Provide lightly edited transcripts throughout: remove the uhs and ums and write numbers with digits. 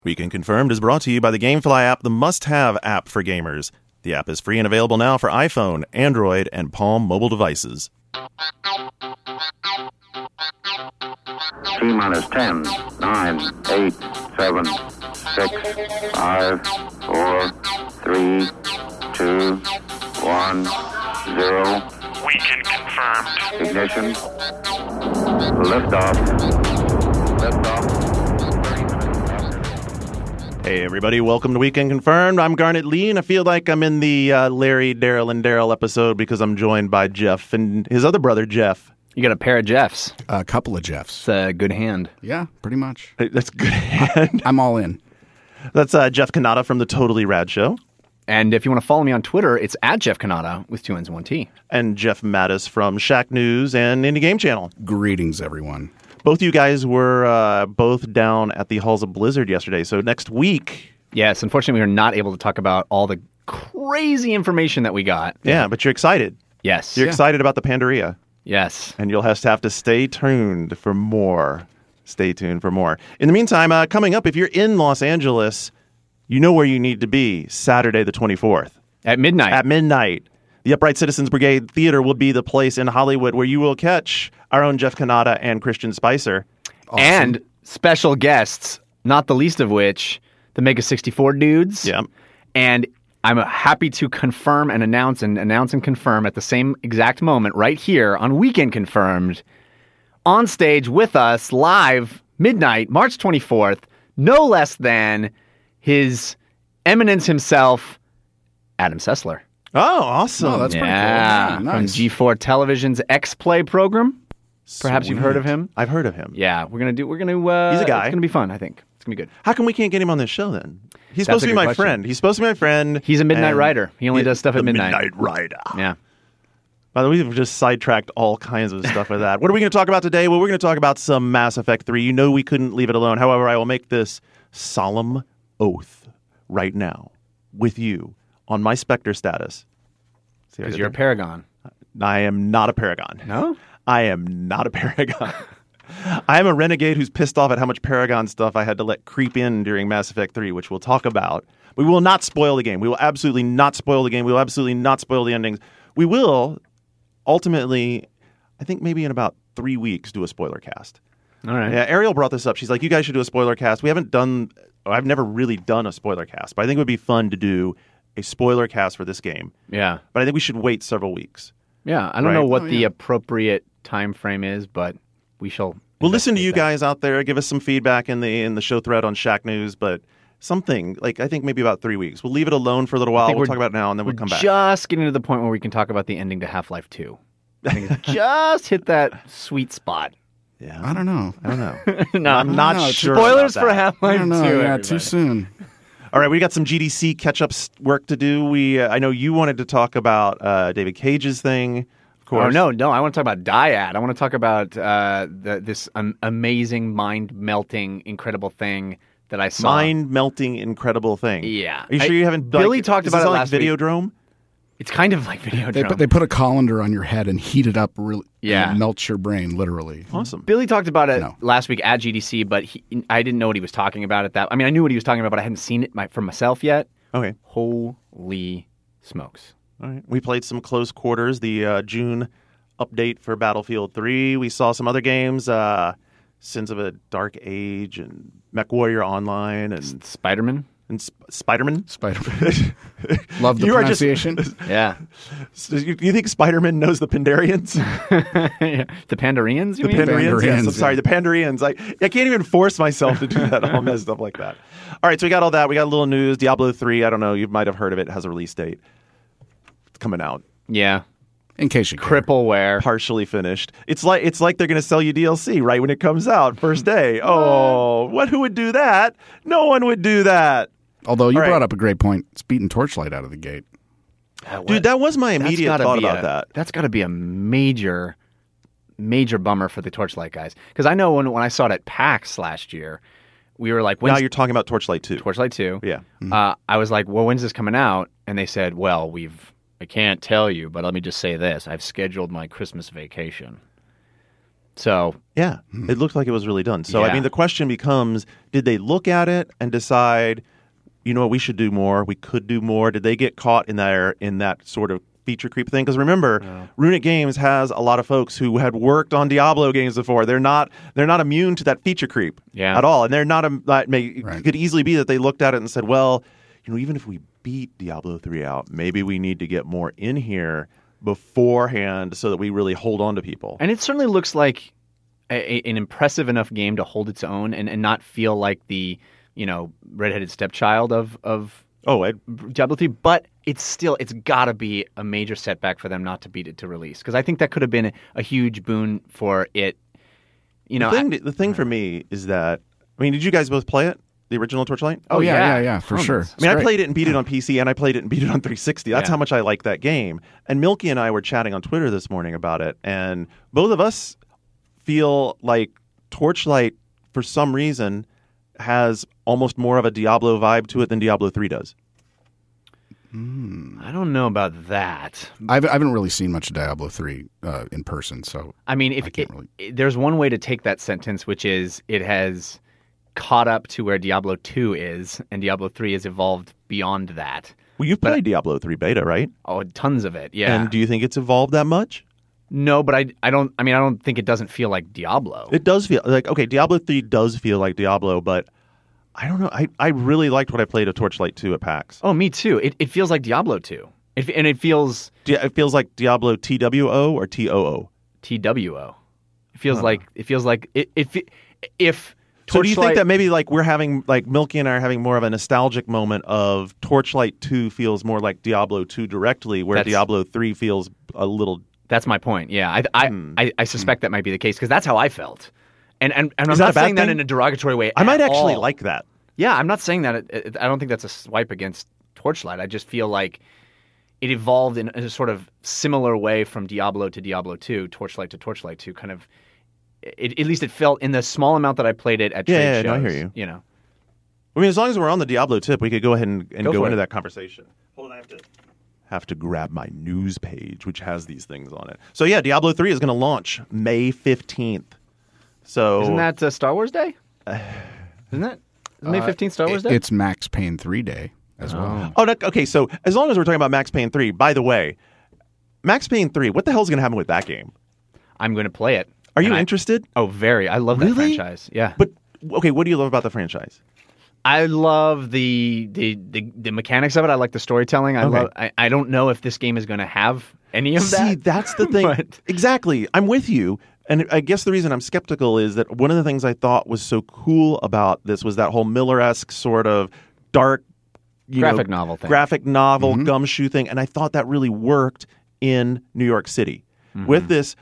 Weekend Confirmed is brought to you by the GameFly app, the must-have app for gamers. The app is free and available now for iPhone, Android, and Palm mobile devices. T-minus 10, 9, 8, 7, 6, 5, 4, 3, 2, 1, 0. Weekend Confirmed. Ignition. Liftoff. Liftoff. Hey everybody, welcome to Weekend Confirmed. I'm Garnet Lee, and I feel like I'm in the Larry, Daryl, and Daryl episode because I'm joined by Jeff and his other brother, Jeff. You got a pair of Jeffs. A couple of Jeffs. It's a good hand. Yeah, pretty much. That's good hand. I'm all in. That's Jeff Kanata from the Totally Rad Show. And if you want to follow me on Twitter, it's at Jeff Kanata with 2 N's and 1 T. And Jeff Mattis from Shack News and Indie Game Channel. Greetings, everyone. Both you guys were both down at the Halls of Blizzard yesterday, so next week... Yes, unfortunately, we were not able to talk about all the crazy information that we got. Yeah, but you're excited. Yes. You're excited about the Pandaria. Yes. And you'll have to stay tuned for more. Stay tuned for more. In the meantime, coming up, if you're in Los Angeles, you know where you need to be Saturday the 24th. At midnight. At midnight. The Upright Citizens Brigade Theater will be the place in Hollywood where you will catch our own Jeff Kanata and Christian Spicer. Awesome. And special guests, not the least of which, the Mega 64 dudes. Yeah. And I'm happy to confirm and announce and confirm at the same exact moment right here on Weekend Confirmed, on stage with us live midnight, March 24th, no less than His Eminence himself, Adam Sessler. Oh, awesome. Oh, that's pretty cool. Yeah, Yeah, nice. from G4 Television's X-Play program. Perhaps you've heard of him. I've heard of him. Yeah, we're gonna. He's a guy. It's gonna be fun. I think it's gonna be good. How come we can't get him on this show then? He's That's supposed to a be good my question. friend. He's supposed to be my friend. He's a midnight and rider. He only does stuff at the midnight. Midnight Rider. Yeah. By the way, we've just sidetracked all kinds of stuff with that. What are we going to talk about today? Well, we're going to talk about some Mass Effect 3. You know we couldn't leave it alone. However, I will make this solemn oath right now with you on my Spectre status. See what I Because did you're a there? paragon. I am not a paragon. No? I am not a paragon. I am a renegade who's pissed off at how much Paragon stuff I had to let creep in during Mass Effect 3, which we'll talk about. We will not spoil the game. We will absolutely not spoil the game. We will absolutely not spoil the endings. We will ultimately, I think maybe in about 3 weeks, do a spoiler cast. All right. Yeah, Ariel brought this up. She's like, you guys should do a spoiler cast. I've never really done a spoiler cast, but I think it would be fun to do a spoiler cast for this game. Yeah. But I think we should wait several weeks. Yeah. I don't Right. know what Oh, the yeah. appropriate time frame is, but we shall. We'll listen to you investigate that. guys out there. Give us some feedback in the show thread on Shack News, but something like I think maybe about 3 weeks. We'll leave it alone for a little while. think We'll we're- talk about it now, and then we'll come back. Just getting to the point where we can talk about the ending to Half-Life 2. I think it's just hit that sweet spot. Yeah, I don't know. I don't know. No, I'm not No, sure. Spoilers about for that. I Half-Life 2. don't know. Yeah, everybody. too soon. All right, we got some GDC catch-up work to do. I know you wanted to talk about David Cage's thing. Of course. Oh, no. I want to talk about Dyad. I want to talk about this amazing, mind-melting, incredible thing that I saw. Mind-melting, incredible thing. Yeah. Are you sure you haven't? Billy talked is about this it like last week. Videodrome? It's kind of like Videodrome. They put a colander on your head and heat it up really. Yeah. And it melts your brain, literally. Awesome. Billy talked about it No. last week at GDC, but I didn't know what he was talking about at that. I mean, I knew what he was talking about, but I hadn't seen it for myself yet. Okay. Holy smokes. All right. We played some Close Quarters, the June update for Battlefield 3. We saw some other games, Sins of a Dark Age and MechWarrior Online and Spider-Man? Spider-Man. Spider-Man. Love the You are just- pronunciation. Yeah. So you think Spider-Man knows the Pandarians? The Pandarians, you The mean? Pandarians? Yes, I'm Pandarians, sorry, the Pandarians. I can't even force myself to do that, all messed up like that. All right, so we got all that. We got a little news. Diablo 3, I don't know. You might have heard of it. It has a release date. It's coming out. Yeah. In case you care. Crippleware. Partially finished. It's like they're going to sell you DLC right when it comes out, first day. Oh, who would do that? No one would do that. Although you All right. brought up a great point. It's beating Torchlight out of the gate. Dude, that was my immediate gotta thought be about that. That's got to be a major bummer for the Torchlight guys. Because I know when I saw it at PAX last year, we were like, Now when's you're talking about Torchlight 2. Torchlight 2? Yeah. I was like, well, when's this coming out? And they said, well, I can't tell you, but let me just say this. I've scheduled my Christmas vacation. So Yeah, it looked like it was really done. So, I Yeah. mean, the question becomes, did they look at it and decide, you know what, we should do more, we could do more? Did they get caught in that sort of feature creep thing? Because remember, Runic Games has a lot of folks who had worked on Diablo games before. They're not immune to that feature creep at all. And they're not, it could easily be that they looked at it and said, well, you know, even if we beat Diablo 3 out, maybe we need to get more in here beforehand so that we really hold on to people. And it certainly looks like an impressive enough game to hold its own and not feel like the, you know, redheaded stepchild of Diablo 3. But it's got to be a major setback for them not to beat it to release, because I think that could have been a huge boon for it. You know, the thing for me is that, I mean, did you guys both play it? The original Torchlight? Oh, yeah, for Tons. sure. I mean, I played it and beat it on PC, and I played it and beat it on 360. That's Yeah. how much I like that game. And Milky and I were chatting on Twitter this morning about it, and both of us feel like Torchlight, for some reason, has almost more of a Diablo vibe to it than Diablo 3 does. I don't know about that. I haven't really seen much of Diablo 3 in person, so I mean, if there's one way to take that sentence, which is it has caught up to where Diablo 2 is, and Diablo 3 has evolved beyond that. Well, you've played Diablo 3 beta, right? Oh, tons of it, yeah. And do you think it's evolved that much? No, but I don't think it doesn't feel like Diablo. It does feel like, okay, Diablo 3 does feel like Diablo, but I don't know. I really liked what I played of Torchlight 2 at PAX. Oh, me too. It feels like Diablo 2. It feels It feels like Diablo TWO or TOO. TWO. It feels like if So do you think Torchlight- that maybe like we're having, like Milky and I are having more of a nostalgic moment of Torchlight 2 feels more like Diablo 2 directly, where That's- Diablo 3 feels a little... That's my point. Yeah, I suspect that might be the case, because that's how I felt. And I'm that not a bad saying that thing? in a derogatory way. I might at actually all. like that. Yeah, I'm not saying that. I don't think that's a swipe against Torchlight. I just feel like it evolved in a sort of similar way from Diablo to Diablo 2, Torchlight to Torchlight 2. Kind of, at least it felt in the small amount that I played it at trade Yeah, shows. no, I hear you. You know, I mean, as long as we're on the Diablo tip, we could go ahead and Go go for into it. that conversation. Hold on, I have to grab my news page, which has these things on it. So yeah, Diablo 3 is going to launch May 15th. So isn't that Star Wars Day? Isn't it? May 15th Star Wars Day? it's Max Payne 3 Day as well. Oh, okay. So as long as we're talking about Max Payne 3, by the way, Max Payne 3, what the hell is going to happen with that game? I'm going to play it. Are you And interested? Oh, very. I love that Really? franchise. Yeah. But okay, what do you love about the franchise? I love the mechanics of it. I like the storytelling. I don't know if this game is going to have any of that. See, that's the thing. But- Exactly. I'm with you. And I guess the reason I'm skeptical is that one of the things I thought was so cool about this was that whole Miller-esque sort of dark Graphic novel thing. Graphic novel, gumshoe thing. And I thought that really worked in New York City. With this,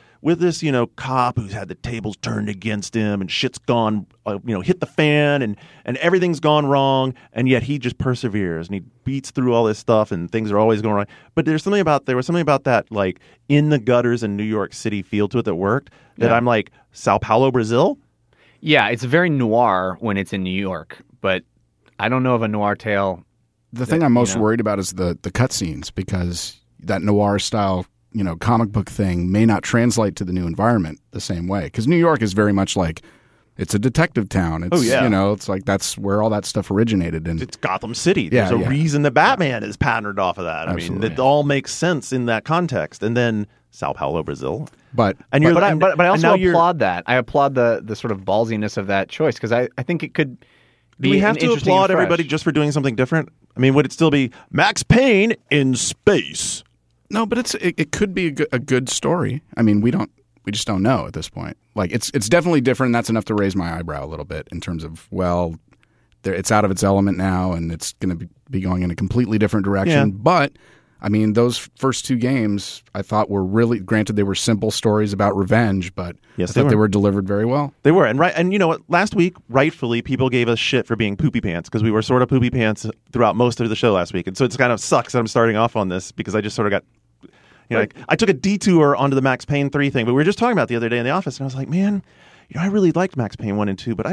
cop who's had the tables turned against him and shit's gone, hit the fan and everything's gone wrong, and yet he just perseveres and he beats through all this stuff and things are always going wrong. But there was something about that like in the gutters in New York City feel to it that worked. That I'm like, Sao Paulo, Brazil. Yeah, it's very noir when it's in New York, but I don't know of a noir tale. The thing I'm most worried about is the cutscenes, because that noir style, comic book thing may not translate to the new environment the same way. Because New York is very much like, it's a detective town. It's, it's like that's where all that stuff originated. And It's Gotham City. There's a reason the Batman is patterned off of that. I mean, it all makes sense in that context. And then Sao Paulo, Brazil. But I also applaud that. I applaud the sort of ballsiness of that choice, because I think it could be do we have to interesting and applaud fresh. everybody just for doing something different? I mean, would it still be Max Payne in space? no, but it could be a good story. I mean, we just don't know at this point. Like it's definitely different. And that's enough to raise my eyebrow a little bit in terms of, it's out of its element now and it's going to be going in a completely different direction. Yeah. But I mean, those first two games I thought were really, granted they were simple stories about revenge, but Yes, I thought they they were. were delivered very well. They were. And you know what? Last week, rightfully, people gave us shit for being poopy pants because we were sort of poopy pants throughout most of the show last week. And so it's kind of sucks that I'm starting off on this because I just sort of got, I took a detour onto the Max Payne 3 thing, but we were just talking about it the other day in the office and I was like, man, I really liked Max Payne 1 and 2, but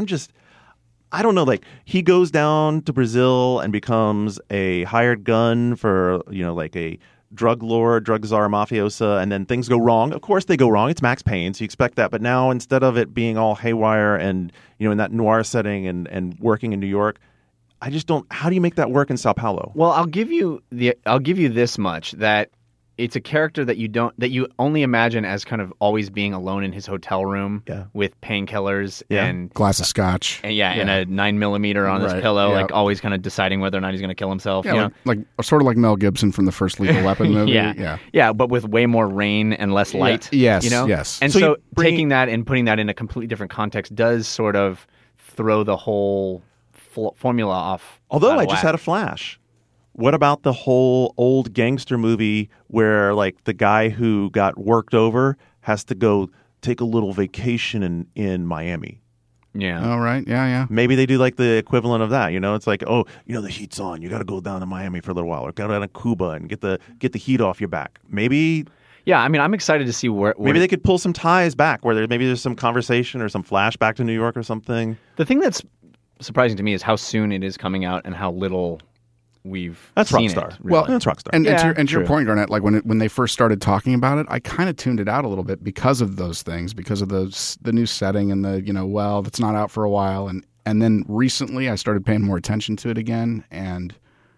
I don't know, like he goes down to Brazil and becomes a hired gun for, like a drug lord, drug czar, mafiosa, and then things go wrong. Of course they go wrong. It's Max Payne, so you expect that. But now instead of it being all haywire and, in that noir setting and working in New York, I just don't. How do you make that work in Sao Paulo? Well, I'll give you this much, that it's a character that you only imagine as kind of always being alone in his hotel room with painkillers and glass of scotch and a 9mm on his pillow, like always kind of deciding whether or not he's going to kill himself. Yeah, like sort of like Mel Gibson from the first Lethal Weapon movie. Yeah, but with way more rain and less light. Yes, yes. And so taking that and putting that in a completely different context does sort of throw the whole formula off. Although I just had a flash. What about the whole old gangster movie where, like, the guy who got worked over has to go take a little vacation in Miami? Yeah. Oh, right. Yeah. Maybe they do, like, the equivalent of that. It's like, the heat's on. You got to go down to Miami for a little while, or go down to Cuba and get the heat off your back. Maybe. Yeah, I mean, I'm excited to see where maybe they could pull some ties back, where there's some conversation or some flashback to New York or something. The thing that's surprising to me is how soon it is coming out and how little we've that's seen Rockstar. It, really. Well, that's Rockstar. And to your point, Garnett, like when they first started talking about it, I kind of tuned it out a little bit because of those things, because of the new setting and the that's not out for a while, and then recently I started paying more attention to it again, and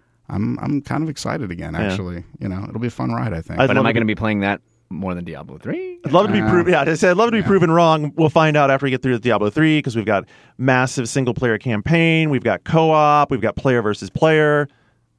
I'm kind of excited again. Actually, it'll be a fun ride, I think. But am I going to be playing that more than Diablo 3? I'd love to be proven. Yeah, I said I'd love to be proven wrong. We'll find out after we get through Diablo 3 because we've got massive single player campaign, we've got co-op, we've got player versus player.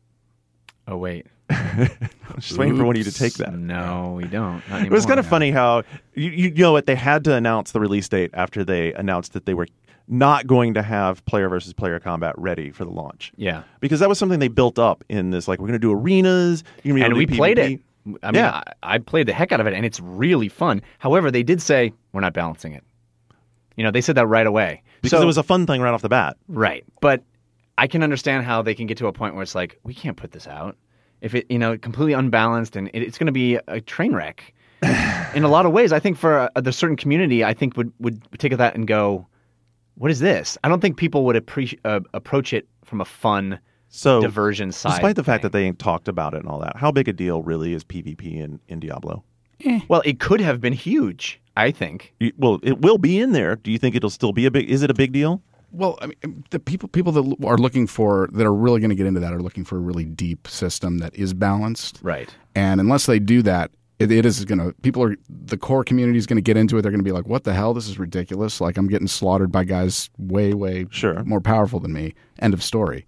Oh wait, I'm just waiting for one of you to take that. No, we don't. Not it was kind of funny how you know what they had to announce the release date after they announced that they were not going to have player versus player combat ready for the launch. Yeah, because that was something they built up in this. Like, we're going to do arenas, and we played it. I mean, yeah. I played the heck out of it, and it's really fun. However, they did say we're not balancing it. They said that right away because it was a fun thing right off the bat. Right, but I can understand how they can get to a point where it's like, we can't put this out if it, completely unbalanced, and it's going to be a train wreck. In a lot of ways, I think for the certain community, I think would take that and go, what is this? I don't think people would approach it from a fun diversion side. Despite the fact that they talked about it and all that, how big a deal really is PvP in Diablo? Well, it could have been huge, I think. Well, it will be in there. Do you think it'll still be is it a big deal? Well, I mean, the people that are looking that are really going to get into that are looking for a really deep system that is balanced. Right. And unless they do that, it is going to, the core community is going to get into it. They're going to be like, what the hell? This is ridiculous. Like, I'm getting slaughtered by guys way, way more powerful than me. End of story.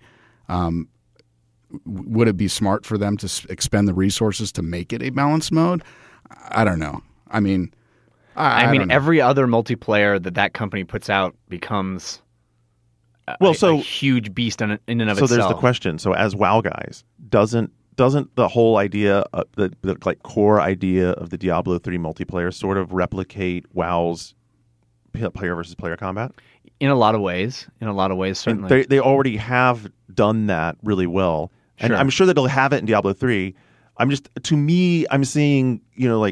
Would it be smart for them to expend the resources to make it a balanced mode? I don't know. I mean, every other multiplayer that company puts out becomes a huge beast in and of itself. So there's the question. So as WoW guys, doesn't the whole idea, the core idea of the Diablo 3 multiplayer sort of replicate WoW's player versus player combat? In a lot of ways, certainly. They already have done that really well. And Sure. I'm sure that they'll have it in Diablo 3. I'm seeing,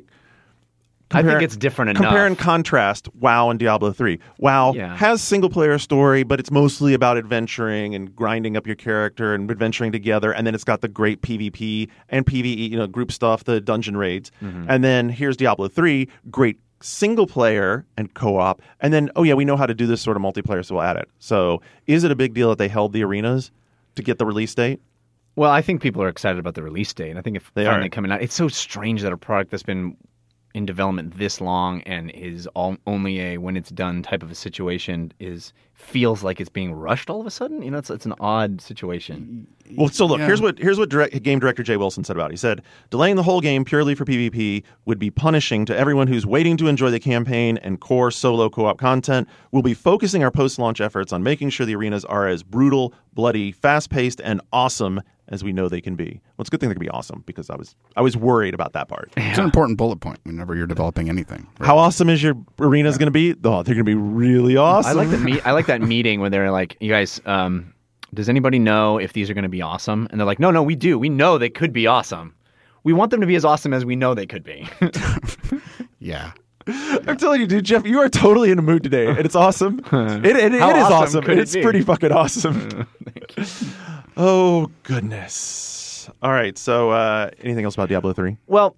I think it's different enough. Compare and contrast WoW and Diablo 3. WoW has single-player story, but it's mostly about adventuring and grinding up your character and adventuring together. And then it's got the great PvP and PvE, group stuff, the dungeon raids. Mm-hmm. And then here's Diablo 3, great single-player and co-op. And then, we know how to do this sort of multiplayer, so we'll add it. So is it a big deal that they held the arenas to get the release date? Well, I think people are excited about the release date. I think if they finally coming out, it's so strange that a product that's been in development this long and is only a when it's done type of a situation feels like it's being rushed all of a sudden. It's an odd situation. Well, so look, here's what game director Jay Wilson said about it. He said, delaying the whole game purely for PvP would be punishing to everyone who's waiting to enjoy the campaign and core solo co-op content. We'll be focusing our post-launch efforts on making sure the arenas are as brutal, bloody, fast-paced, and awesome as we know they can be. Well, it's a good thing they can be awesome because I was worried about that part. It's an important bullet point whenever you're developing anything. Right? How awesome is your arenas going to be? Oh, they're going to be really awesome. I like that meeting where they're like, you guys, does anybody know if these are going to be awesome? And they're like, no, we do. We know they could be awesome. We want them to be as awesome as we know they could be. Yeah. I'm telling you, dude, Jeff, you are totally in a mood today, and it's awesome. It is awesome. It's pretty fucking awesome. Thank you. Oh, goodness. course. All right. So, anything else about Diablo 3? Well,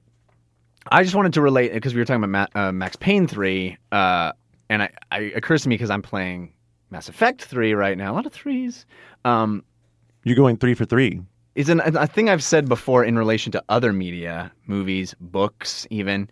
I just wanted to relate because we were talking about Max Payne 3, and it occurs to me because I'm playing Mass Effect 3 right now. A lot of threes. You're going 3 for 3. Is a thing I've said before in relation to other media, movies, books, even.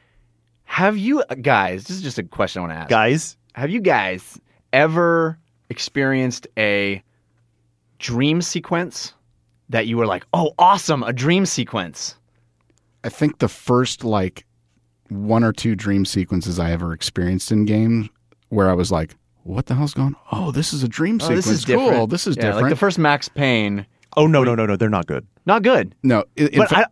Have you guys? This is just a question I want to ask. Guys? Have you guys ever experienced a dream sequence that you were like, "Oh, awesome! A dream sequence." I think the first like 1 or 2 dream sequences I ever experienced in games where I was like, what the hell's going on? Oh, this is a dream sequence. This is cool. different. This is Yeah, different. Like the first Max Payne. Oh, no. They're not good. Not good. No. But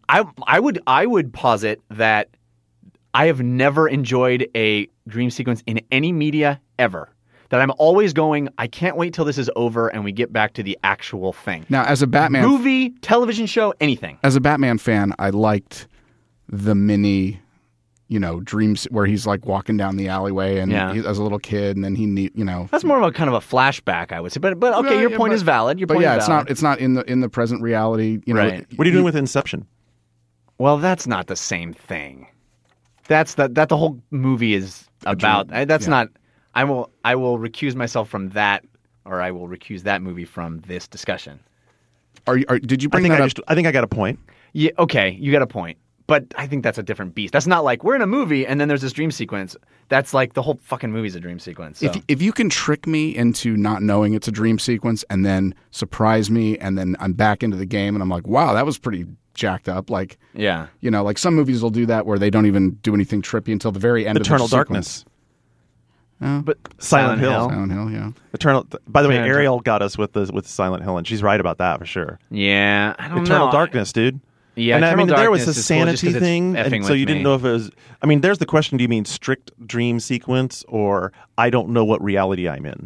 I would posit that I have never enjoyed a dream sequence in any media ever. That I'm always going, I can't wait till this is over and we get back to the actual thing. Now, as a Batman Movie, television show, anything. As a Batman fan, I liked the mini, dreams where he's like walking down the alleyway and as a little kid, and then That's more of a kind of a flashback, I would say. But okay, your point is valid. It's not in the present reality. Right. What are you doing with Inception? Well, that's not the same thing. That's that the whole movie is about. That's not. I will recuse myself from that, or I will recuse that movie from this discussion. Did you bring that up? I think I got a point. Yeah. Okay, you got a point. But I think that's a different beast. That's not like we're in a movie and then there's this dream sequence. That's like the whole fucking movie's a dream sequence. So. If you can trick me into not knowing it's a dream sequence and then surprise me and then I'm back into the game and I'm like, wow, that was pretty jacked up. Like, yeah, like some movies will do that where they don't even do anything trippy until the very end. Eternal of the Darkness. But Silent Hill. Silent Hill, yeah. Eternal. By the way, Ariel got us with Silent Hill, and she's right about that for sure. Yeah, I don't know. Eternal Darkness, dude. Yeah, and Eternal there was a Darkness is cool just 'cause sanity it's thing, effing and so with you didn't me. know if it was. I mean, there's the question: do you mean strict dream sequence, or I don't know what reality I'm in?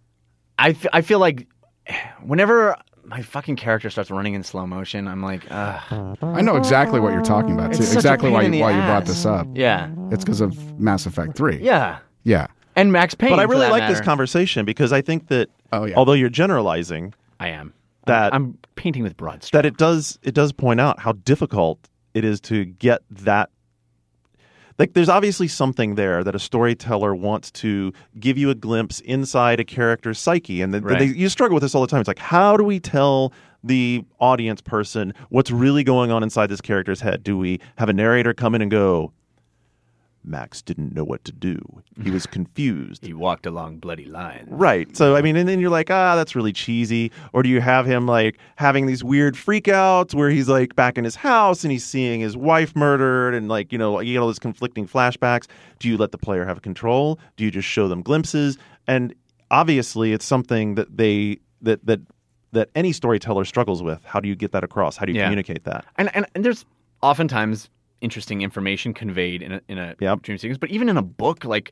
I feel like whenever my fucking character starts running in slow motion, I'm like, ugh. I know exactly what you're talking about too. It's such a Exactly why pain in the you brought ass. this up. Yeah, It's because of Mass Effect 3. yeah, Yeah. and Max Payne. But I for really that like this matter. conversation because I think that Oh, yeah. although you're generalizing, I am. that I'm painting with broad strokes. that it does point out how difficult it is to get that. Like, there's obviously something there that a storyteller wants to give you a glimpse inside a character's psyche, and Right. you struggle with this all the time. It's like, how do we tell the audience person what's really going on inside this character's head? Do we have a narrator come in and go, Max didn't know what to do. He was confused. He walked along bloody lines. Right. So, I mean, and then you're like, that's really cheesy. Or do you have him like having these weird freakouts where he's like back in his house and he's seeing his wife murdered and like, you get all these conflicting flashbacks. Do you let the player have control? Do you just show them glimpses? And obviously it's something that that any storyteller struggles with. How do you get that across? How do you communicate that? And there's oftentimes interesting information conveyed in a Yep. dream sequence, but even in a book, or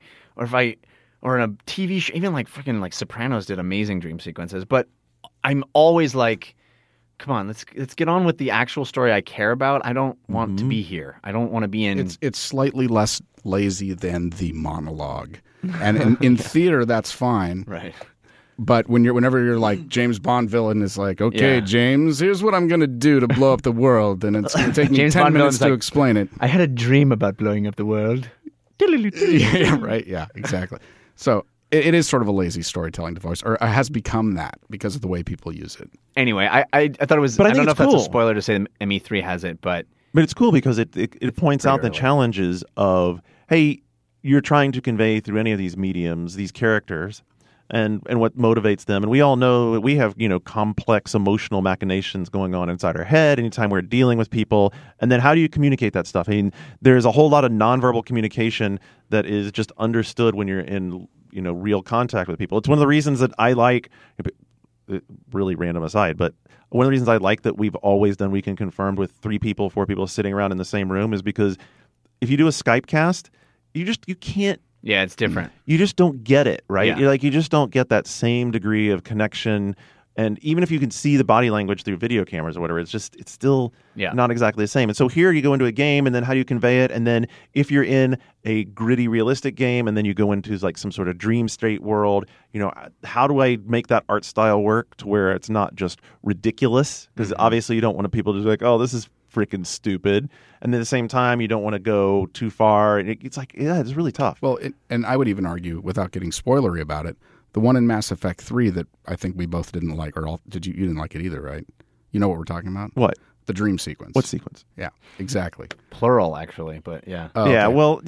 in a TV show, even like freaking like Sopranos did amazing dream sequences. But I'm always like, come on, let's get on with the actual story I care about. I don't want to be here. I don't want to be in. It's slightly less lazy than the monologue. And in theater, that's fine. right. But whenever you're like James Bond villain is like, okay, Yeah. James, here's what I'm going to do to blow up the world. And it's going to take me James 10 Bond minutes villain's to like- explain it. I had a dream about blowing up the world. Yeah, right. Yeah, exactly. So it is sort of a lazy storytelling device, or it has become that because of the way people use it. Anyway, I thought it was. But I I think don't know it's if cool. that's a spoiler to say that ME3 has it, but But it's cool because it points out the early. challenges of, hey, you're trying to convey through any of these mediums, these characters, and what motivates them. And we all know that we have, complex emotional machinations going on inside our head anytime we're dealing with people. And then how do you communicate that stuff? I mean, there's a whole lot of nonverbal communication that is just understood when you're in, real contact with people. It's one of the reasons that I like, really random aside, but one of the reasons I like that we've always done Weekend Confirmed with 3 people, 4 people sitting around in the same room is because if you do a Skype cast, you can't, yeah, it's different. you just don't get it, right? Yeah. You just don't get that same degree of connection And even if you can see the body language through video cameras or whatever, it's still not exactly the same. And so here you go into a game, and then how do you convey it? And then if you're in a gritty, realistic game, and then you go into like some sort of dream state world, how do I make that art style work to where it's not just ridiculous? Because obviously you don't want people to be like, oh, this is freaking stupid. And then at the same time, you don't want to go too far. And it's like, it's really tough. Well, and I would even argue, without getting spoilery about it, the one in Mass Effect 3 that I think we both didn't like, you didn't like it either, right? You know what we're talking about? What? The dream sequence. What sequence? Yeah, exactly. Plural, actually, but yeah. Oh, yeah, okay. well...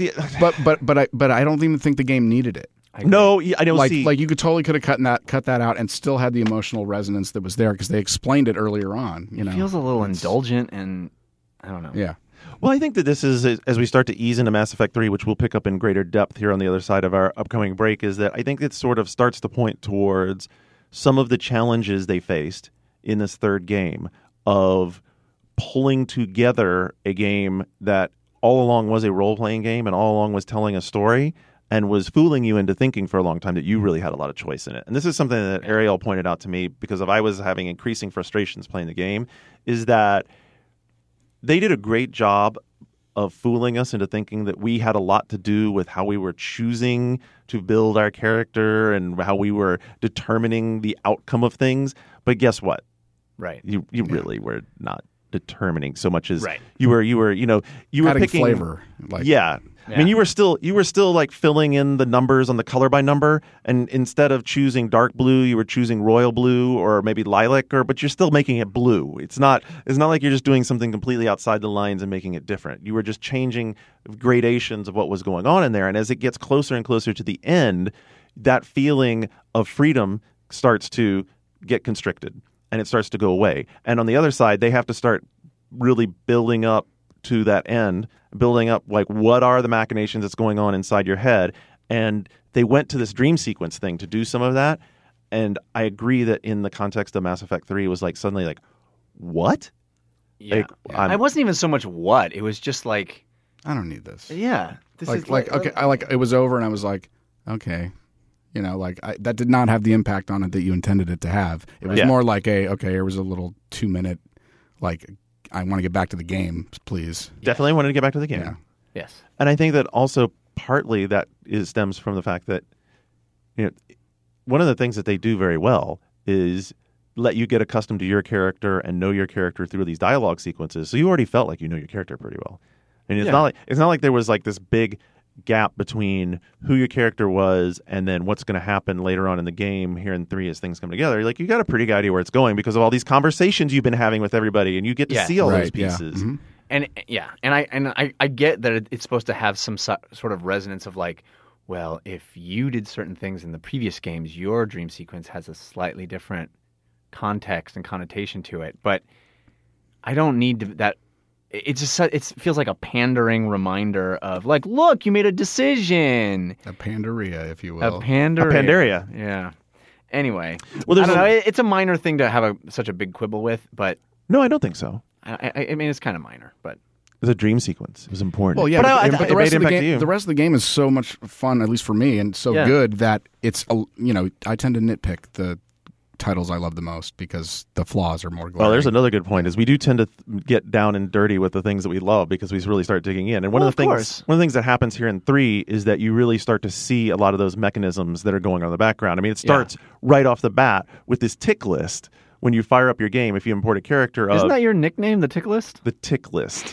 But I don't even think the game needed it. No, I don't see... Like you could cut that out and still had the emotional resonance that was there because they explained it earlier on. It feels a little indulgent and I don't know. Yeah. Well, I think that this is, as we start to ease into Mass Effect 3, which we'll pick up in greater depth here on the other side of our upcoming break, is that I think it sort of starts to point towards some of the challenges they faced in this third game of pulling together a game that all along was a role-playing game and all along was telling a story and was fooling you into thinking for a long time that you really had a lot of choice in it. And this is something that Ariel pointed out to me because I was having increasing frustrations playing the game, is that they did a great job of fooling us into thinking that we had a lot to do with how we were choosing to build our character and how we were determining the outcome of things. But guess what? Right. You really were not determining so much as right. you were adding picking flavor. Yeah. I mean, you were still like filling in the numbers on the color by number, and instead of choosing dark blue, you were choosing royal blue or maybe lilac, but you're still making it blue. It's not like you're just doing something completely outside the lines and making it different. You were just changing gradations of what was going on in there, and as it gets closer and closer to the end, that feeling of freedom starts to get constricted, and it starts to go away. And on the other side, they have to start really building up to that end, building up like what are the machinations that's going on inside your head. And they went to this dream sequence thing to do some of that. And I agree that in the context of Mass Effect 3, it was like suddenly like, what? Yeah. I wasn't even so much what. It was just like, I don't need this. Yeah. This is okay. It was over and I was like, okay. That did not have the impact on it that you intended it to have. It was more like here was a little 2-minute, I want to get back to the game, please. Definitely wanted to get back to the game. Yeah. Yes. And I think that also partly that stems from the fact that, one of the things that they do very well is let you get accustomed to your character and know your character through these dialogue sequences. So you already felt like you know your character pretty well. And it's not like there was like this big gap between who your character was and then what's going to happen later on in the game here in 3 as things come together. Like you got a pretty good idea where it's going because of all these conversations you've been having with everybody, and you get to see all those pieces. Yeah. Mm-hmm. And I get that it's supposed to have some sort of resonance of like, well, if you did certain things in the previous games, your dream sequence has a slightly different context and connotation to it. But I don't need that. It feels like a pandering reminder of like, look, you made a decision. A Pandaria, if you will. A Pandaria. Yeah. Anyway, I don't know. It's a minor thing to have such a big quibble with, but no, I don't think so. I mean, it's kind of minor, but it was a dream sequence. It was important. Well, yeah, but the rest of the game is so much fun, at least for me, and so good that it's I tend to nitpick the titles I love the most because the flaws are more glaring. Well, there's another good point is we do tend to get down and dirty with the things that we love because we really start digging in. And one of the things that happens here in 3 is that you really start to see a lot of those mechanisms that are going on in the background. I mean, it starts right off the bat with this tick list. When you fire up your game, if you import a character Isn't that your nickname, the tick list? The tick list.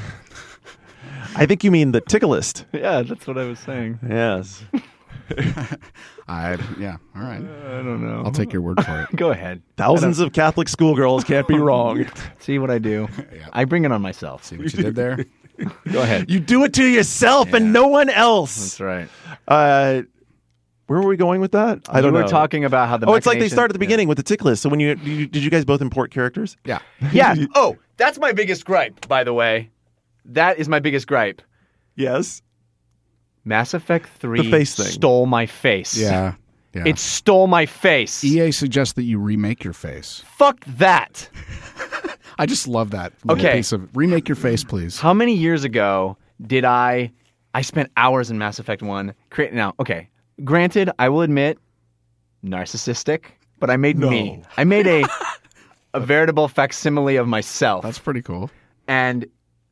I think you mean the ticklist. Yeah, that's what I was saying. Yes. All right. I don't know. I'll take your word for it. Go ahead. Thousands of Catholic schoolgirls can't be wrong. See what I do? Yeah. I bring it on myself. See what you did there? Go ahead. You do it to yourself and no one else. That's right. Where were we going with that? I don't know. We were talking about how the it's like they start at the beginning with the tick list. So when did you guys both import characters? Yeah. Yeah. Oh, that's my biggest gripe, by the way. That is my biggest gripe. Yes. Mass Effect 3 the face thing. Stole my face. Yeah. It stole my face. EA suggests that you remake your face. Fuck that. I just love that little piece of remake your face, please. How many years ago did I spent hours in Mass Effect 1 Granted, I will admit, narcissistic. but I made me. I made a veritable facsimile of myself. That's pretty cool. And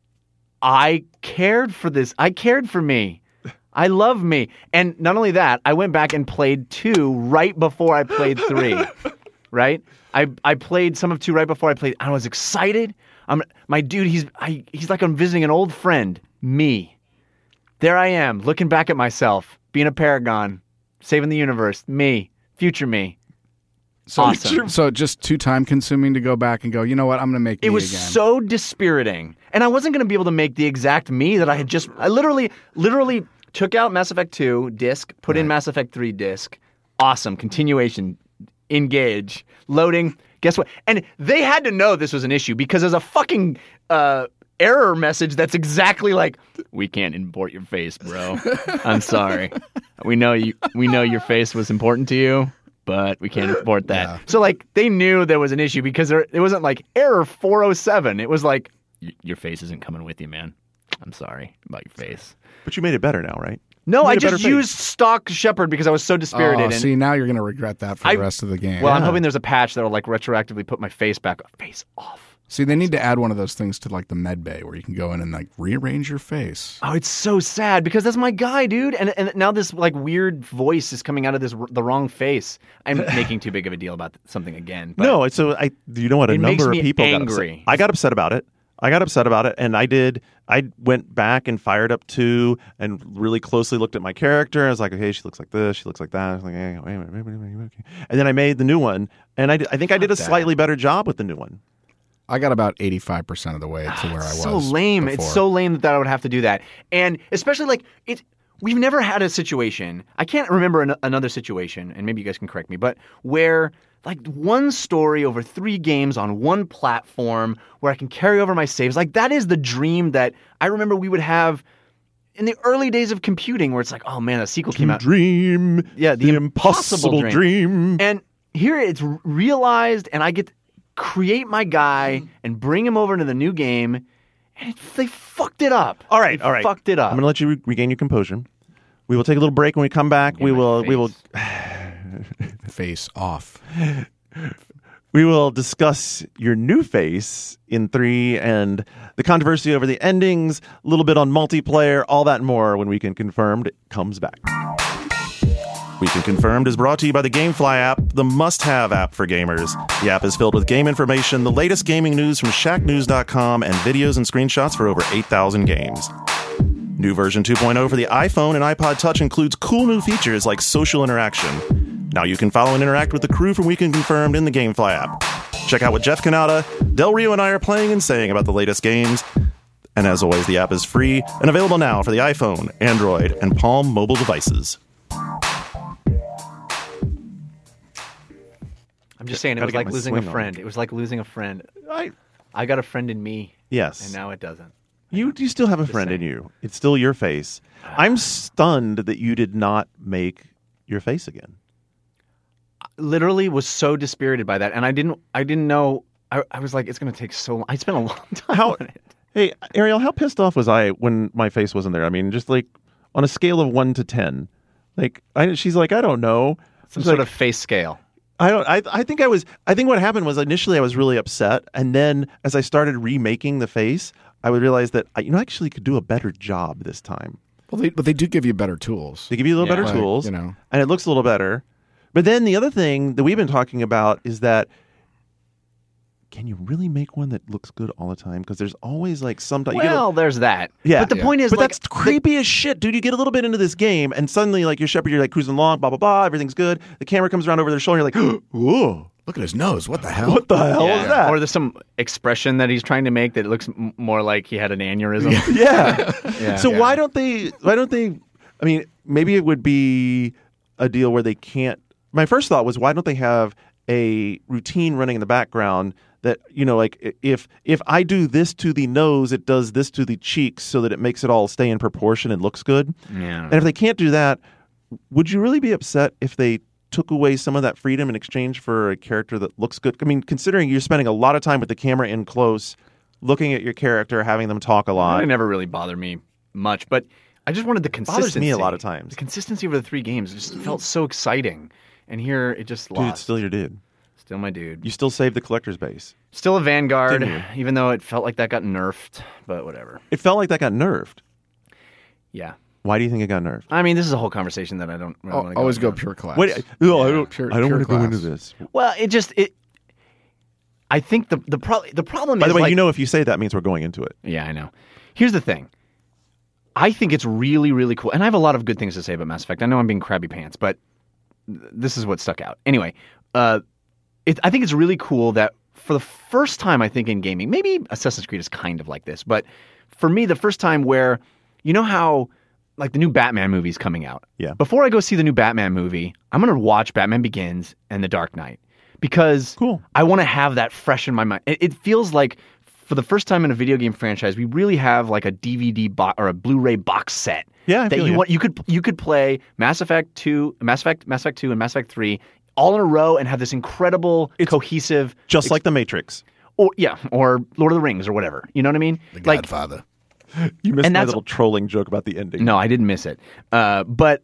I cared for this. I cared for me. I love me. And not only that, I went back and played 2 right before I played 3. Right? I played some of 2 right before I played. I was excited. My dude, he's like I'm visiting an old friend. Me. There I am, looking back at myself, being a paragon, saving the universe. Me. Future me. So, awesome. So just too time consuming to go back and go, you know what, I'm going to make me It was again. so dispiriting. And I wasn't going to be able to make the exact me that I had just... I literally took out Mass Effect 2 disc, put in Mass Effect 3 disc. Awesome. Continuation. Engage. Loading. Guess what? And they had to know this was an issue because there's a fucking error message that's exactly like, we can't import your face, bro. I'm sorry. We know your face was important to you, but we can't import that. Yeah. So like they knew there was an issue because it wasn't like error 407. It was like, your face isn't coming with you, man. I'm sorry about your face. But you made it better now, right? No, You I made a better just face. used stock Shepard because I was so dispirited. Oh, see, now you're going to regret that for the rest of the game. Well, I'm hoping there's a patch that'll like retroactively put my face back, face off. See, they need to add one of those things to like the med bay where you can go in and like rearrange your face. Oh, it's so sad because that's my guy, dude. And now this like weird voice is coming out of the wrong face. I'm making too big of a deal about something again. But No, so you know what? A It makes number of me people angry. got upset. I got upset about it. And I went back and fired up 2 and really closely looked at my character. I was like, okay, she looks like this, she looks like that. I was like, hey, wait a minute. And then I made the new one, and I think I did a slightly better job with the new one. I got about 85% of the way to where I was. so lame. before. It's so lame that I would have to do that. And especially like we've never had a situation. I can't remember another situation, and maybe you guys can correct me, but where like one story over 3 games on one platform where I can carry over my saves. Like that is the dream that I remember we would have in the early days of computing where it's like, oh man, a sequel came out. Dream. Yeah, the impossible dream. And here it's realized, and I get to create my guy and bring him over into the new game, and they fucked it up. All right. Fucked it up. I'm going to let you regain your composure. We will take a little break. When we come back, we will Face off. We will discuss your new face in 3 and the controversy over the endings, a little bit on multiplayer, all that and more when Weekend Confirmed comes back. Weekend Confirmed is brought to you by the GameFly app, the must-have app for gamers. The app is filled with game information, the latest gaming news from shacknews.com, and videos and screenshots for over 8,000 games. New version 2.0 for the iPhone and iPod Touch includes cool new features like social interaction. Now you can follow and interact with the crew from Weekend Confirmed in the GameFly app. Check out what Jeff Kanata, Del Rio, and I are playing and saying about the latest games. And as always, the app is free and available now for the iPhone, Android, and Palm mobile devices. I'm just saying, it Gotta was get like my losing a swing on. friend. It was like losing a friend. I I got a friend in me, Yes. and now it doesn't. You still have a friend in you. It's still your face. I'm stunned that you did not make your face again. Literally was so dispirited by that, and I didn't know. I was like, it's going to take so long. I spent a long time How? on it. Hey, Ariel, how pissed off was I when my face wasn't there? I mean, just like on a scale of 1 to 10. Like, she's like, I don't know. Some It's sort like, of face scale. I think what happened was initially I was really upset, and then as I started remaking the face, I would realize that I actually could do a better job this time. Well, but they do give you better tools. They give you a little Yeah. better tools, you know. and it looks a little better. But then the other thing that we've been talking about is that can you really make one that looks good all the time? Because there's always like sometimes. Well, there's that. Yeah. But the point is, But like, that's creepy as shit, dude. You get a little bit into this game, and suddenly, like, your shepherd, you're like cruising along, blah, blah, blah, everything's good. The camera comes around over their shoulder, you're like, whoa, Look at his nose. What the hell? what the hell is that? Or there's some expression that he's trying to make that looks more like he had an aneurysm. Yeah. Yeah. So Yeah. why don't they, I mean, maybe it would be a deal where they can't, my first thought was, why don't they have a routine running in the background that, like if I do this to the nose, it does this to the cheeks so that it makes it all stay in proportion and looks good. Yeah. And if they can't do that, would you really be upset if they took away some of that freedom in exchange for a character that looks good? I mean, considering you're spending a lot of time with the camera in close, looking at your character, having them talk a lot. It never really bothered me much, but I just wanted the Bothers consistency. me a lot of times. The consistency over the 3 games just felt so exciting. And here it just Dude, lost. it's still your dude. Still my dude. You still saved the collector's base. Still a Vanguard, Didn't you? even though it felt like that got nerfed, but whatever. It felt like that got nerfed. Yeah. Why do you think it got nerfed? I mean, this is a whole conversation that I don't really want to Always go into. pure class. Wait, no, I don't. Pure- I don't pure want to go into class. this. Well, I think the problem By is the way, like, you know, if you say that means we're going into it. Yeah, I know. Here's the thing. I think it's really, really cool. And I have a lot of good things to say about Mass Effect. I know I'm being crabby pants, but this is what stuck out. Anyway, I think it's really cool that for the first time, I think, in gaming, maybe Assassin's Creed is kind of like this, but for me, the first time where, you know how, like, the new Batman movie's coming out. Yeah. Before I go see the new Batman movie, I'm going to watch Batman Begins and The Dark Knight because Cool. I want to have that fresh in my mind. It feels like for the first time in a video game franchise, we really have like a DVD or a Blu-ray box set. Yeah, I that feel you you. want. You could play Mass Effect 2, Mass Effect 2, and Mass Effect 3 all in a row and have this incredible, cohesive, Just like The Matrix. or Lord of the Rings or whatever. You know what I mean? The Like, Godfather. You missed And my that's- little trolling joke about the ending. no, I didn't miss it. But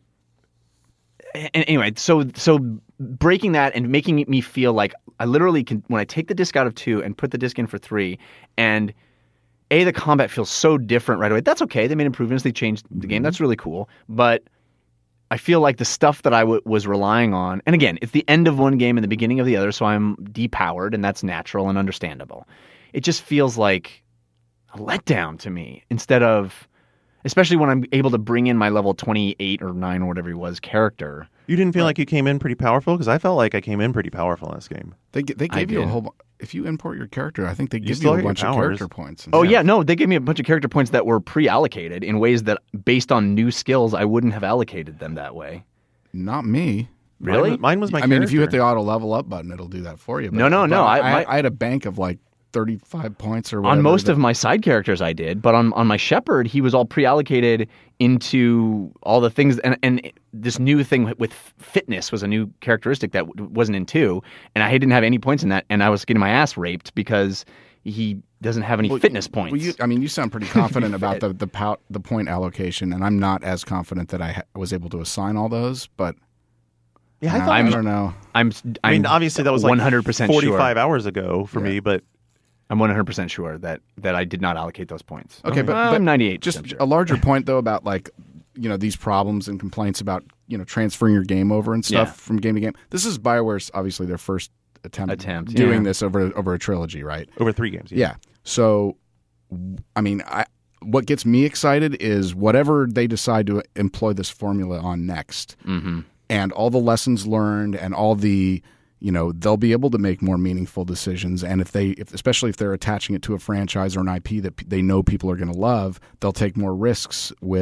anyway, so breaking that and making me feel like I literally can, when I take the disc out of 2 and put the disc in for 3, and the combat feels so different right away. That's okay. They made improvements. They changed the game. That's really cool. But I feel like the stuff that I was relying on, and again, it's the end of one game and the beginning of the other, so I'm depowered, and that's natural and understandable. It just feels like a letdown to me instead of, especially when I'm able to bring in my level 28 or 9 or whatever he was character. You didn't feel like you came in pretty powerful? Because I felt like I came in pretty powerful in this game. They gave you a did. whole. If you import your character, I think they give still you a get your bunch of powers. character points. and Oh stuff. yeah, no, they gave me a bunch of character points that were pre-allocated in ways that, based on new skills, I wouldn't have allocated them that way. Not me. Really? Mine was my I mean, if you hit character. the auto level up button, it'll do that for you. No. but I I had a bank of like 35 points or whatever. On most that- of my side characters, I did, but on my Shepard, he was all pre-allocated into all the things, and this new thing with fitness was a new characteristic that wasn't in 2, and I didn't have any points in that, and I was getting my ass raped because he doesn't have any fitness points. Well, you sound pretty confident about the point allocation, and I'm not as confident that I was able to assign all those. But Yeah, I thought I don't know. I'm I mean, obviously that was like 100% 45 hours ago for me, but I'm 100% sure that I did not allocate those points. Okay, but I'm 98%. Just sure. a larger point though about like these problems and complaints about transferring your game over and stuff Yeah. from game to game. This is BioWare's obviously their first attempt yeah. doing this over a trilogy, right? over 3 games. Yeah. So, I mean, what gets me excited is whatever they decide to employ this formula on next, and all the lessons learned, and all the, they'll be able to make more meaningful decisions. And especially if they're attaching it to a franchise or an IP that they know people are going to love, they'll take more risks with,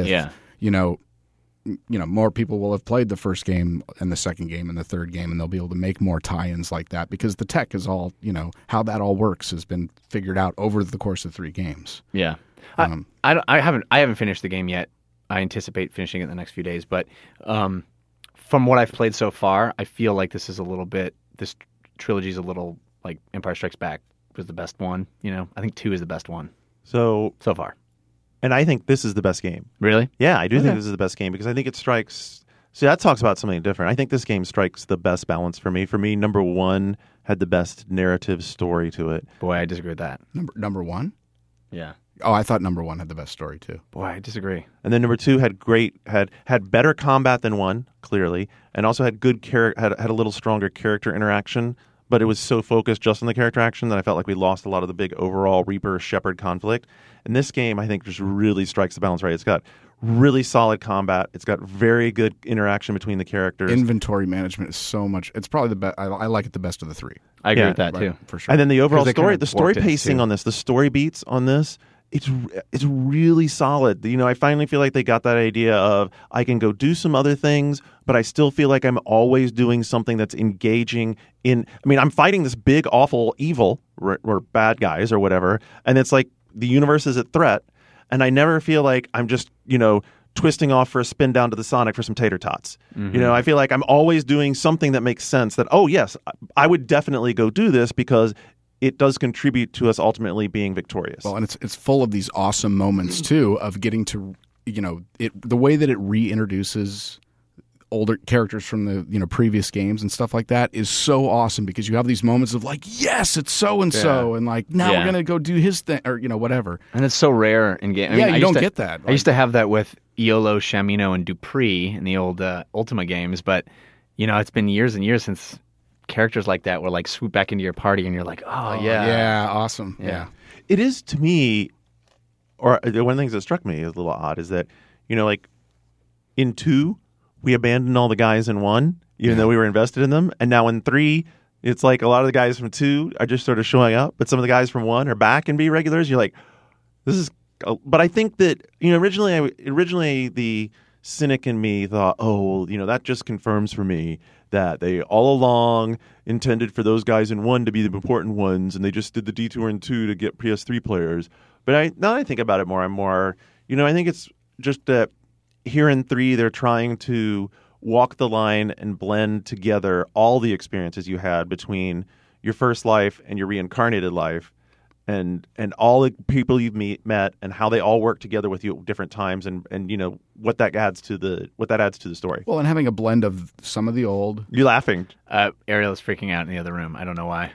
more people will have played the first game and the second game and the third game, and they'll be able to make more tie-ins like that because the tech is all, how that all works has been figured out over the course of 3 games. Yeah, I haven't finished the game yet. I anticipate finishing it in the next few days, but from what I've played so far, I feel like this trilogy is a little like Empire Strikes Back was the best one. I think 2 is the best one So far. And I think this is the best game. Really? Yeah, I do think this is the best game because I think it strikes. See, that talks about something different. I think this game strikes the best balance for me. For me, number 1 had the best narrative story to it. Boy, I disagree with that. Number 1? Yeah. Oh, I thought number 1 had the best story too. Boy, I disagree. And then number 2 had better combat than 1, clearly, and also had had a little stronger character interaction. But it was so focused just on the character action that I felt like we lost a lot of the big overall Reaper-Shepard conflict. And this game, I think, just really strikes the balance right. It's got really solid combat. It's got very good interaction between the characters. Inventory management is so much. It's probably the best. I like it the best of the 3. I agree Yeah, with that Right, too. for sure. And then the overall 'Cause they story, kinda the story worked it, pacing too. on this, the story beats on this, it's really solid. I finally feel like they got that idea of I can go do some other things, but I still feel like I'm always doing something that's engaging in. I mean, I'm fighting this big, awful evil or bad guys or whatever, and it's like the universe is at threat, and I never feel like I'm just twisting off for a spin down to the Sonic for some tater tots. I feel like I'm always doing something that makes sense. That yes, I would definitely go do this because it does contribute to us ultimately being victorious. Well, and it's full of these awesome moments too of getting to the way that it reintroduces older characters from the previous games and stuff like that is so awesome because you have these moments of like, yes, it's so and so, and like now we're gonna go do his thing or whatever. And it's so rare in game. You don't get that. I used to have that with Iolo, Shamino, and Dupree in the old Ultima games, but it's been years and years since characters like that were like swoop back into your party, and you're like, awesome, yeah. It is to me, or one of the things that struck me as a little odd is that like in 2 we abandoned all the guys in 1, even though we were invested in them, and now in 3 it's like a lot of the guys from 2 are just sort of showing up, but some of the guys from 1 are back and be regulars. You're like, this is. But I think that originally the cynic in me thought, that just confirms for me that they all along intended for those guys in 1 to be the important ones, and they just did the detour in 2 to get PS3 players. But now that I think about it more, I'm more, I think it's just that here in 3 they're trying to walk the line and blend together all the experiences you had between your first life and your reincarnated life, and all the people you've met and how they all work together with you at different times, and what that adds to the story. Well, and having a blend of some of the old. You're laughing. Ariel is freaking out in the other room. I don't know why.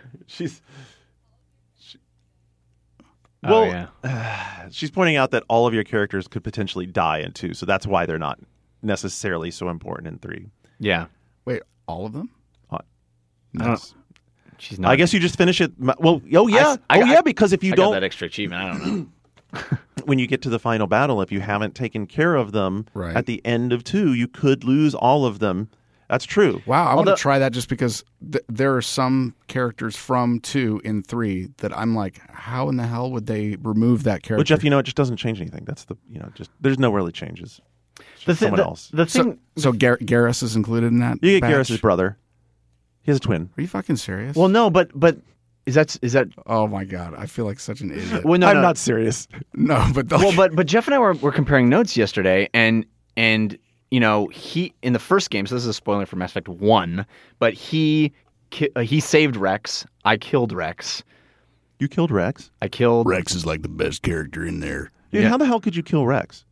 She's pointing out that all of your characters could potentially die in 2, so that's why they're not necessarily so important in 3. Yeah. Wait, all of them? Nice. She's not. I guess you just finish it. Well, because if you I don't, got that extra achievement. I don't know. when you get to the final battle, if you haven't taken care of them at the end of 2, you could lose all of them. That's true. Wow, I want to try that just because there are some characters from 2 in 3 that I'm like, how in the hell would they remove that character? Well, Jeff, it just doesn't change anything. That's just there's no really changes. Someone else. The thing. So Garrus is included in that. You get Garrus' brother. He has a twin. Are you fucking serious? Well, no, but is that? Oh my god, I feel like such an idiot. Well, I'm not serious. No, but but Jeff and I were comparing notes yesterday, and he in the first game. So this is a spoiler for Mass Effect 1, but he saved Rex. I killed Rex. You killed Rex? I killed Rex is like the best character in there. Dude, how the hell could you kill Rex?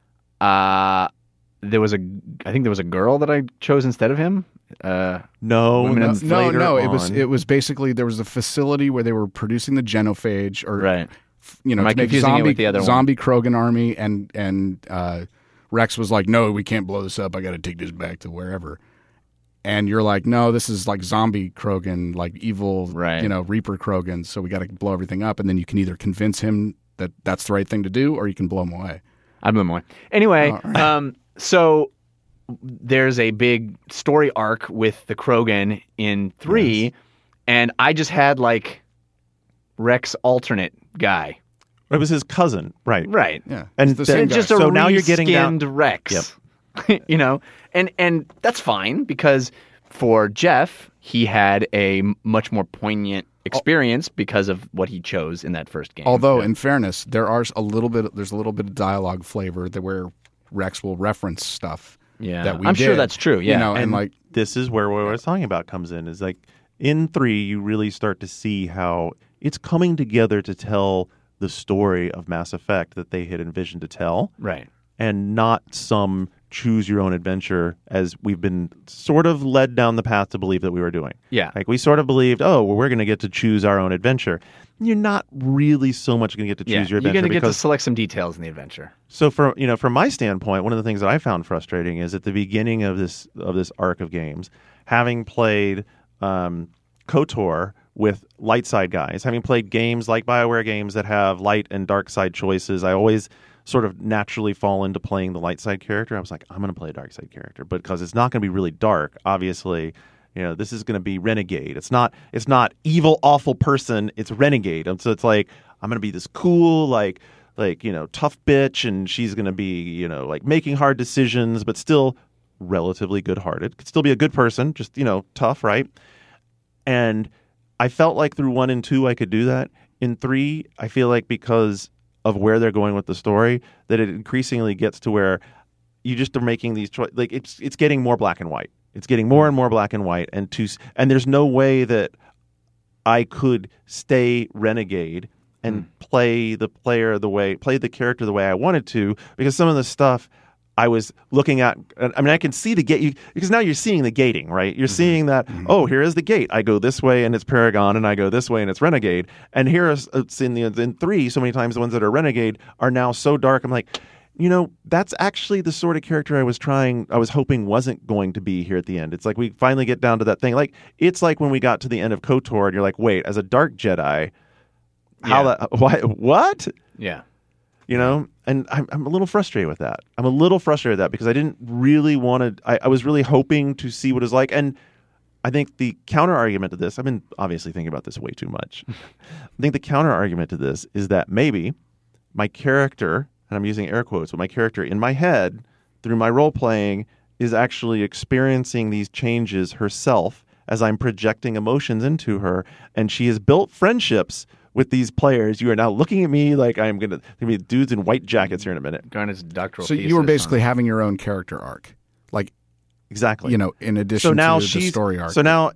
I think there was a girl that I chose instead of him. No. It was basically there was a facility where they were producing the genophage, or right. To make zombie Krogan army, and Rex was like, no, we can't blow this up. I got to take this back to wherever. And you're like, no, this is like zombie Krogan, like evil, Reaper Krogan. So we got to blow everything up, and then you can either convince him that that's the right thing to do, or you can blow him away. I blew him away. Anyway, so there's a big story arc with the Krogan in 3, and I just had like Rex alternate guy. It was his cousin, right? Right. Yeah, and just so a now you're getting down Rex. Yep. And that's fine because for Jeff, he had a much more poignant experience because of what he chose in that first game. Although, in fairness, there's a little bit of dialogue flavor where Rex will reference stuff. Yeah, that we I'm did, sure that's true. Yeah, and like this is where what I was talking about comes in. Is like in 3, you really start to see how it's coming together to tell the story of Mass Effect that they had envisioned to tell, right? And not some choose your own adventure as we've been sort of led down the path to believe that we were doing. Yeah, like we sort of believed, we're going to get to choose our own adventure. You're not really so much going to get to choose your adventure. You're going to get to select some details in the adventure. So from my standpoint, one of the things that I found frustrating is at the beginning of this arc of games, having played KOTOR with light side guys, having played games like BioWare games that have light and dark side choices, I always sort of naturally fall into playing the light side character. I was like, I'm going to play a dark side character, but because it's not going to be really dark, obviously. This is going to be Renegade. It's not evil, awful person. It's Renegade. So it's like I'm going to be this cool, tough bitch, and she's going to be, like making hard decisions, but still relatively good-hearted. Could still be a good person, just tough, right? And I felt like through 1 and 2 I could do that. In 3, I feel like because of where they're going with the story, that it increasingly gets to where you just are making these choices. Like it's getting more black and white. It's getting more and more black and white, and there's no way that I could stay Renegade and play the character the way I wanted to, because some of the stuff I was looking at. I mean, I can see the gate because now you're seeing the gating, right? You're seeing that. Oh, here is the gate. I go this way and it's Paragon, and I go this way and it's Renegade. And here it's in 3. So many times the ones that are Renegade are now so dark. I'm like, that's actually the sort of character I was hoping wasn't going to be here at the end. It's like we finally get down to that thing. Like it's like when we got to the end of KOTOR, and you're like, wait, as a dark Jedi, what? Yeah. And I'm a little frustrated with that. Because I didn't really want to. I was really hoping to see what it's like, and I think the counter argument to this. I've been obviously thinking about this way too much. I think the counter argument to this is that maybe my character, and I'm using air quotes, but my character in my head through my role playing is actually experiencing these changes herself as I'm projecting emotions into her, and she has built friendships with these players. You are now looking at me like I'm going to be dudes in white jackets here in a minute. Garnet's doctoral So you were basically having your own character arc. Like, exactly. In addition to the story arc. So now,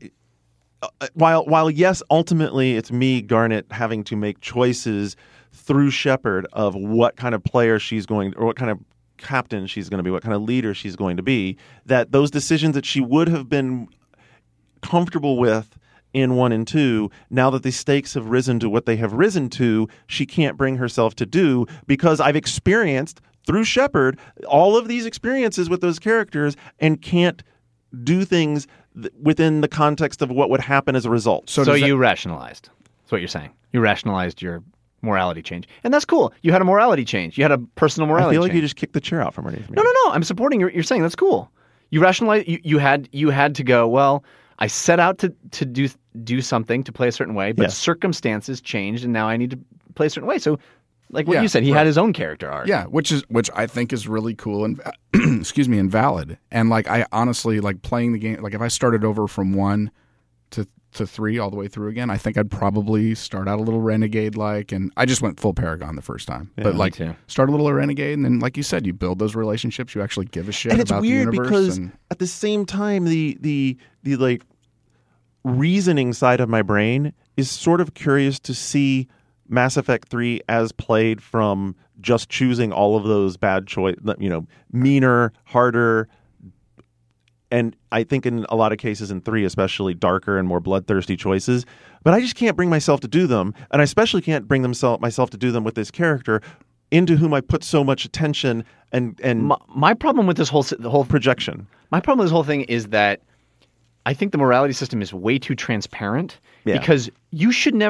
while yes, ultimately it's me, Garnet, having to make choices through Shepard of what kind of player she's going, or what kind of captain she's going to be, what kind of leader she's going to be, that those decisions that she would have been comfortable with in 1 and 2, now that the stakes have risen to what they have risen to, she can't bring herself to do, because I've experienced through Shepard all of these experiences with those characters and can't do things within the context of what would happen as a result. So you rationalized. That's what you're saying. You rationalized your morality change. And that's cool. You had a morality change. You had a personal morality change. I feel like you just kicked the chair out from underneath me. No. I'm supporting you're saying that's cool. You rationalized. You had to go, well, I set out to do something, to play a certain way, but circumstances changed, and now I need to play a certain way. So, like what you said, he had his own character arc. Yeah, which I think is really cool and and valid. And like I honestly like playing the game. Like if I started over from 1 to 3 all the way through again, I think I'd probably start out a little Renegade like, and I just went full Paragon the first time. Yeah, but like start a little Renegade, and then like you said, you build those relationships. You actually give a shit about the universe. And it's weird because at the same time, the like reasoning side of my brain is sort of curious to see Mass Effect 3 as played from just choosing all of those bad meaner, harder, and I think in a lot of cases in 3, especially darker and more bloodthirsty choices. But I just can't bring myself to do them, and I especially can't bring myself to do them with this character into whom I put so much attention and my problem with this whole projection. My problem with this whole thing is that I think the morality system is way too transparent because you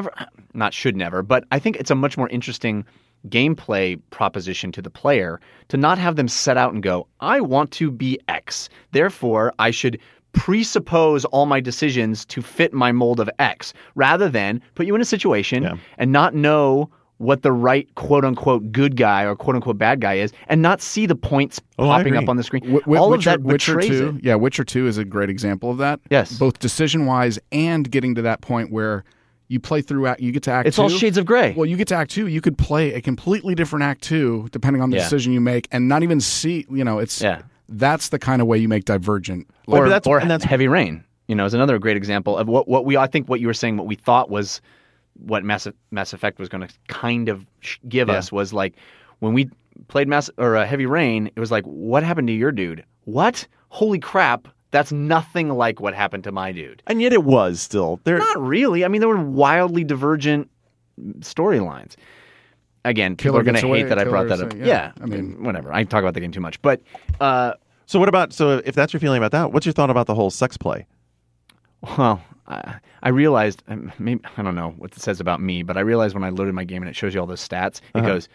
but I think it's a much more interesting gameplay proposition to the player to not have them set out and go, I want to be X. Therefore, I should presuppose all my decisions to fit my mold of X, rather than put you in a situation and not know what the right quote-unquote good guy or quote-unquote bad guy is, and not see the points popping up on the screen. All of that betrays it. Yeah, Witcher 2 is a great example of that. Yes. Both decision-wise and getting to that point where you play through, you get to Act 2. It's all shades of gray. Well, you get to Act 2, you could play a completely different Act 2 depending on the decision you make and not even see, that's the kind of way you make Divergent. Or Heavy Rain, is another great example of I think what you were saying, what we thought was what Mass Effect was going to kind of give us was like when we played Heavy Rain, it was like, what happened to your dude? What? Holy crap. That's nothing like what happened to my dude. And yet it was still. Not really. I mean, there were wildly divergent storylines. Again, people are going to hate that I brought that up. Yeah. I mean, whatever. I talk about the game too much. But so if that's your feeling about that, what's your thought about the whole sex play? Well, I realized, maybe I don't know what it says about me, but I realized when I loaded my game and it shows you all those stats, it goes,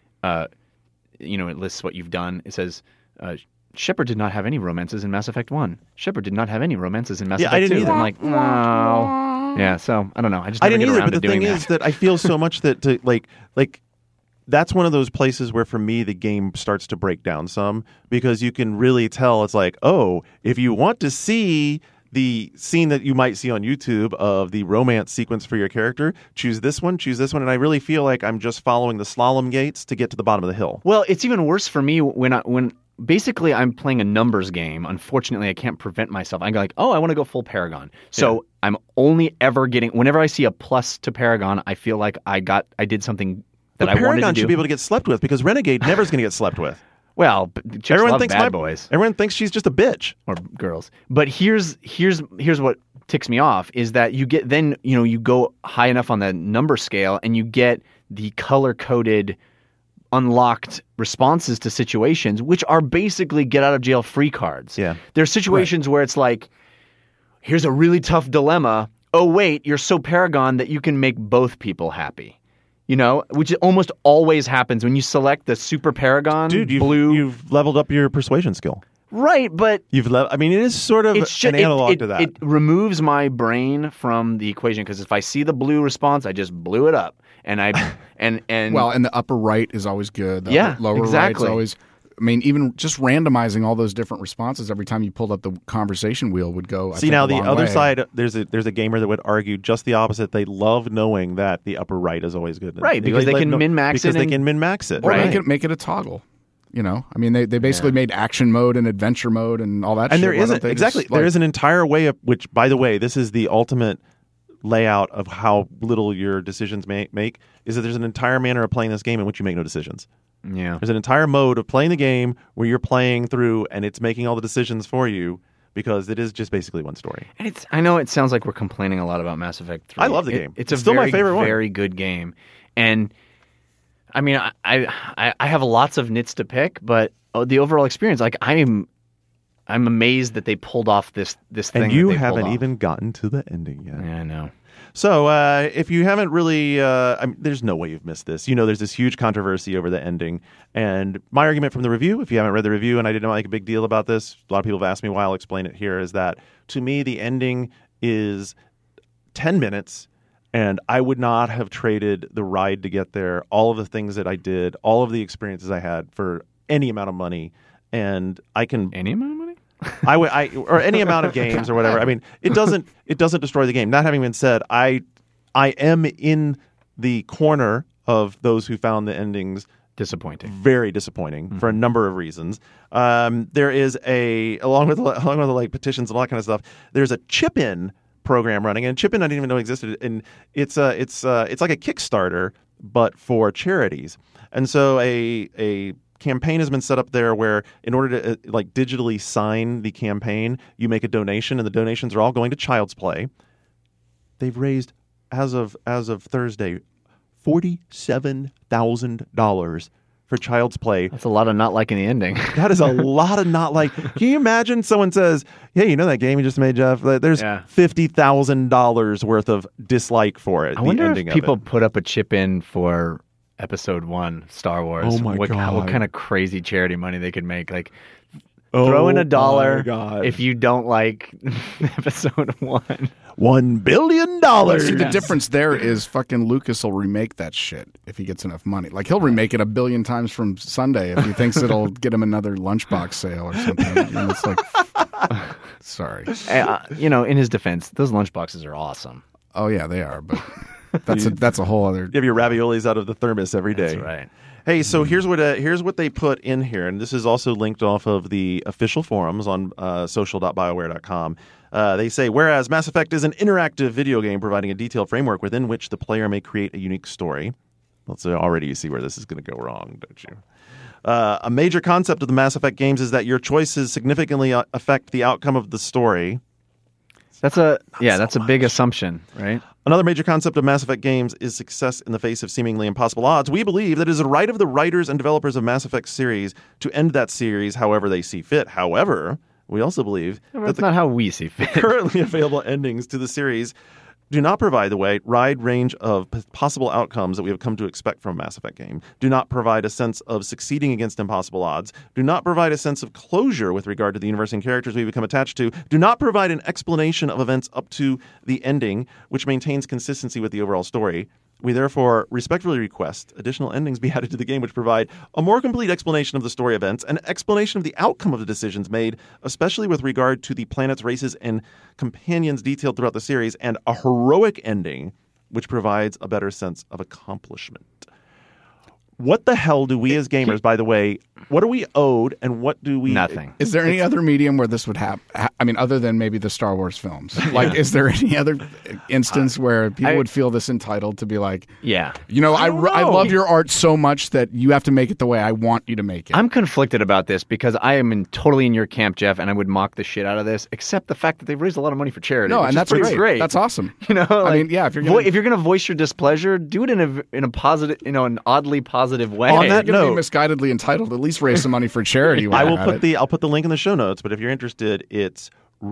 it lists what you've done. It says, Shepard did not have any romances in Mass Effect 1. Shepard did not have any romances in Mass Effect 2. I didn't either. I'm like, no. Yeah, so I don't know. I didn't either, but the thing is that I feel so much that that's one of those places where for me the game starts to break down some, because you can really tell it's like, oh, if you want to see the scene that you might see on YouTube of the romance sequence for your character, choose this one, and I really feel like I'm just following the slalom gates to get to the bottom of the hill. Well, it's even worse for me when basically I'm playing a numbers game. Unfortunately, I can't prevent myself. I go like, oh, I want to go full Paragon. So I'm only ever getting, whenever I see a plus to Paragon, I feel like I did something that I wanted to do. Paragon should be able to get slept with, because Renegade never is going to get slept with. Well, chicks love bad boys Everyone thinks she's just a bitch. or girls. But here's what ticks me off is that you get then you go high enough on the number scale and you get the color coded unlocked responses to situations, which are basically get out of jail free cards. Yeah. There's situations where it's like, here's a really tough dilemma. Oh, wait, you're so Paragon that you can make both people happy. Which almost always happens when you select the super Paragon blue. You've leveled up your persuasion skill. Right, but it is sort of an analog to that. It removes my brain from the equation because if I see the blue response, I just blew it up. And and the upper right is always good. The lower exactly. right is always. I mean, even just randomizing all those different responses every time you pulled up the conversation wheel would go. See, now the other side, there's a gamer that would argue just the opposite. They love knowing that the upper right is always good. Right, because they can min-max it. Because they can min-max it. Or right. make it a toggle. I mean, they basically made action mode and adventure mode and all that. And shit. There is an entire way of which, by the way, this is the ultimate layout of how little your decisions make. Is that there's an entire manner of playing this game in which you make no decisions. Yeah. There's an entire mode of playing the game where you're playing through and it's making all the decisions for you because it is just basically one story. And I know it sounds like we're complaining a lot about Mass Effect 3. I love the game. It's still very, my favorite one. Very good game. And I mean, I have lots of nits to pick, but the overall experience, like I'm amazed that they pulled off this thing. And you haven't even gotten to the ending yet. Yeah, I know. So if you haven't really, there's no way you've missed this. There's this huge controversy over the ending. And my argument from the review, if you haven't read the review, and I didn't make a big deal about this, a lot of people have asked me why, I'll explain it here, is that to me the ending is 10 minutes, and I would not have traded the ride to get there, all of the things that I did, all of the experiences I had for any amount of money. And I can... Any amount of money? or any amount of games or whatever. I mean, it doesn't destroy the game. That having been said, I am in the corner of those who found the endings disappointing, very disappointing for a number of reasons. There is along with like petitions and all that kind of stuff. There's a chip-in program running, and chip-in I didn't even know existed. And it's like a Kickstarter but for charities. And so a campaign has been set up there where in order to digitally sign the campaign, you make a donation, and the donations are all going to Child's Play. They've raised, as of Thursday, $47,000 for Child's Play. That's a lot of not liking the ending. That is a lot of not like. Can you imagine someone says, "Hey, that game you just made, Jeff? There's $50,000 worth of dislike for it." I wonder if people put up a chip in for Episode 1, Star Wars. Oh my God. What kind of crazy charity money they could make. Like, throw in $1 if you don't like Episode 1. $1 billion. See, the difference there is fucking Lucas will remake that shit if he gets enough money. Like, he'll remake it 1 billion times from Sunday if he thinks it'll get him another lunchbox sale or something. It's like, sorry. In his defense, those lunchboxes are awesome. Oh, yeah, they are, but... That's a whole other. You have your raviolis out of the thermos every day. That's right. Hey, so here's what they put in here, and this is also linked off of the official forums on social.bioware.com. They say, whereas Mass Effect is an interactive video game providing a detailed framework within which the player may create a unique story. Already you see where this is going to go wrong, don't you? A major concept of the Mass Effect games is that your choices significantly affect the outcome of the story. That's a big assumption, right? Another major concept of Mass Effect games is success in the face of seemingly impossible odds. We believe that it is a right of the writers and developers of Mass Effect series to end that series however they see fit. However, we also believe that's not how we see fit. Currently available endings to the series do not provide the wide range of possible outcomes that we have come to expect from a Mass Effect game, do not provide a sense of succeeding against impossible odds, do not provide a sense of closure with regard to the universe and characters we become attached to, do not provide an explanation of events up to the ending, which maintains consistency with the overall story. We therefore respectfully request additional endings be added to the game which provide a more complete explanation of the story events, an explanation of the outcome of the decisions made, especially with regard to the planets, races, and companions detailed throughout the series, and a heroic ending which provides a better sense of accomplishment. What the hell do we as gamers, by the way, What are we owed, and what do we... Nothing. Is there any other medium where this would happen? I mean, other than maybe the Star Wars films. Like, is there any other instance where people would feel this entitled to be like, Yeah. you know, I don't know. love your art so much that you have to make it the way I want you to make it. I'm conflicted about this because I am totally in your camp, Jeff, and I would mock the shit out of this, except the fact that they've raised a lot of money for charity. No, which and is that's pretty great. That's awesome. You know, I mean, yeah, if you're gonna voice your displeasure, do it in a positive, an oddly positive way. On that if you're gonna note- be misguidedly entitled, at least raise some money for charity. while I will you're at put it. I'll put the link in the show notes, but if you're interested, it's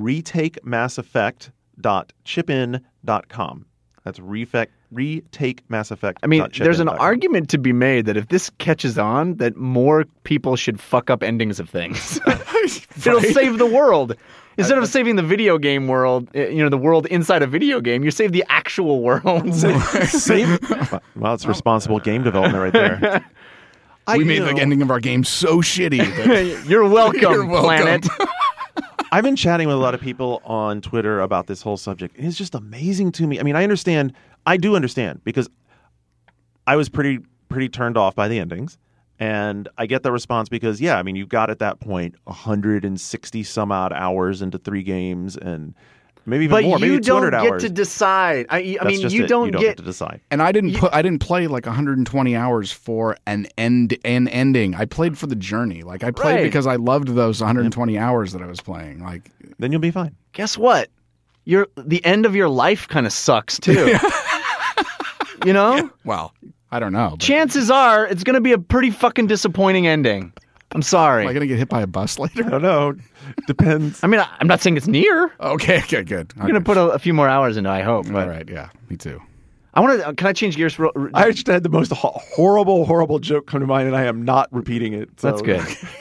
retakemasseffect.chipin.com. That's retakemasseffect. I mean, there's an argument to be made that if this catches on, that more people should fuck up endings of things. It'll save the world. Instead of saving the video game world, the world inside a video game, you save the actual world. Well, it's responsible game development right there. We made the ending of our game so shitty. That You're welcome, You're welcome. planet. I've been chatting with a lot of people on Twitter about this whole subject. It's just amazing to me. I mean, I do understand, because I was pretty turned off by the endings. And I get the response because, yeah, I mean, you got at that point 160 some odd hours into 3 games, and maybe even more, maybe 200 don't get hours. to decide. I That's mean, just you it. don't You don't get get to decide. And I didn't play like 120 hours for an ending. I played for the journey. Like I played Right. because I loved those 120 hours that I was playing. Like Then you'll be fine. Guess what? The end of your life kind of sucks too. You know? well, I don't know. But Chances are it's going to be a pretty fucking disappointing ending. I'm sorry. am I gonna get hit by a bus I later? don't know. Depends. I mean, I'm not saying it's near. Okay, good. I'm going to put a few more hours into it, I hope. All But right, yeah, me too. I want to. Can I change gears? I just had the most horrible joke come to mind, and I am not repeating it. So. That's good.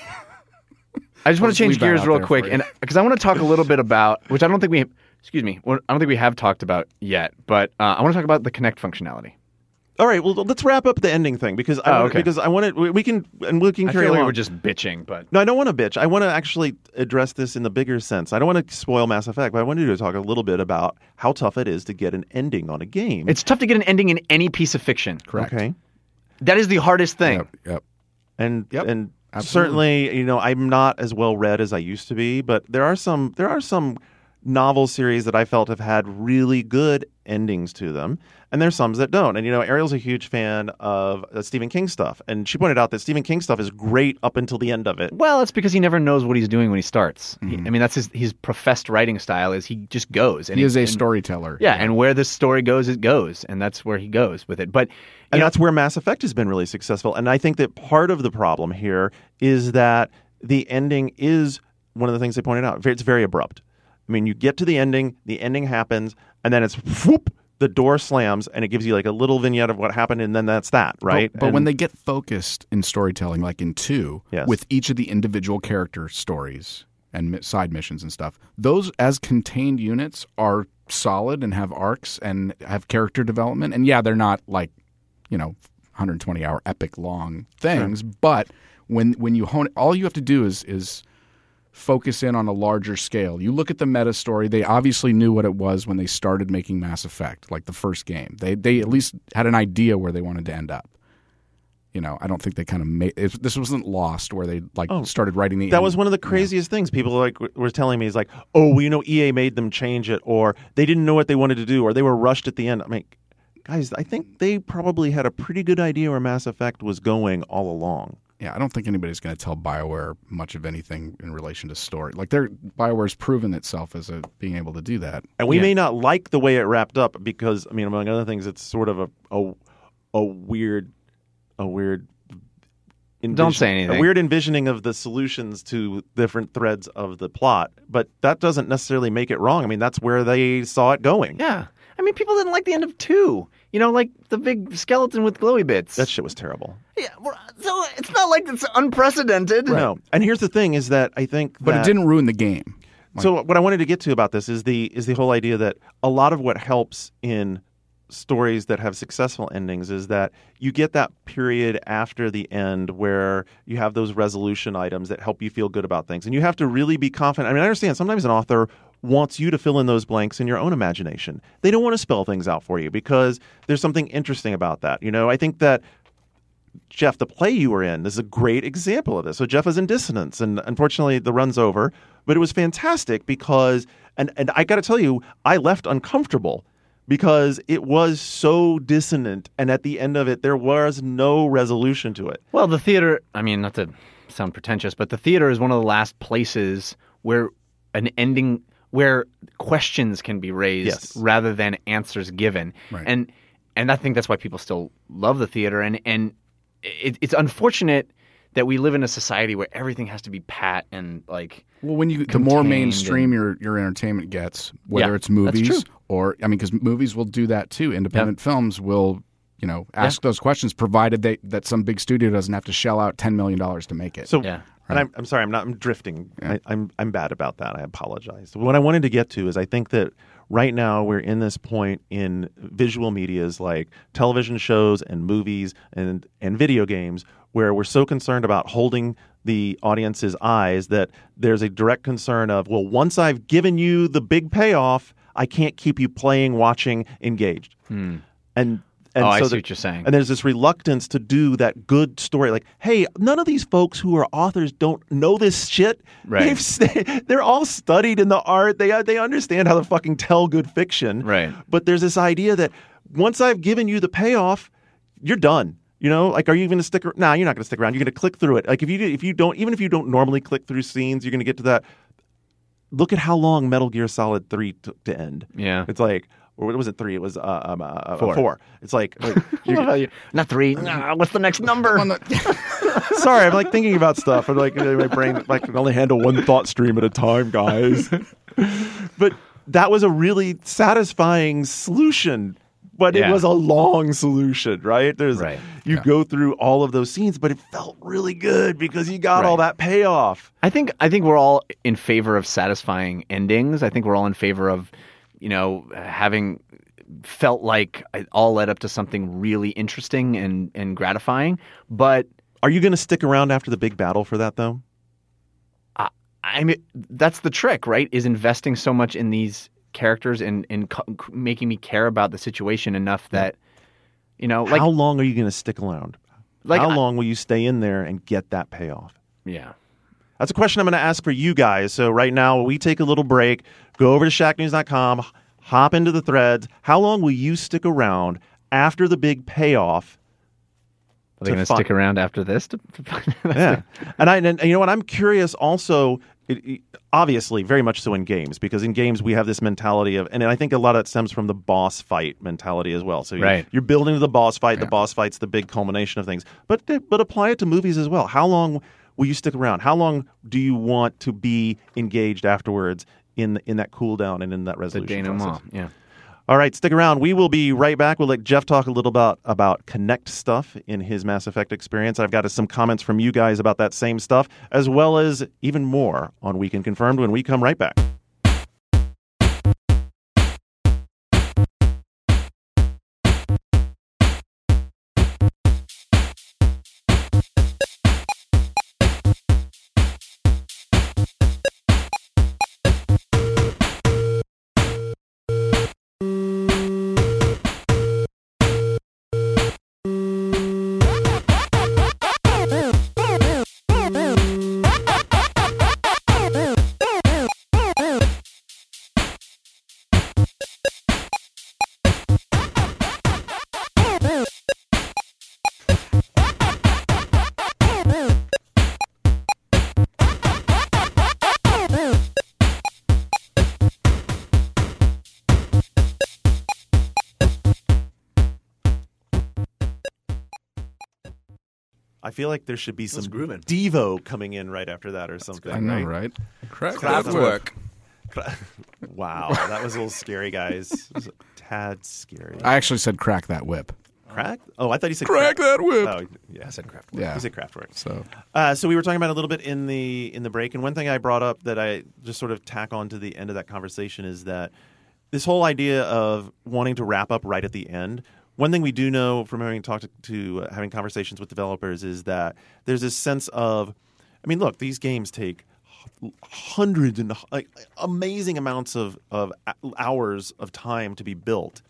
I just want Let's to change leave that gears out real there quick, for you. and because I want to talk a little bit about, which I don't think we, I don't think we have talked about yet, but I want to talk about the Kinect functionality. All right. Well, let's wrap up the ending thing because okay. I want to. We can I carry feel like along. we were just bitching, but No, I don't want to bitch. I want to actually address this in the bigger sense. I don't want to spoil Mass Effect, but I wanted to talk a little bit about how tough it is to get an ending on a game. it's tough to get an ending in any piece of fiction. Correct. Okay. That is the hardest thing. Yep. And Yep, and absolutely. certainly, I'm not as well read as I used to be, but there are some novel series that I felt have had really good endings to them, and there's some that don't. And Ariel's a huge fan of Stephen King stuff, and she pointed out that Stephen King stuff is great up until the end of it. Well, it's because he never knows what he's doing when he starts. I mean, that's his professed writing style is he just goes. And He is a storyteller. Yeah, and where this story goes, it goes, and that's where he goes with it. But And that's where Mass Effect has been really successful. And I think that part of the problem here is that the ending is one of the things they pointed out. It's very abrupt. I mean, you get to the ending happens, and then it's whoop, the door slams, and it gives you like a little vignette of what happened, and then that's that, right? But when they get focused in storytelling, like in 2, Yes. with each of the individual character stories and side missions and stuff, those as contained units are solid and have arcs and have character development. And yeah, they're not like 120-hour epic long things, but when you hone it, all you have to do is focus in on a larger scale. You look at the meta story, they obviously knew what it was when they started making Mass Effect, like the first game. They at least had an idea where they wanted to end up. I don't think they kind of made this wasn't Lost where they started writing the that end. was one of the craziest things people were telling me is like, oh, well, EA made them change it, or they didn't know what they wanted to do, or they were rushed at the end. I mean, guys, I think they probably had a pretty good idea where Mass Effect was going all along. Yeah, I don't think anybody's going to tell BioWare much of anything in relation to story. Like BioWare's proven itself as being able to do that. And we may not like the way it wrapped up because, I mean, among other things, it's sort of a weird Don't say anything. A weird envisioning of the solutions to different threads of the plot. But that doesn't necessarily make it wrong. I mean, that's where they saw it going. yeah, I mean, people didn't like the end of 2. Like the big skeleton with glowy bits. That shit was terrible. Yeah, so it's not like it's unprecedented. No. And here's the thing is that I think But it didn't ruin the game. So what I wanted to get to about this is the whole idea that a lot of what helps in stories that have successful endings is that you get that period after the end where you have those resolution items that help you feel good about things. And you have to really be confident. I mean, I understand sometimes an author wants you to fill in those blanks in your own imagination. They don't want to spell things out for you because there's something interesting about that. I think that Jeff, the play you were in, this is a great example of this. So Jeff was in Dissonance, and unfortunately the run's over, but it was fantastic because, and I got to tell you, I left uncomfortable because it was so dissonant, and at the end of it, there was no resolution to it. Well, the theater, I mean, not to sound pretentious, but the theater is one of the last places where where questions can be raised rather than answers given. Right. And I think that's why people still love the theater. And it's unfortunate that we live in a society where everything has to be pat and like. Well, the more contained mainstream your entertainment gets, whether it's that's movies true. or because movies will do that too. Independent films will, ask those questions, provided that some big studio doesn't have to shell out $10 million to make it. So, Yeah. and I'm sorry, I'm drifting. Yeah. I'm bad about that. I apologize. What I wanted to get to is I think that right now we're in this point in visual medias like television shows and movies and video games where we're so concerned about holding the audience's eyes that there's a direct concern of, well, once I've given you the big payoff, I can't keep you playing, watching, engaged. And I so see what you're saying. And there's this reluctance to do that good story. Like, hey, none of these folks who are authors don't know this shit. Right. They're all studied in the art. They understand how to fucking tell good fiction. Right. But there's this idea that once I've given you the payoff, you're done. Like, are you going to stick around? Nah, you're not going to stick around. You're going to click through it. Like, if you don't normally click through scenes, you're going to get to that. Look at how long Metal Gear Solid 3 took to end. Yeah. It's like, or what was it? 3? It was 4. It's like, Not 3. What's the next number? sorry, I'm like thinking about stuff. I'm like, my brain can only handle one thought stream at a time, guys. But that was a really satisfying solution. But it was a long solution, right? You go through all of those scenes, but it felt really good because you got all that payoff. I think we're all in favor of satisfying endings. I think we're all in favor of, having felt like it all led up to something really interesting and gratifying. But are you going to stick around after the big battle for that, though? I mean, that's the trick, right? Is investing so much in these characters and making me care about the situation enough that, like, how long are you going to stick around? Like, how long will you stay in there and get that payoff? Yeah. That's a question I'm going to ask for you guys. So right now, we take a little break, go over to shacknews.com, hop into the threads. How long will you stick around after the big payoff? Are they going to stick around after this? Yeah. And you know what? I'm curious also, obviously, very much so in games, because in games we have this mentality of, and I think a lot of it stems from the boss fight mentality as well. So you're building to the boss fight. The boss fight's the big culmination of things. But apply it to movies as well. How long will you stick around? How long do you want to be engaged afterwards in that cool down and in that resolution process? Yeah. All right, stick around. We will be right back. We'll let Jeff talk a little about Kinect stuff in his Mass Effect experience. I've got some comments from you guys about that same stuff, as well as even more on Weekend Confirmed when we come right back. I feel like there should be some Devo coming in right after that or something. I know, right? Kraftwerk. Wow, that was a little scary, guys. It was a tad scary. I actually said crack that whip. Crack? Oh, I thought you said crack that whip. Oh, yeah, I said Kraftwerk. Yeah. You said Kraftwerk. So we were talking about it a little bit in the break, and one thing I brought up that I just sort of tack on to the end of that conversation is that this whole idea of wanting to wrap up right at the end. One thing we do know from having talked to having conversations with developers is that there's this sense of, I mean, look, these games take hundreds and amazing amounts of hours of time to be built.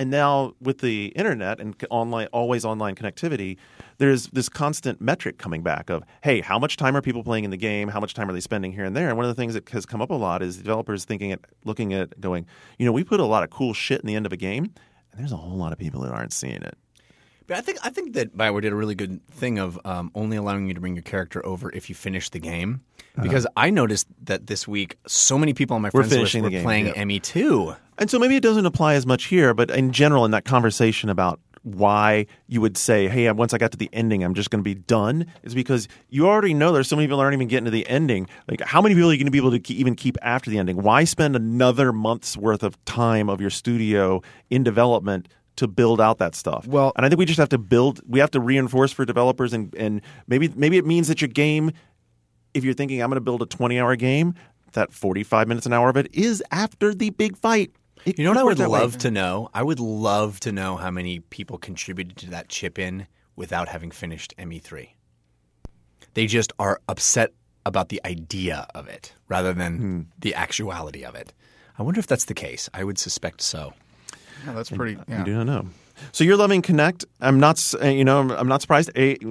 And now with the internet and always online connectivity, there's this constant metric coming back of, hey, how much time are people playing in the game? How much time are they spending here and there? And one of the things that has come up a lot is developers looking at going, we put a lot of cool shit in the end of a game, and there's a whole lot of people that aren't seeing it. But I think that BioWare did a really good thing of only allowing you to bring your character over if you finish the game. Because I noticed that this week, so many people on my friends list were playing ME2. And so maybe it doesn't apply as much here, but in general, in that conversation about why you would say, hey, once I got to the ending, I'm just going to be done, is because you already know there's so many people that aren't even getting to the ending. Like, how many people are you going to be able to even keep after the ending? Why spend another month's worth of time of your studio in development to build out that stuff? Well, and I think we just have to we have to reinforce for developers, and maybe it means that your game, if you're thinking I'm going to build a 20-hour game, that 45 minutes an hour of it is after the big fight. You know what I would love to know? I would love to know how many people contributed to that chip-in without having finished ME3. They just are upset about the idea of it rather than the actuality of it. I wonder if that's the case. I would suspect so. Yeah, that's pretty. Yeah. I do not know. So you're loving Kinect. I'm not. I'm not surprised.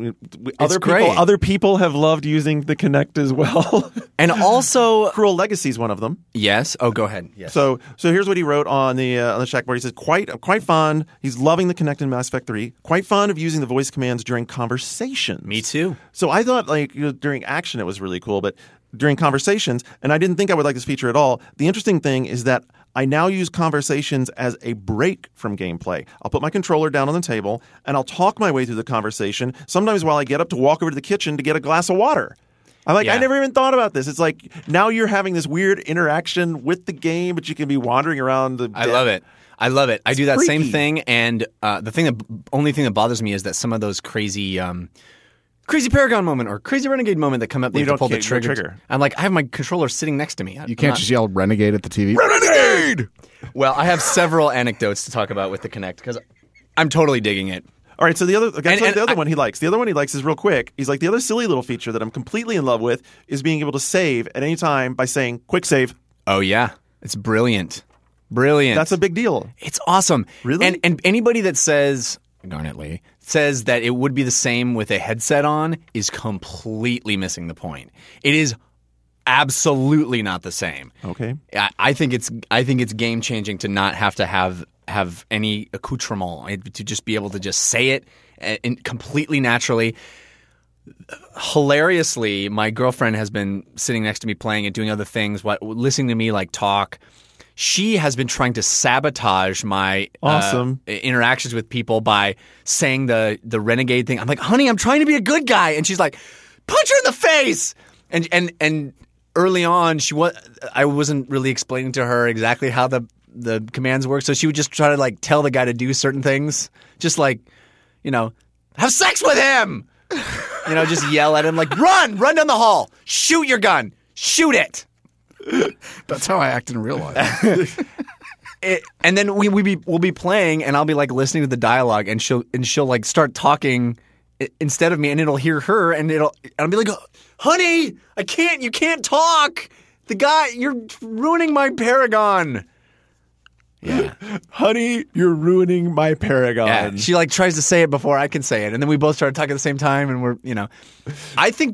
Other people have loved using the Kinect as well. And also, Cruel Legacy is one of them. Yes. Oh, go ahead. Yes. So here's what he wrote on the Shackboard. He says, quite fond. He's loving the Kinect in Mass Effect 3. Quite fond of using the voice commands during conversations. Me too. So I thought during action it was really cool, but during conversations, and I didn't think I would like this feature at all. The interesting thing is that I now use conversations as a break from gameplay. I'll put my controller down on the table, and I'll talk my way through the conversation, sometimes while I get up to walk over to the kitchen to get a glass of water. I'm like, I never even thought about this. It's like now you're having this weird interaction with the game, but you can be wandering around the I love it. I do that freaky. Same thing, and the only thing that bothers me is that some of those crazy Paragon moment or crazy Renegade moment that come up, you have to pull the trigger. I'm like, I have my controller sitting next to me. You can't just yell Renegade at the TV. Renegade! Well, I have several anecdotes to talk about with the Kinect because I'm totally digging it. All right, so the other one he likes. The other one he likes is real quick. He's like, the other silly little feature that I'm completely in love with is being able to save at any time by saying, quick save. Oh, yeah. It's brilliant. Brilliant. That's a big deal. It's awesome. Really? And anybody that says, Garnet Lee, says that it would be the same with a headset on is completely missing the point. It is absolutely not the same. Okay. I think it's game changing to not have to have any accoutrement, to just be able to just say it completely naturally. Hilariously, my girlfriend has been sitting next to me playing and doing other things, listening to me talk. She has been trying to sabotage my interactions with people by saying the Renegade thing. I'm like, honey, I'm trying to be a good guy, and she's like, punch her in the face. And early on, I wasn't really explaining to her exactly how the commands work, so she would just try to tell the guy to do certain things, just have sex with him. Just yell at him run down the hall, shoot your gun, shoot it. That's how I act in real life. And then we'll be playing, and I'll be listening to the dialogue, and she'll start talking instead of me, and it'll hear her, and I'll be like, honey, you can't talk. The guy, you're ruining my Paragon. Yeah. Honey, you're ruining my Paragon. Yeah. She tries to say it before I can say it, and then we both start talking at the same time, and I think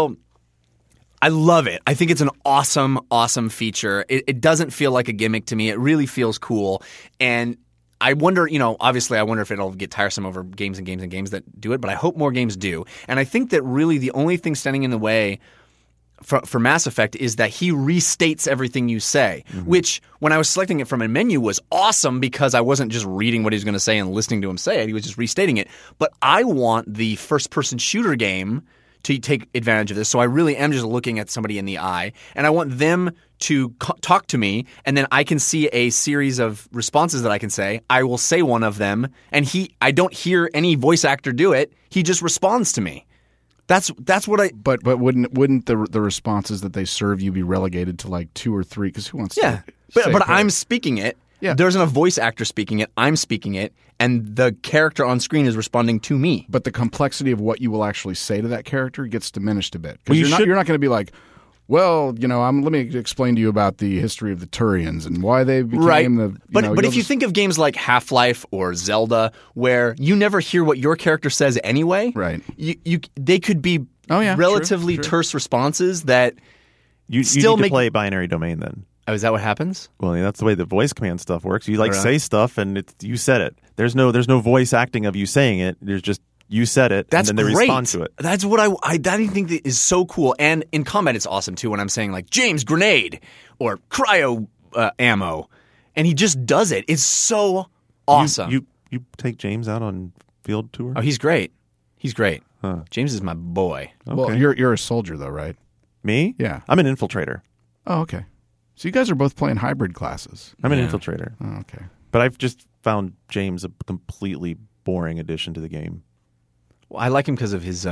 I love it. I think it's an awesome, awesome feature. It doesn't feel like a gimmick to me. It really feels cool. And I wonder, obviously I wonder if it'll get tiresome over games and games and games that do it, but I hope more games do. And I think that really the only thing standing in the way for Mass Effect is that he restates everything you say, which when I was selecting it from a menu was awesome because I wasn't just reading what he was going to say and listening to him say it. He was just restating it. But I want the first-person shooter game to take advantage of this. So I really am just looking at somebody in the eye, and I want them to talk to me, and then I can see a series of responses that I can say. I will say one of them, and I don't hear any voice actor do it. He just responds to me. That's what I. But wouldn't the responses that they serve you be relegated to 2 or 3? Because who wants to? Yeah, but I'm speaking it. Yeah. There's not a voice actor speaking it. I'm speaking it, and the character on screen is responding to me. But the complexity of what you will actually say to that character gets diminished a bit. Because you're not going to be like, well, let me explain to you about the history of the Turians and why they became Right. the. But if you think of games like Half-Life or Zelda, where you never hear what your character says anyway, Right. They could be relatively true. terse responses that You still need to make. play binary domain then. Oh, is that what happens? Well, that's the way the voice command stuff works. You Really? say stuff and you said it. There's no voice acting of you saying it. There's just you said it That's and then they great. respond to it. That's what I think that is so cool. And in combat, it's awesome too. When I'm saying like James grenade or cryo ammo, and he just does it. It's so awesome. You take James out on field tour? Oh, he's great. He's great. Huh. James is my boy. Well, you're a soldier though, right? Me? Yeah. I'm an infiltrator. Oh, okay. So you guys are both playing hybrid classes. I'm an infiltrator. Oh, okay. But I've just found James a completely boring addition to the game. Well, I like him because of his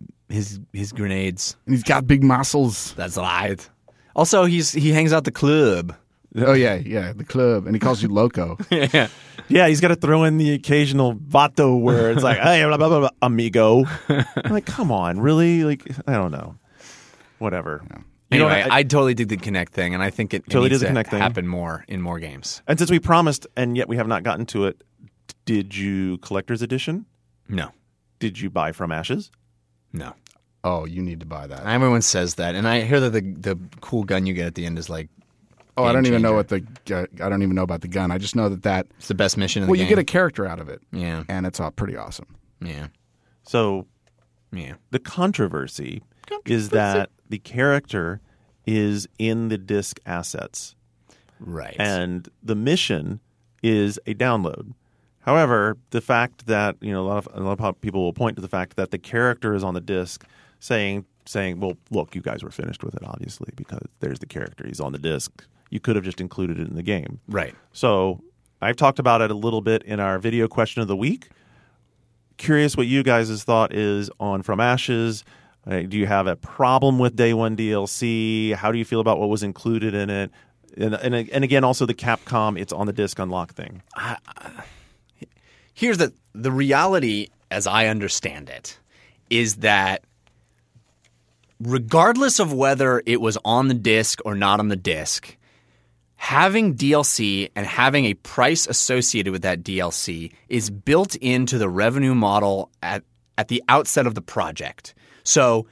grenades. And he's got big muscles. That's right. Also, he hangs out the club. Oh yeah, the club, and he calls you loco. Yeah. Yeah, he's got to throw in the occasional vato where it's like, hey, blah, blah, blah, blah, amigo. I'm like, come on, really? Like, I don't know. Whatever. Yeah. Anyway, I totally dig the Kinect thing, and I think it Totally needs did the to Kinect thing. happen more in more games. And since we promised, and yet we have not gotten to it, did you collector's edition? No. Did you buy From Ashes? No. Oh, you need to buy that. Everyone says that, and I hear that the cool gun you get at the end is like I don't even know changer. I don't even know about the gun. I just know that it's the best mission in the well, game. you get a character out of it. Yeah. And it's pretty awesome. Yeah. So Yeah. the controversy is that the character is in the disc assets. Right. And the mission is a download. However, the fact that a lot of people will point to the fact that the character is on the disc, saying, well, look, you guys were finished with it, obviously, because there's the character. He's on the disc. You could have just included it in the game. Right. So I've talked about it a little bit in our video question of the week. Curious what you guys' thought is on From Ashes. Do you have a problem with Day One DLC? How do you feel about what was included in it? And again, also the Capcom, it's on the disc unlock thing. Here's the reality, as I understand it, is that regardless of whether it was on the disc or not on the disc, having DLC and having a price associated with that DLC is built into the revenue model at the outset of the project. So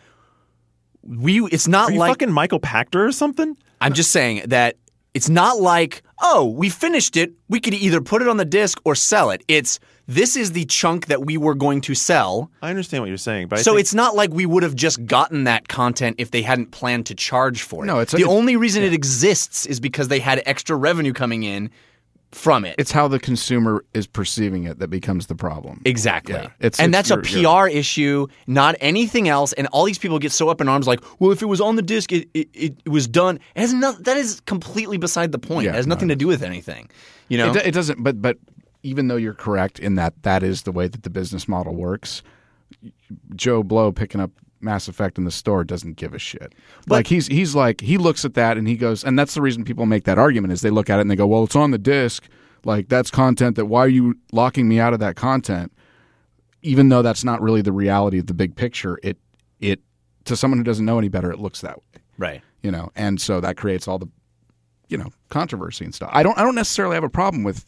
it's not Are you like fucking Michael Pachter or something? I'm just saying that it's not like, oh, we finished it. We could either put it on the disc or sell it. This is the chunk that we were going to sell. I understand what you're saying, but So it's not like we would have just gotten that content if they hadn't planned to charge for it. No, it's the only reason it exists is because they had extra revenue coming in from it. It's how the consumer is perceiving it that becomes the problem. Exactly. Yeah. That's a you're- PR issue, not anything else. And all these people get so up in arms like, well, if it was on the disc, it was done. That is completely beside the point. Yeah, it has nothing to do with anything. It doesn't. But even though you're correct in that is the way that the business model works, Joe Blow picking up Mass Effect in the store doesn't give a shit. Like he's like he looks at that and he goes, and that's the reason people make that argument is they look at it and they go, well, it's on the disc, like that's content that why are you locking me out of that content? Even though that's not really the reality of the big picture, it to someone who doesn't know any better, it looks that way. Right. And so that creates all the controversy and stuff. I don't necessarily have a problem with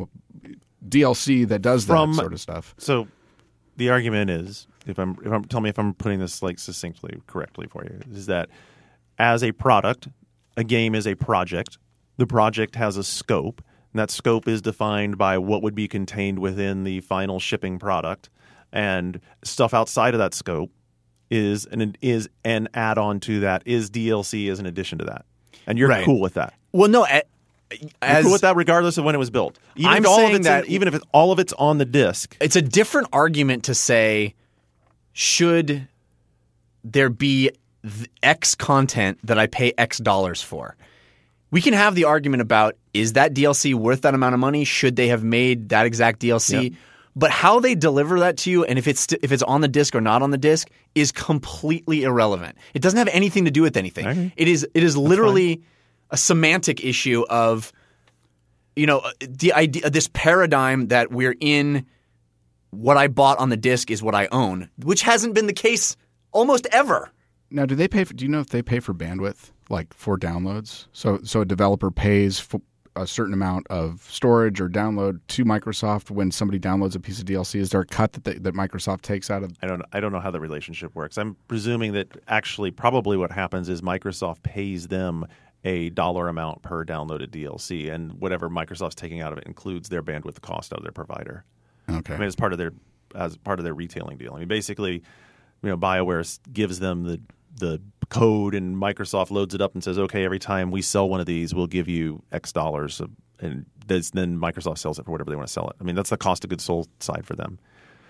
DLC that does that sort of stuff. So the argument is, tell me if I'm putting this like succinctly correctly for you, is that as a product, a game is a project. The project has a scope, and that scope is defined by what would be contained within the final shipping product, and stuff outside of that scope is an add-on to that, is DLC as an addition to that. And you're Right. cool with that. Well, no, You're cool with that regardless of when it was built. I'm saying that even if all of it's on the disc. it's a different argument to say, should there be X content that I pay X dollars for? We can have the argument about, is that DLC worth that amount of money? Should they have made that exact DLC? Yep. But how they deliver that to you and if it's on the disc or not on the disc is completely irrelevant. It doesn't have anything to do with anything. Okay. It is literally a semantic issue of the idea, this paradigm that we're in. What I bought on the disc is what I own, which hasn't been the case almost ever. Now, do you know if they pay for bandwidth, like for downloads? So a developer pays for a certain amount of storage or download to Microsoft when somebody downloads a piece of DLC? Is there a cut that Microsoft takes out of? I don't know how the relationship works. I'm presuming that actually probably what happens is Microsoft pays them a dollar amount per downloaded DLC, and whatever Microsoft's taking out of it includes their bandwidth cost of their provider. Okay. I mean, as part of their retailing deal. I mean, basically, BioWare gives them the code, and Microsoft loads it up and says, "Okay, every time we sell one of these, we'll give you X dollars," and then Microsoft sells it for whatever they want to sell it. I mean, that's the cost of goods sold side for them.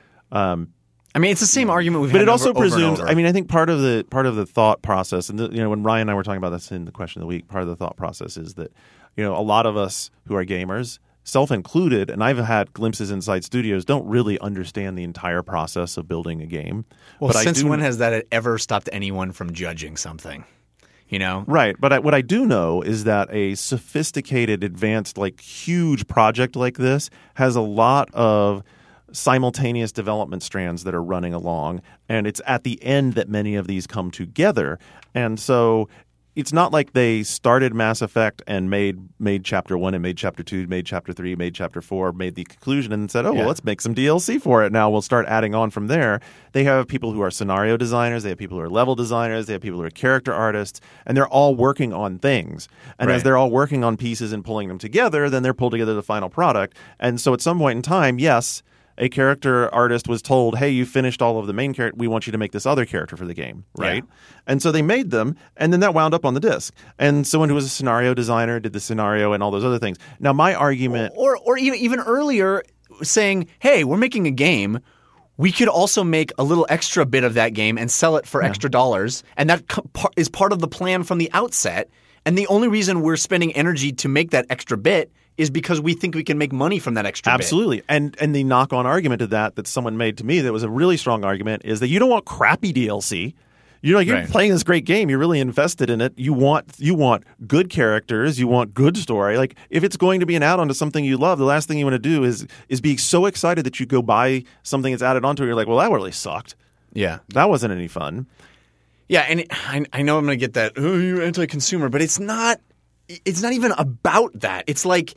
I mean, it's the same argument we've had. But it also over and presumes. over. I mean, I think part of the thought process, and when Ryan and I were talking about this in the question of the week, part of the thought process is that a lot of us who are gamers, self-included, and I've had glimpses inside studios, don't really understand the entire process of building a game. Well, but since when has that ever stopped anyone from judging something? Right. But what I do know is that a sophisticated, advanced, huge project like this has a lot of simultaneous development strands that are running along, and it's at the end that many of these come together. And so it's not like they started Mass Effect and made Chapter 1 and made Chapter 2, made Chapter 3, made Chapter 4, made the conclusion and said, well, let's make some DLC for it. Now we'll start adding on from there. They have people who are scenario designers. They have people who are level designers. They have people who are character artists. And they're all working on things. And as they're all working on pieces and pulling them together, then they're pulled together the final product. And so at some point in time, yes, a character artist was told, hey, you finished all of the main character. We want you to make this other character for the game, right? Yeah. And so they made them, and then that wound up on the disc. And someone who was a scenario designer did the scenario and all those other things. Now, my argument... Or even earlier saying, hey, we're making a game. We could also make a little extra bit of that game and sell it for extra dollars. And that is part of the plan from the outset. And the only reason we're spending energy to make that extra bit is because we think we can make money from that extra bit. Absolutely. And the knock-on argument to that someone made to me that was a really strong argument is that you don't want crappy DLC. You're playing this great game. You're really invested in it. You want good characters. You want good story. Like, if it's going to be an add-on to something you love, the last thing you want to do is be so excited that you go buy something that's added onto it. You're like, well, that really sucked. Yeah. That wasn't any fun. Yeah, and I know I'm going to get that, oh, you're anti-consumer, but it's not even about that. It's like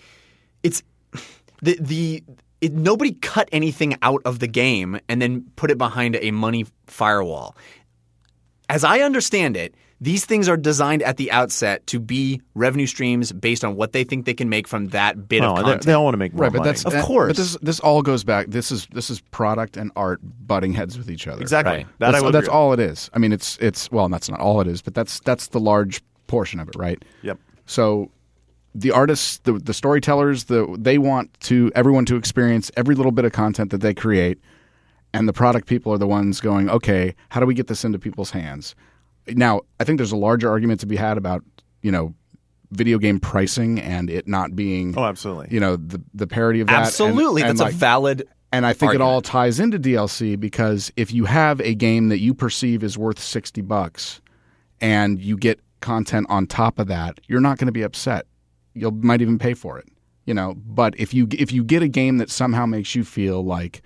nobody cut anything out of the game and then put it behind a money firewall. As I understand it, these things are designed at the outset to be revenue streams based on what they think they can make from that bit of content. They all want to make more money. Of course. But this all goes back. This is product and art butting heads with each other. Exactly. Right. That's all it is. I mean, it's well, that's not all it is, but that's the large portion of it, right? Yep. So the artists, the storytellers, they want everyone to experience every little bit of content that they create. And the product people are the ones going, okay, how do we get this into people's hands? Now, I think there's a larger argument to be had about, video game pricing and it not being, absolutely, the parity of that. Absolutely, and that's a valid. And I think argument. it all ties into DLC because if you have a game that you perceive is worth $60 and you get content on top of that, you're not going to be upset. You might even pay for it, But if you get a game that somehow makes you feel like,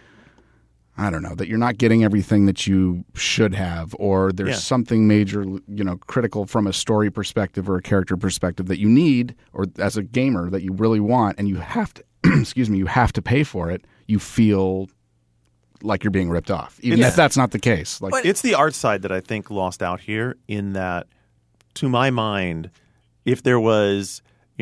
I don't know, that you're not getting everything that you should have, or there's something major, critical from a story perspective or a character perspective that you need, or as a gamer that you really want, and you have to, you have to pay for it, you feel like you're being ripped off, even if that's not the case. But it's the art side that I think lost out here in that, to my mind, if there was,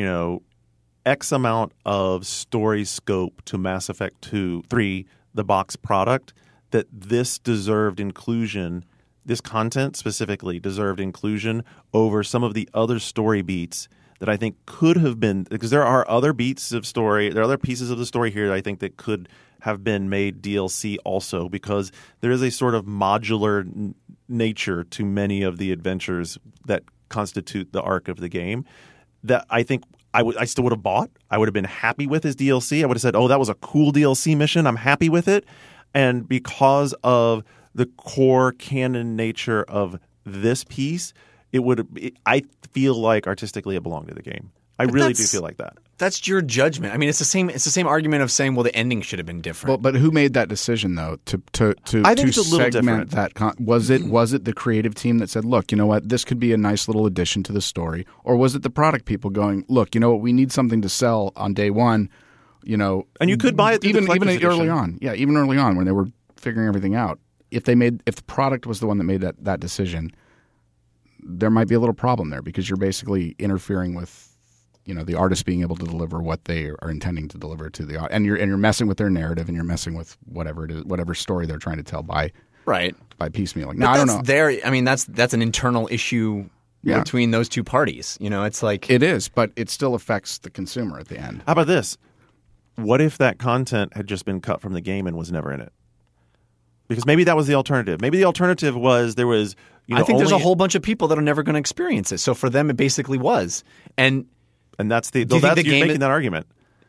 X amount of story scope to Mass Effect 3, the box product, that this deserved inclusion, this content specifically deserved inclusion over some of the other story beats that I think could have been, because there are other beats of story, there are other pieces of the story here that I think that could have been made DLC also, because there is a sort of modular nature to many of the adventures that constitute the arc of the game that I think I still would have bought. I would have been happy with his DLC. I would have said, oh, that was a cool DLC mission. I'm happy with it. And because of the core canon nature of this piece, I feel like artistically it belonged to the game. I really do feel like that. that's your judgment. I mean, it's the same argument of saying, well, the ending should have been different. But who made that decision though? To I think it's a little segment different. that was it the creative team that said, look, you know what, this could be a nice little addition to the story, or was it the product people going, look, you know what, we need something to sell on day one, you know, And you could buy it through the even collector's early edition. on, even early on when they were figuring everything out. If the product was the one that made that decision, there might be a little problem there because you're basically interfering with, you know, the artist being able to deliver what they are intending to deliver to the and you're messing with their narrative and you're messing with whatever it is, whatever story they're trying to tell by piecemealing. Now, I don't know. That's an internal issue between those two parties. You know, it's like It is, but it still affects the consumer at the end. How about this? What if that content had just been cut from the game and was never in it? Because maybe that was the alternative. Maybe the alternative was there was. You know, I think there's only- a whole bunch of people that are never going to experience it. So for them, it basically was. And that's the. Do you think the You're game making that argument.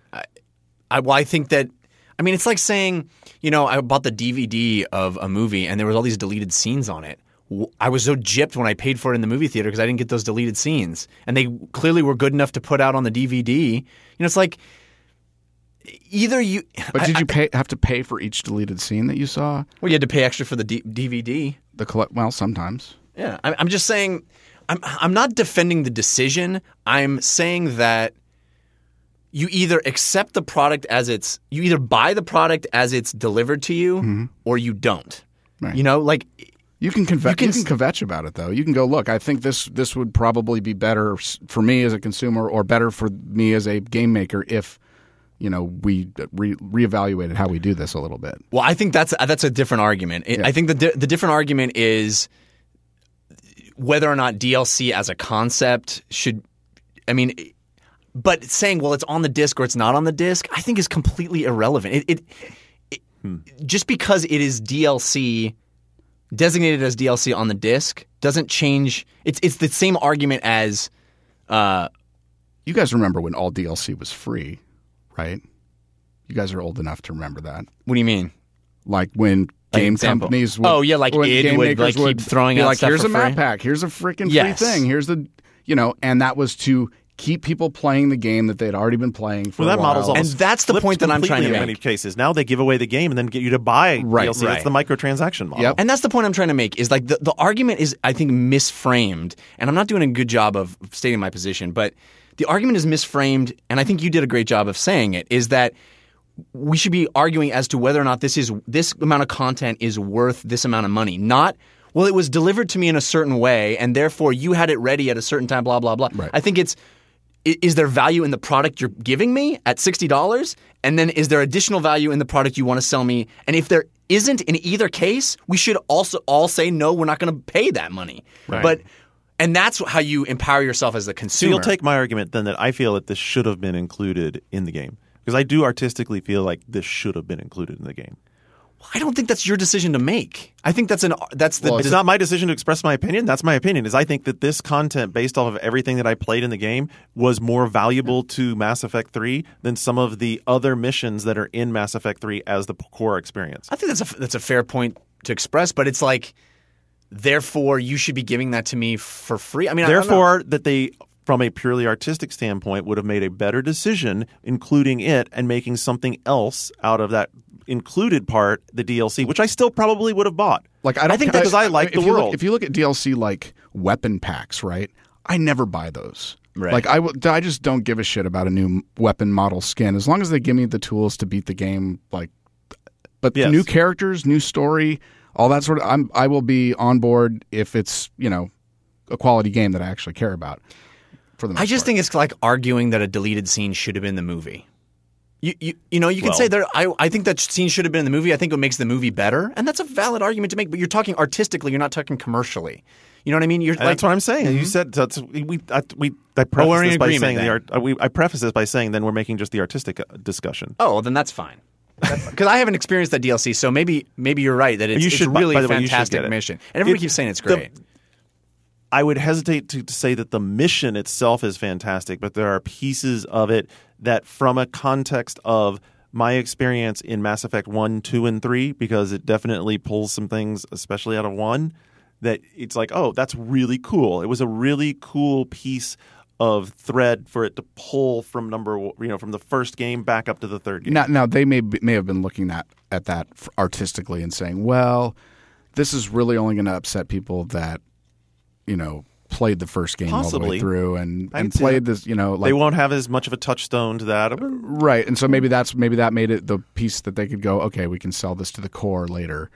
I think that. I mean, it's like saying, you know, I bought the DVD of a movie and there was all these deleted scenes on it. I was so gypped when I paid for it in the movie theater because I didn't get those deleted scenes, and they clearly were good enough to put out on the DVD. You know, it's like. Either you, but did you have to pay for each deleted scene that you saw? Well, you had to pay extra for the DVD. Well, sometimes. Yeah, I'm just saying. I'm not defending the decision. I'm saying that you either accept the product as you either buy the product as it's delivered to you, or you don't. Right. You know, like. You can kvetch about it though. You can go, look, I think this would probably be better for me as a consumer, or better for me as a game maker if. You know, we reevaluated how we do this a little bit. Well, I think that's a different argument. I think the different argument is whether or not DLC as a concept should. I mean, but saying, well, it's on the disc or it's not on the disc, I think is completely irrelevant. Just because it is DLC designated as DLC on the disc doesn't change. It's the same argument as. You guys remember when all DLC was free? Right? You guys are old enough to remember that. What do you mean? Like when game companies would... Oh, yeah, like id would like keep throwing out like, stuff here's for a map free. pack, here's a freaking free thing, here's the... You know, and that was to keep people playing the game that they'd already been playing for a while. Model's almost and that's the flipped point that I'm trying to completely in make. many cases. Now they give away the game and then get you to buy DLC. That's the microtransaction model. Yep. And that's the point I'm trying to make is like the argument is, I think, misframed. And I'm not doing a good job of stating my position, but the argument is misframed, and I think you did a great job of saying it, is that we should be arguing as to whether or not this amount of content is worth this amount of money. Not, well, it was delivered to me in a certain way, and therefore you had it ready at a certain time, blah, blah, blah. Right. I think is there value in the product you're giving me at $60? And then is there additional value in the product you want to sell me? And if there isn't in either case, we should also all say, no, we're not going to pay that money. Right. And that's how you empower yourself as the So consumer. you'll take my argument then that I feel that this should have been included in the game. Because I do artistically feel like this should have been included in the game. I don't think that's your decision to make. I think that's It's not my decision to express my opinion. That's my opinion. Is I think that this content, based off of everything that I played in the game, was more valuable to Mass Effect 3 than some of the other missions that are in Mass Effect 3 as the core experience. I think that's a fair point to express, but it's like, therefore, you should be giving that to me for free. I mean, therefore, that they, from a purely artistic standpoint, would have made a better decision including it and making something else out of that included part, the DLC, which I still probably would have bought. Like I think because I like the world. If you look at DLC like weapon packs, right? I never buy those. Right. Like I just don't give a shit about a new weapon model skin as long as they give me the tools to beat the game. Like, but Yes. new characters, new story, all that sort of. I will be on board if it's a quality game that I actually care about. For the most I just part. think it's like arguing that a deleted scene should have been in the movie. You can Well- say there. I think that scene should have been in the movie. I think it makes the movie better, and that's a valid argument to make. But you're talking artistically. You're not talking commercially. You know what I mean? You're And that's what I'm saying. You said that's I preface we're in this by agreement saying I preface this by saying then we're making just the artistic discussion. Oh, well, then that's fine. Because I haven't experienced that DLC, so maybe you're right that it's really by a the way, you should fantastic get it. mission, and everybody keeps saying it's great. I would hesitate to say that the mission itself is fantastic, but there are pieces of it that, from a context of my experience in Mass Effect 1, 2, and 3, because it definitely pulls some things, especially out of 1, that it's like, oh, that's really cool. It was a really cool piece of thread for it to pull from from the first game back up to the third game. Now they may have been looking at that artistically and saying, well, this is really only going to upset people that, played the first game all the way through and played this, they won't have as much of a touchstone to that. Right. And so maybe that made it the piece that they could go, okay, we can sell this to the core later.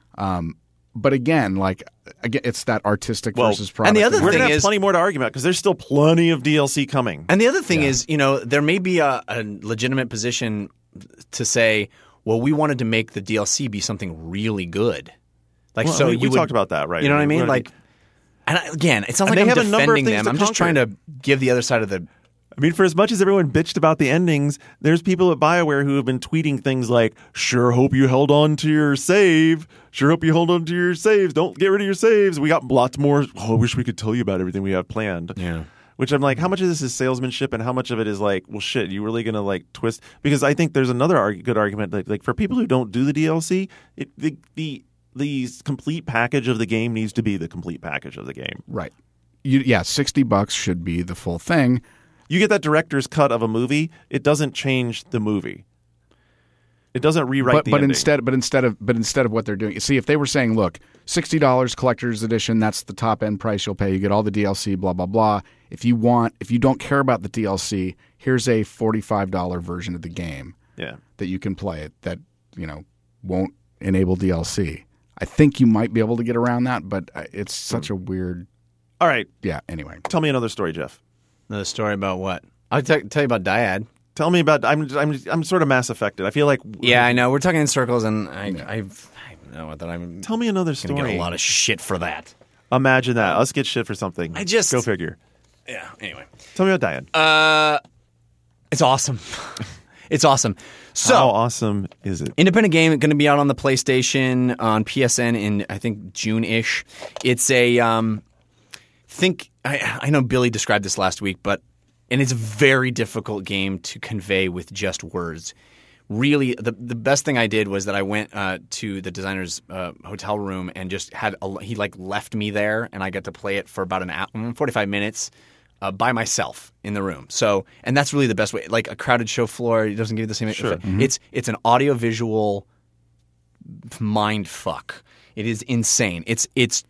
But again, it's that artistic versus product. And the other We're thing going to have is plenty more to argue about because there's still plenty of DLC coming. And the other thing is, there may be a legitimate position to say, well, we wanted to make the DLC be something really good. We talked about that, right? You know what I mean? And again, it's not like I'm defending them. I'm just trying to give the other side of the. I mean, for as much as everyone bitched about the endings, there's people at BioWare who have been tweeting things like, sure hope you held on to your save. Sure hope you hold on to your saves. Don't get rid of your saves. We got lots more. Oh, I wish we could tell you about everything we have planned. Yeah. Which I'm like, how much of this is salesmanship and how much of it is like, well, shit, you really going to twist? Because I think there's another good argument. Like for people who don't do the DLC, the complete package of the game needs to be the complete package of the game. Right. $60 should be the full thing. You get that director's cut of a movie, it doesn't change the movie. It doesn't rewrite the ending. Instead of what they're doing, see, if they were saying, look, $60 collector's edition, that's the top end price you'll pay. You get all the DLC, blah blah blah. If you don't care about the DLC, here's a $45 version of the game. Yeah. That you can play it that won't enable DLC. I think you might be able to get around that, but it's such a weird. All right. Yeah. Anyway, tell me another story, Jeff. Another story about what? I'll tell you about Dyad. Tell me about. I'm sort of Mass Affected. I feel like. Yeah, I know. We're talking in circles, and I know that I'm. Tell me another story. Gonna get a lot of shit for that. Imagine that. Us get shit for something. Go figure. Yeah. Anyway, tell me about Dyad. It's awesome. It's awesome. So how awesome is it? Independent game, going to be out on the PlayStation, on PSN in I think June-ish. It's a I know Billy described this last week, and it's a very difficult game to convey with just words. Really, the best thing I did was that I went to the designer's hotel room and just he left me there, and I got to play it for about 45 minutes. By myself in the room. So, and that's really the best way. Like a crowded show floor, it doesn't give you the same effect. Mm-hmm. It's an audio-visual mind fuck. It is insane. It's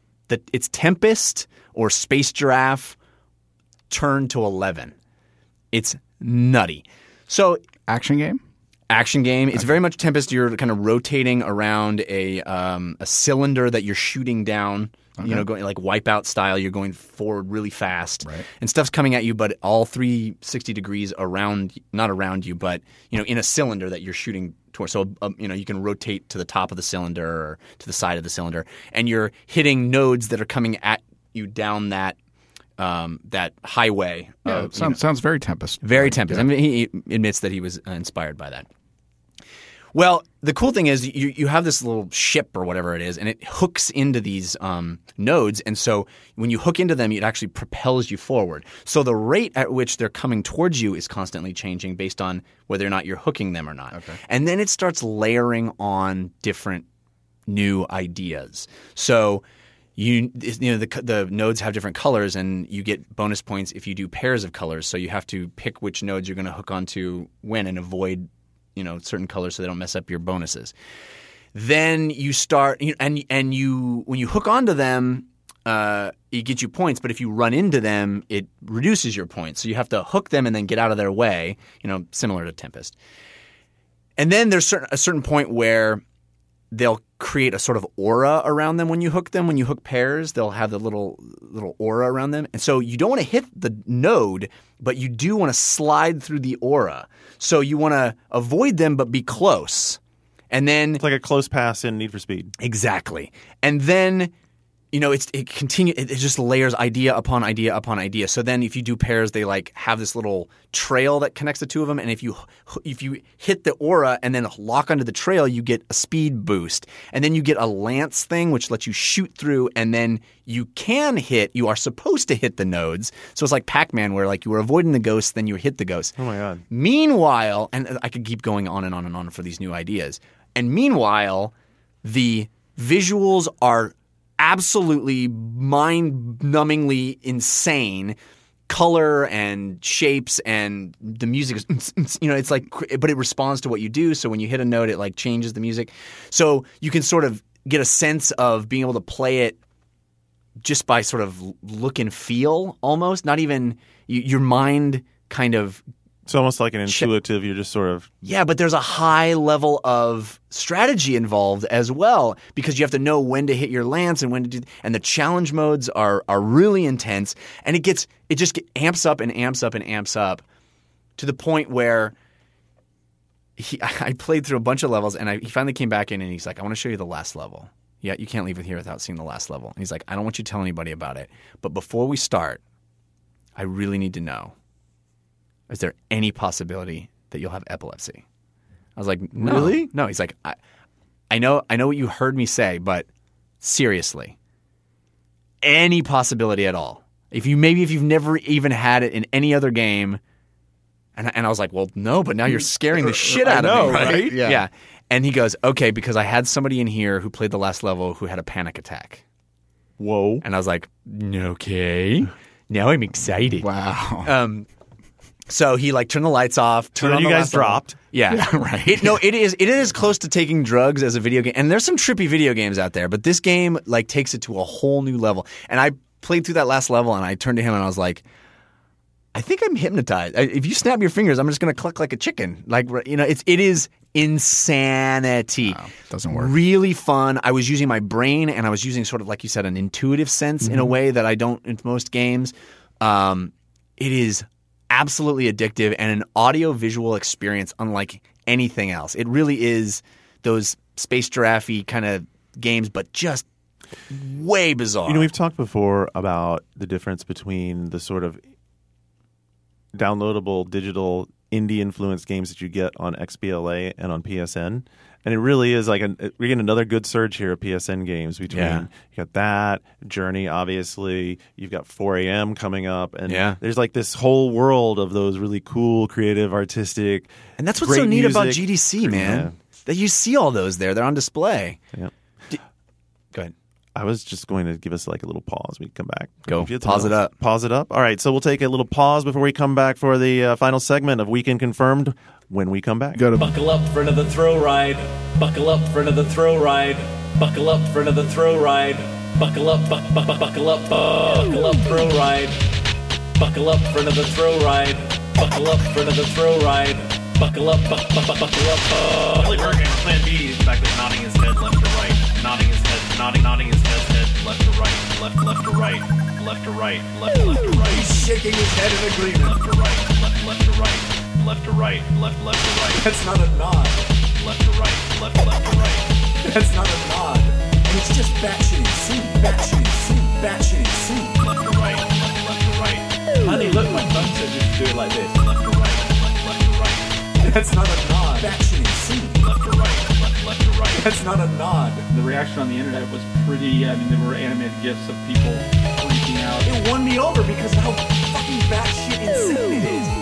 Tempest or Space Giraffe turned to 11. It's nutty. So, action game. It's very much Tempest. You're kind of rotating around a cylinder that you're shooting down. Okay. Going like Wipeout style. You're going forward really fast, right. And stuff's coming at you, but all 360 degrees around, not around you, but in a cylinder that you're shooting towards. So you can rotate to the top of the cylinder or to the side of the cylinder, and you're hitting nodes that are coming at you down that highway. Yeah, sounds very Tempest. Very Tempest. I mean, he admits that he was inspired by that. Well, the cool thing is you have this little ship or whatever it is, and it hooks into these nodes. And so when you hook into them, it actually propels you forward. So the rate at which they're coming towards you is constantly changing based on whether or not you're hooking them or not. Okay. And then it starts layering on different new ideas. So the nodes have different colors, and you get bonus points if you do pairs of colors. So you have to pick which nodes you're going to hook onto when and avoid certain colors so they don't mess up your bonuses. Then you start and when you hook onto them, it gets you points, but if you run into them, it reduces your points. So you have to hook them and then get out of their way, similar to Tempest. And then there's a certain point where they'll create a sort of aura around them when you hook them. When you hook pairs, they'll have the little aura around them. And so you don't want to hit the node, but you do want to slide through the aura. So you want to avoid them but be close. And then it's like a close pass in Need for Speed. Exactly. And then it just layers idea upon idea upon idea. So then if you do pairs, they have this little trail that connects the two of them, and if you hit the aura and then lock onto the trail, you get a speed boost. And then you get a lance thing which lets you shoot through, and then you are supposed to hit the nodes. So it's like Pac-Man where you were avoiding the ghosts, then you hit the ghosts. Oh my god. Meanwhile, and I could keep going on and on and on for these new ideas. And meanwhile, the visuals are absolutely mind-numbingly insane, color and shapes, and the music is, it's like, but it responds to what you do. So when you hit a note, it like changes the music. So you can sort of get a sense of being able to play it just by sort of look and feel, almost. Not even your mind kind of. It's almost like an intuitive. You're just sort of. Yeah, but there's a high level of strategy involved as well, because you have to know when to hit your lance and when to do. And the challenge modes are really intense, and it just amps up and amps up and amps up to the point where I played through a bunch of levels, and he finally came back in and he's like, "I want to show you the last level. Yeah, you can't leave it here without seeing the last level." And he's like, "I don't want you to tell anybody about it, but before we start, I really need to know. Is there any possibility that you'll have epilepsy?" I was like, "No." Really? No. He's like, I know what you heard me say, but seriously, any possibility at all. If you've never even had it in any other game. And I was like, "Well, no, but now you're scaring the shit out of me." right? Yeah. And he goes, "Okay, because I had somebody in here who played the last level who had a panic attack." Whoa. And I was like, "Okay. Now I'm excited." Wow. So he like turned the lights off. Turned then on you the guys last level. dropped. Yeah, right. It is as close to taking drugs as a video game. And there's some trippy video games out there, but this game like takes it to a whole new level. And I played through that last level, and I turned to him and I was like, "I think I'm hypnotized. If you snap your fingers, I'm just going to cluck like a chicken." Like, it is insanity. Wow, doesn't work. Really fun. I was using my brain, and I was using sort of, like you said, an intuitive sense in a way that I don't in most games. It is absolutely addictive and an audio-visual experience unlike anything else. It really is those Space Giraffe kind of games, but just way bizarre. We've talked before about the difference between the sort of downloadable digital indie influenced games that you get on XBLA and on PSN, and it really is like we're getting another good surge here of PSN games between you got that Journey, obviously you've got 4AM coming up, and there's like this whole world of those really cool, creative, artistic, and that's what's great so neat about music. GDC, man. Yeah. That you see all those there; they're on display. Yeah. Go ahead. I was just going to give us like a little pause. We come back. Go. If you have Pause it up. Pause it up. All right. So we'll take a little pause before we come back for the final segment of Weekend Confirmed when we come back. Go to Buckle up for another throw ride. Buckle up for another throw ride. Buckle up for another throw ride. Buckle up, buckle up, buckle up, throw ride. Buckle up for another throw ride. Buckle up for another throw ride. Buckle up, buckle up. Billy Bergen, Plan B, is back there nodding his head left to right, nodding his head, nodding his head left to right, left to right, left to right, left to right. He's shaking his head in agreement. Left to right, left to right, left to right, left to right. That's not a nod. Left to right, left to right. That's not a nod. It's just batshit insane, batshit insane, batshit insane. Left to right, left to right. Honey, look, my phone says you should do it like this. Left to right, left to right. That's not a nod. Batshit insane. Left to right, left to right. That's not a nod. The reaction on the internet was pretty, there were animated GIFs of people freaking out. It won me over because of how fucking batshit insane it is.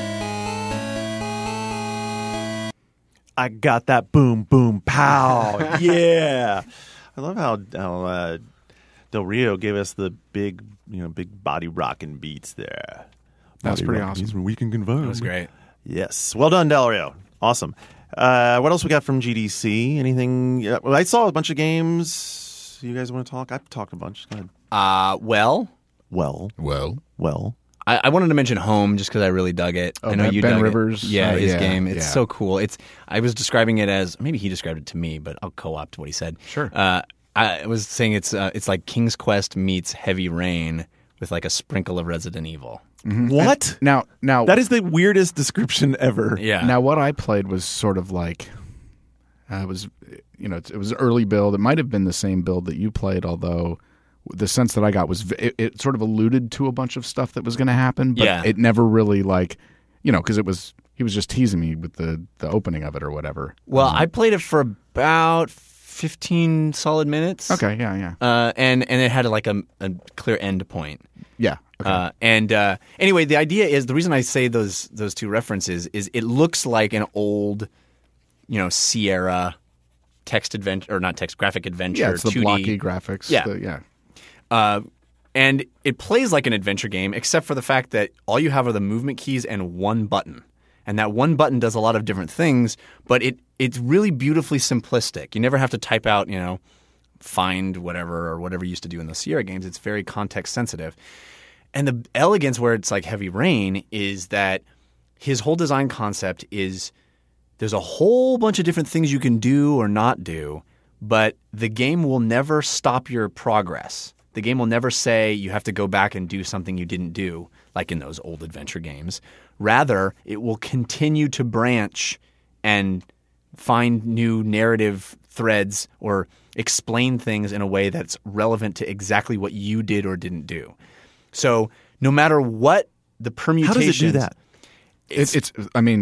I got that boom, boom, pow. Yeah. I love how Del Rio gave us the big body rocking beats there. That's pretty awesome. These we can confirm. That was great. Yes. Well done, Del Rio. Awesome. What else we got from GDC? Anything? Well, I saw a bunch of games. You guys want to talk? I've talked a bunch. Go ahead. Well, Well, I wanted to mention Home just because I really dug it. Oh, I know Ben you dug Rivers? it. Yeah, his Yeah, game. It's yeah. so cool. I was describing it as, maybe he described it to me, but I'll co-opt what he said. Sure. I was saying it's like King's Quest meets Heavy Rain with like a sprinkle of Resident Evil. What? now That is the weirdest description ever. Yeah. Now, what I played was sort of like it was an early build. It might have been the same build that you played, although the sense that I got was it sort of alluded to a bunch of stuff that was going to happen, but it never really because he was just teasing me with the opening of it or whatever. Well, I played it for about 15 solid minutes. Okay, yeah. And it had like a clear end point. Yeah. Okay. Anyway, the idea is, the reason I say those two references is it looks like an old, Sierra graphic adventure. Yeah, it's the 2D. blocky graphics. Yeah. Yeah. And it plays like an adventure game, except for the fact that all you have are the movement keys and one button. And that one button does a lot of different things, but it's really beautifully simplistic. You never have to type out, find whatever or whatever you used to do in the Sierra games. It's very context sensitive. And the elegance where it's like Heavy Rain is that his whole design concept is there's a whole bunch of different things you can do or not do, but the game will never stop your progress. The game will never say you have to go back and do something you didn't do, like in those old adventure games. Rather, it will continue to branch and find new narrative threads or explain things in a way that's relevant to exactly what you did or didn't do. So no matter what the permutations... How does it do that? It's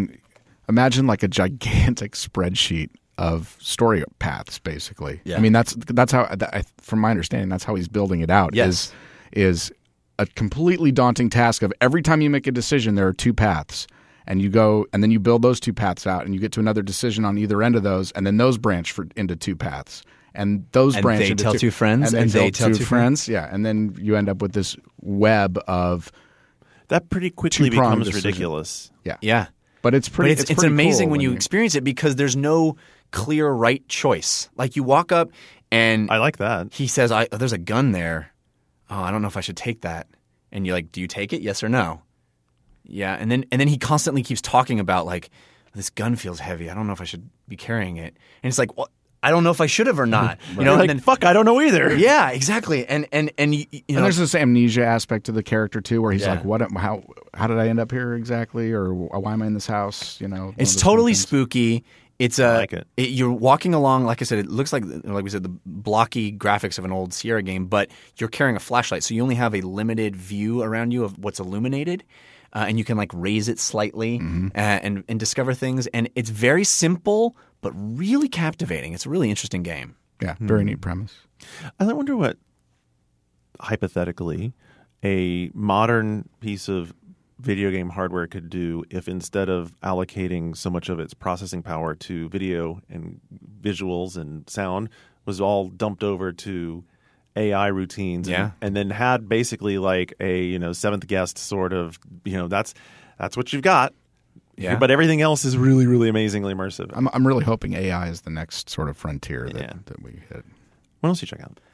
imagine like a gigantic spreadsheet of story paths, basically. Yeah. I mean, that's how, from my understanding, that's how he's building it out. Yes. Is a completely daunting task of every time you make a decision, there are two paths. And you go, and then you build those two paths out, and you get to another decision on either end of those, and then those branch into two paths. And those And branch they into tell two friends, and they tell two friends. Yeah, and then you end up with this web of That pretty quickly two-pronged becomes decision. ridiculous. Yeah. But it's pretty. But it's pretty amazing cool when you experience it because there's no clear right choice. Like you walk up and I like that. he says, there's a gun there. Oh, I don't know if I should take that. And you're like, do you take it? Yes or no? Yeah. And then he constantly keeps talking about like, this gun feels heavy. I don't know if I should be carrying it. And it's like, well, I don't know if I should have or not. You know, Like, and then, fuck, I don't know either. yeah, exactly. And you And know, there's this amnesia aspect to the character too, where he's Yeah. like, "What? How did I end up here exactly? Or why am I in this house?" You know, one of it's those totally things. spooky. It's like it. You're walking along, like I said, it looks like we said, the blocky graphics of an old Sierra game, but you're carrying a flashlight, so you only have a limited view around you of what's illuminated, and you can like raise it slightly and discover things. And it's very simple, but really captivating. It's a really interesting game. Yeah, very neat premise. I wonder what, hypothetically, a modern piece of video game hardware could do if instead of allocating so much of its processing power to video and visuals and sound was all dumped over to AI routines Yeah. and then had basically like a seventh guest sort of that's what you've got. Yeah. But everything else is really, really amazingly immersive. I'm really hoping AI is the next sort of frontier Yeah. that we hit. What else you check out?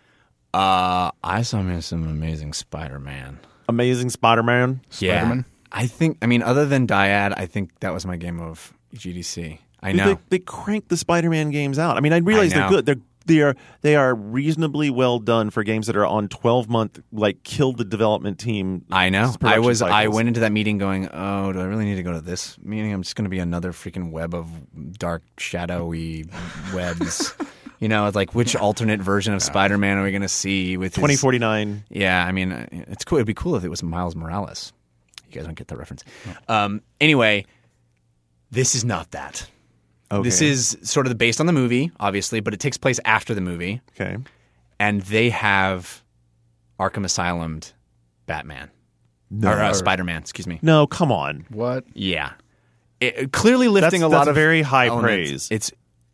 I saw some amazing Spider-Man. Amazing Spider-Man. Spider-Man? Yeah. Other than Dyad, I think that was my game of GDC. I know. They crank the Spider-Man games out. I mean, I realize I they're know. good. They are reasonably well done for games that are on 12-month, like kill the development team. I know. I production I cycles. went into that meeting going, oh, do I really need to go to this meeting? I'm just going to be another freaking web of dark, shadowy webs. It's like which alternate version of Spider-Man are we going to see with his- 2049. Yeah, I mean, it's cool. It'd be cool if it was Miles Morales. You guys don't get the reference. Anyway, this is not that. Okay. This is sort of based on the movie, obviously, but it takes place after the movie. Okay. And they have Arkham Asylum'd Batman. Or Spider-Man, excuse me. No, come on. What? Yeah. Clearly lifting a lot that's of very high elements. praise.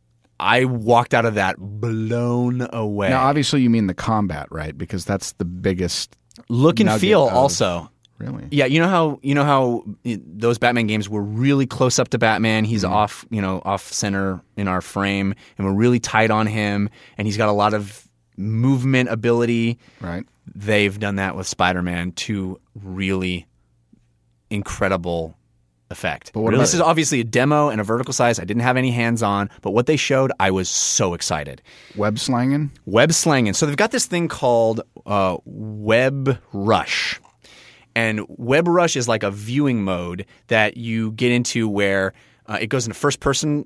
I walked out of that blown away. Now, obviously, you mean the combat, right? Because that's the biggest. Look and nugget feel of- also. Really? Yeah, you know how those Batman games were really close up to Batman. He's off center in our frame, and we're really tight on him, and he's got a lot of movement ability. Right. They've done that with Spider-Man to really incredible effect. But what this about- is obviously a demo and a vertical size. I didn't have any hands on, but what they showed, I was so excited. Web slanging? Web slanging. So they've got this thing called Web Rush. And Web Rush is like a viewing mode that you get into where it goes into first person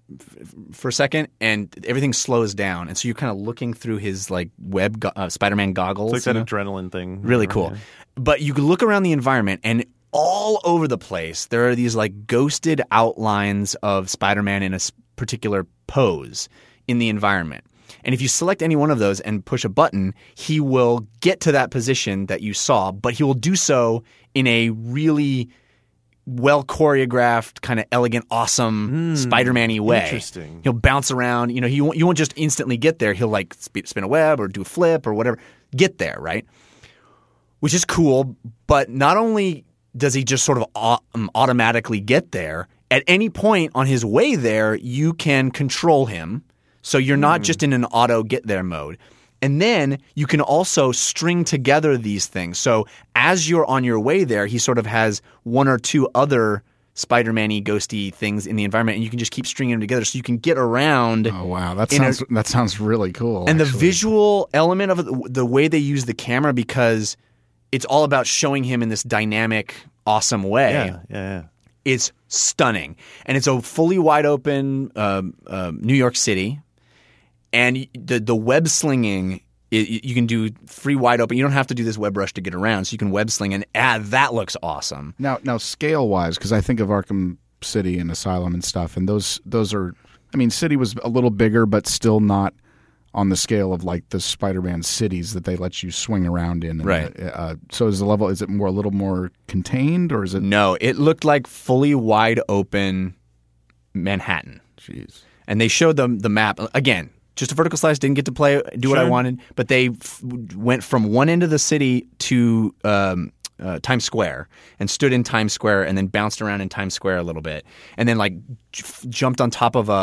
for a second and everything slows down. And so you're kind of looking through his like Spider-Man goggles. It's like that adrenaline thing. Really cool. But you can look around the environment and all over the place there are these like ghosted outlines of Spider-Man in a particular pose in the environment. And if you select any one of those and push a button, he will get to that position that you saw, but he will do so in a really well choreographed, kind of elegant, awesome Spider-Man-y way. Interesting. He'll bounce around. You won't just instantly get there. He'll like spin a web or do a flip or whatever. Get there, right? which is cool. But not only does he just sort of automatically get there, at any point on his way there, you can control him. So you're not just in an auto get there mode. And then you can also string together these things. So as you're on your way there, he sort of has one or two other Spider-Man-y, ghosty things in the environment, and you can just keep stringing them together so you can get around. Oh, wow. That sounds really cool. And actually. the visual element of it, the way they use the camera, because it's all about showing him in this dynamic, awesome way. Yeah. It's stunning. And it's a fully wide open New York City. And the web slinging, you can do free wide open. You don't have to do this web rush to get around. So you can web sling, and that looks awesome. Now scale wise, because I think of Arkham City and Asylum and stuff, and those are. I mean, City was a little bigger, but still not on the scale of like the Spider-Man cities that they let you swing around in. Right. So is it a little more contained, or is it? No, it looked like fully wide open Manhattan. Jeez. And they showed them the map again. Just a vertical slice, didn't get to do what I wanted, but they went from one end of the city to Times Square and stood in Times Square and then bounced around in Times Square a little bit, and then like jumped on top of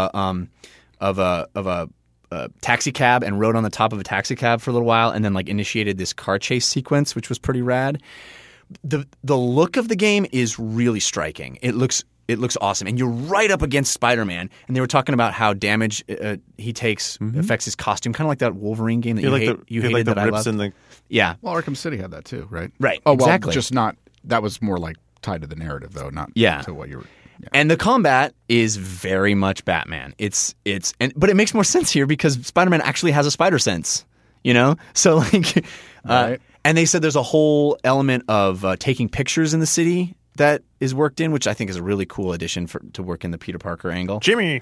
a taxi cab and rode on the top of a taxi cab for a little while, and then like initiated this car chase sequence, which was pretty rad. The look of the game is really striking. It looks awesome, and you're right up against Spider-Man. And they were talking about how damage he takes affects his costume, kind of like that Wolverine game that you hated that I loved. Yeah. Well, Arkham City had that too, right? Right. Oh, exactly. Well, just not. That was more like tied to the narrative, though, not to what you were. Yeah. And the combat is very much Batman. But it makes more sense here because Spider-Man actually has a spider sense, you know? So like, Right. And they said there's a whole element of taking pictures in the city that is worked in, which I think is a really cool addition to work in the Peter Parker angle. Jimmy?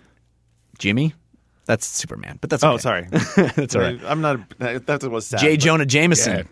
That's Superman, but that's okay. Oh, sorry. That's all right. I'm not. That was sad. J. Jonah Jameson.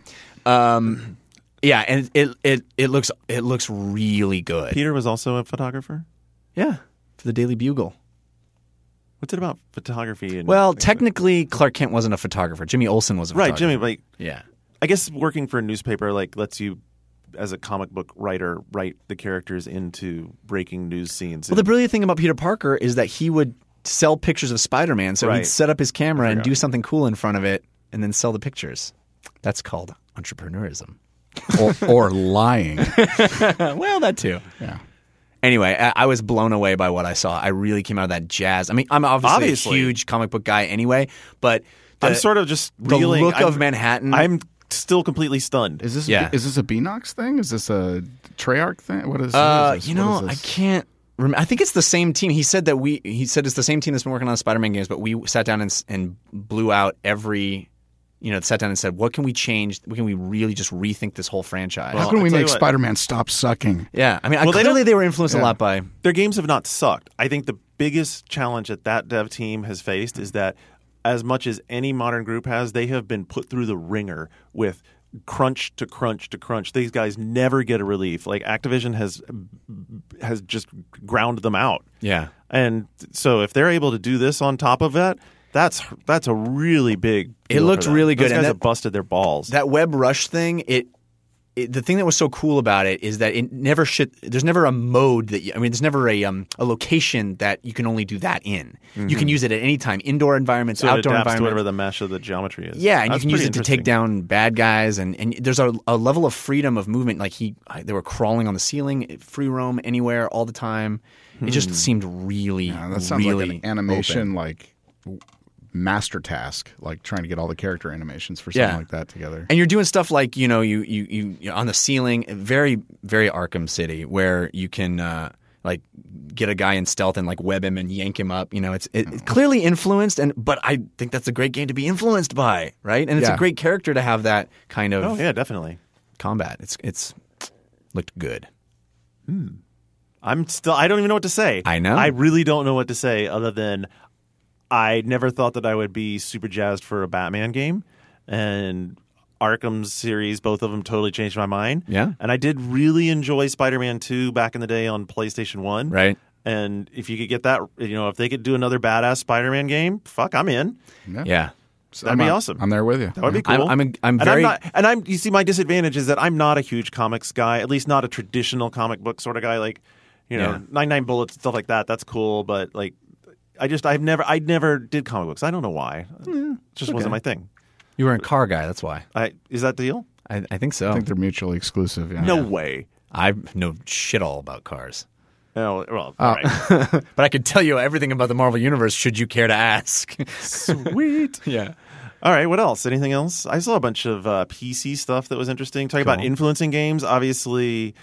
Yeah, and it looks really good. Peter was also a photographer? Yeah, for the Daily Bugle. What's it about photography? Well, technically, Clark Kent wasn't a photographer. Jimmy Olsen was a photographer. Right, Jimmy. Like, yeah. I guess working for a newspaper like lets you, as a comic book writer, write the characters into breaking news scenes. Well, the brilliant thing about Peter Parker is that he would sell pictures of Spider-Man, so he'd set up his camera and do something cool in front of it and then sell the pictures. That's called entrepreneurism. or lying. Well, that too. Yeah. Anyway, I was blown away by what I saw. I really came out of that jazz. I mean, I'm obviously a huge comic book guy anyway, but I'm sort of just reeling. The look of Manhattan. I'm still completely stunned. Is this a Beanox thing? Is this a Treyarch thing? What is this? I can't remember. I think it's the same team. He said it's the same team that's been working on the Spider-Man games, but we sat down and blew out every. Sat down and said, what can we change? Can we really just rethink this whole franchise? How can we make Spider-Man stop sucking? Yeah. I mean, clearly they were influenced a lot by... Their games have not sucked. I think the biggest challenge that dev team has faced is that as much as any modern group has, they have been put through the ringer with crunch to crunch to crunch. These guys never get a relief. Like Activision has just ground them out. Yeah. And so if they're able to do this on top of that, that's a really big deal. It looked really good. Those guys have busted their balls. That web rush thing, the thing that was so cool about it is that it never there's never a mode there's never a location that you can only do that in. Mm-hmm. You can use it at any time, indoor environments, so outdoor it adapts environments. to whatever the mesh of the geometry is. Yeah, and you can use it to take down bad guys, and there's a level of freedom of movement. Like they were crawling on the ceiling, free roam anywhere all the time. It just seemed really, that sounds really like an animation open. like master task, like trying to get all the character animations for something like that together. And you're doing stuff like you're on the ceiling, very very Arkham City, where you can like get a guy in stealth and like web him and yank him up. It's clearly influenced, but I think that's a great game to be influenced by, right? And it's a great character to have that kind of definitely combat. It's looked good. I don't even know what to say. I know. I really don't know what to say other than I never thought that I would be super jazzed for a Batman game, and Arkham's series, both of them totally changed my mind. Yeah. And I did really enjoy Spider-Man 2 back in the day on PlayStation 1. Right. And if you could get that, if they could do another badass Spider-Man game, fuck, I'm in. Yeah. That'd be awesome. I'm there with you. That would be cool. I'm very. You see, my disadvantage is that I'm not a huge comics guy, at least not a traditional comic book sort of guy. Like, 99 Bullets and stuff like that. That's cool, but like, I never did comic books. I don't know why. It just wasn't my thing. You were a car guy. That's why. Is that the deal? I think so. I think they're mutually exclusive. Yeah. No way. I know shit all about cars. Oh, well, all right. But I could tell you everything about the Marvel Universe should you care to ask. Sweet. Yeah. All right, what else? Anything else? I saw a bunch of PC stuff that was interesting. Talking about influencing games, obviously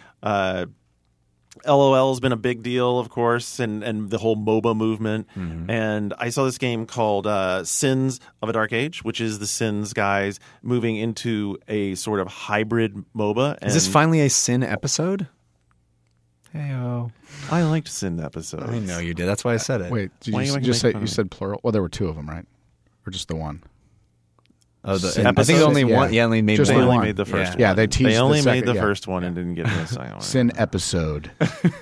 LOL has been a big deal, of course, and the whole MOBA movement. Mm-hmm. And I saw this game called Sins of a Dark Age, which is the Sins guys moving into a sort of hybrid MOBA. Is this finally a Sin episode? Hey-o. I liked Sin episodes. I know you did. That's why I said it. Wait, did you just say you said plural? Well, there were two of them, right? Or just the one? Oh, I think only one. Yeah, only made just they the only one. made the first one. Yeah, they teased. They only the made the second, first one and didn't get to the second one. Sin episode.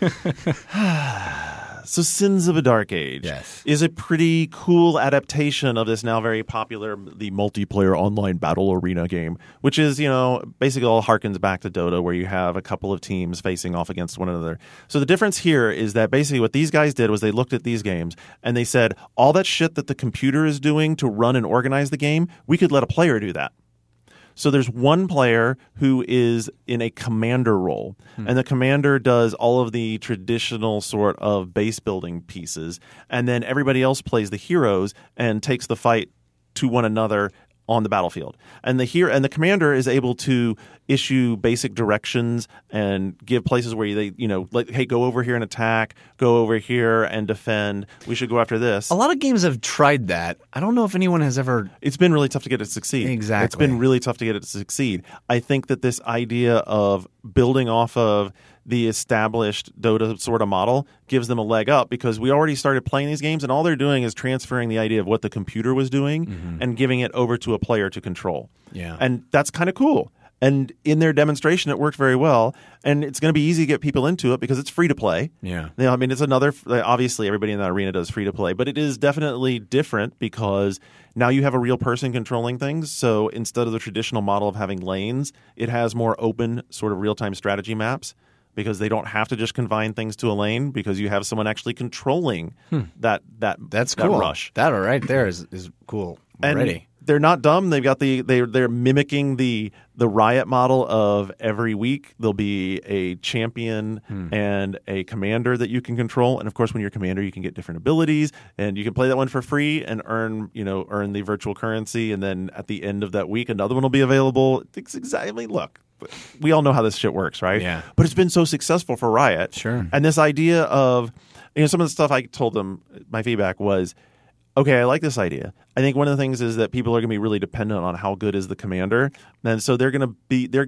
So Sins of a Dark Age is a pretty cool adaptation of this now very popular the multiplayer online battle arena game, which is, basically all harkens back to Dota, where you have a couple of teams facing off against one another. So the difference here is that basically what these guys did was they looked at these games and they said, all that shit that the computer is doing to run and organize the game, we could let a player do that. So there's one player who is in a commander role, and the commander does all of the traditional sort of base building pieces, and then everybody else plays the heroes and takes the fight to one another on the battlefield. And the commander is able to issue basic directions and give places where they, like, hey, go over here and attack, go over here and defend. We should go after this. A lot of games have tried that. I don't know if anyone has ever. It's been really tough to get it to succeed. Exactly. It's been really tough to get it to succeed. I think that this idea of building off of the established Dota sort of model gives them a leg up, because we already started playing these games and all they're doing is transferring the idea of what the computer was doing and giving it over to a player to control. Yeah. And that's kind of cool. And in their demonstration, it worked very well. And it's going to be easy to get people into it because it's free to play. Yeah. It's another, obviously everybody in that arena does free to play, but it is definitely different because now you have a real person controlling things. So instead of the traditional model of having lanes, it has more open sort of real-time strategy maps, because they don't have to just confine things to a lane, because you have someone actually controlling that cool. rush. That right there is cool already. And they're not dumb. They've got they're mimicking the Riot model of every week there'll be a champion and a commander that you can control. And of course, when you're a commander, you can get different abilities, and you can play that one for free and earn the virtual currency. And then at the end of that week, another one will be available. It's exactly, look, we all know how this shit works, right? Yeah. But it's been so successful for Riot. Sure. And this idea of, some of the stuff I told them, my feedback was, okay, I like this idea. I think one of the things is that people are going to be really dependent on how good is the commander, and so they're trying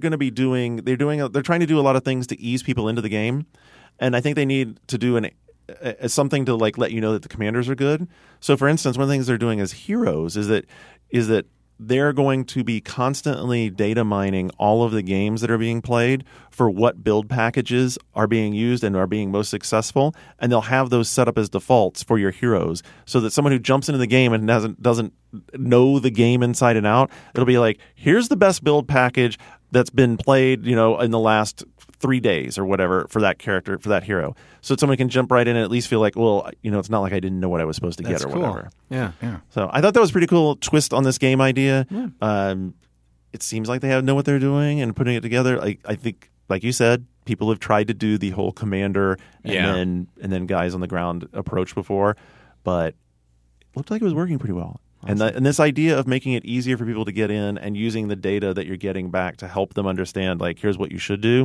to do a lot of things to ease people into the game, and I think they need to do something to like let you know that the commanders are good. So, for instance, one of the things they're doing as heroes is that they're going to be constantly data mining all of the games that are being played for what build packages are being used and are being most successful, and they'll have those set up as defaults for your heroes, so that someone who jumps into the game and doesn't know the game inside and out, it'll be like, here's the best build package that's been played, in the last 3 days or whatever for that character, for that hero. So someone can jump right in and at least feel like, well, it's not like I didn't know what I was supposed to get or cool. whatever. Yeah. So I thought that was a pretty cool twist on this game idea. Yeah. It seems like they know what they're doing and putting it together. I think, like you said, people have tried to do the whole commander and then guys on the ground approach before, but it looked like it was working pretty well. Awesome. And this idea of making it easier for people to get in and using the data that you're getting back to help them understand, like, here's what you should do.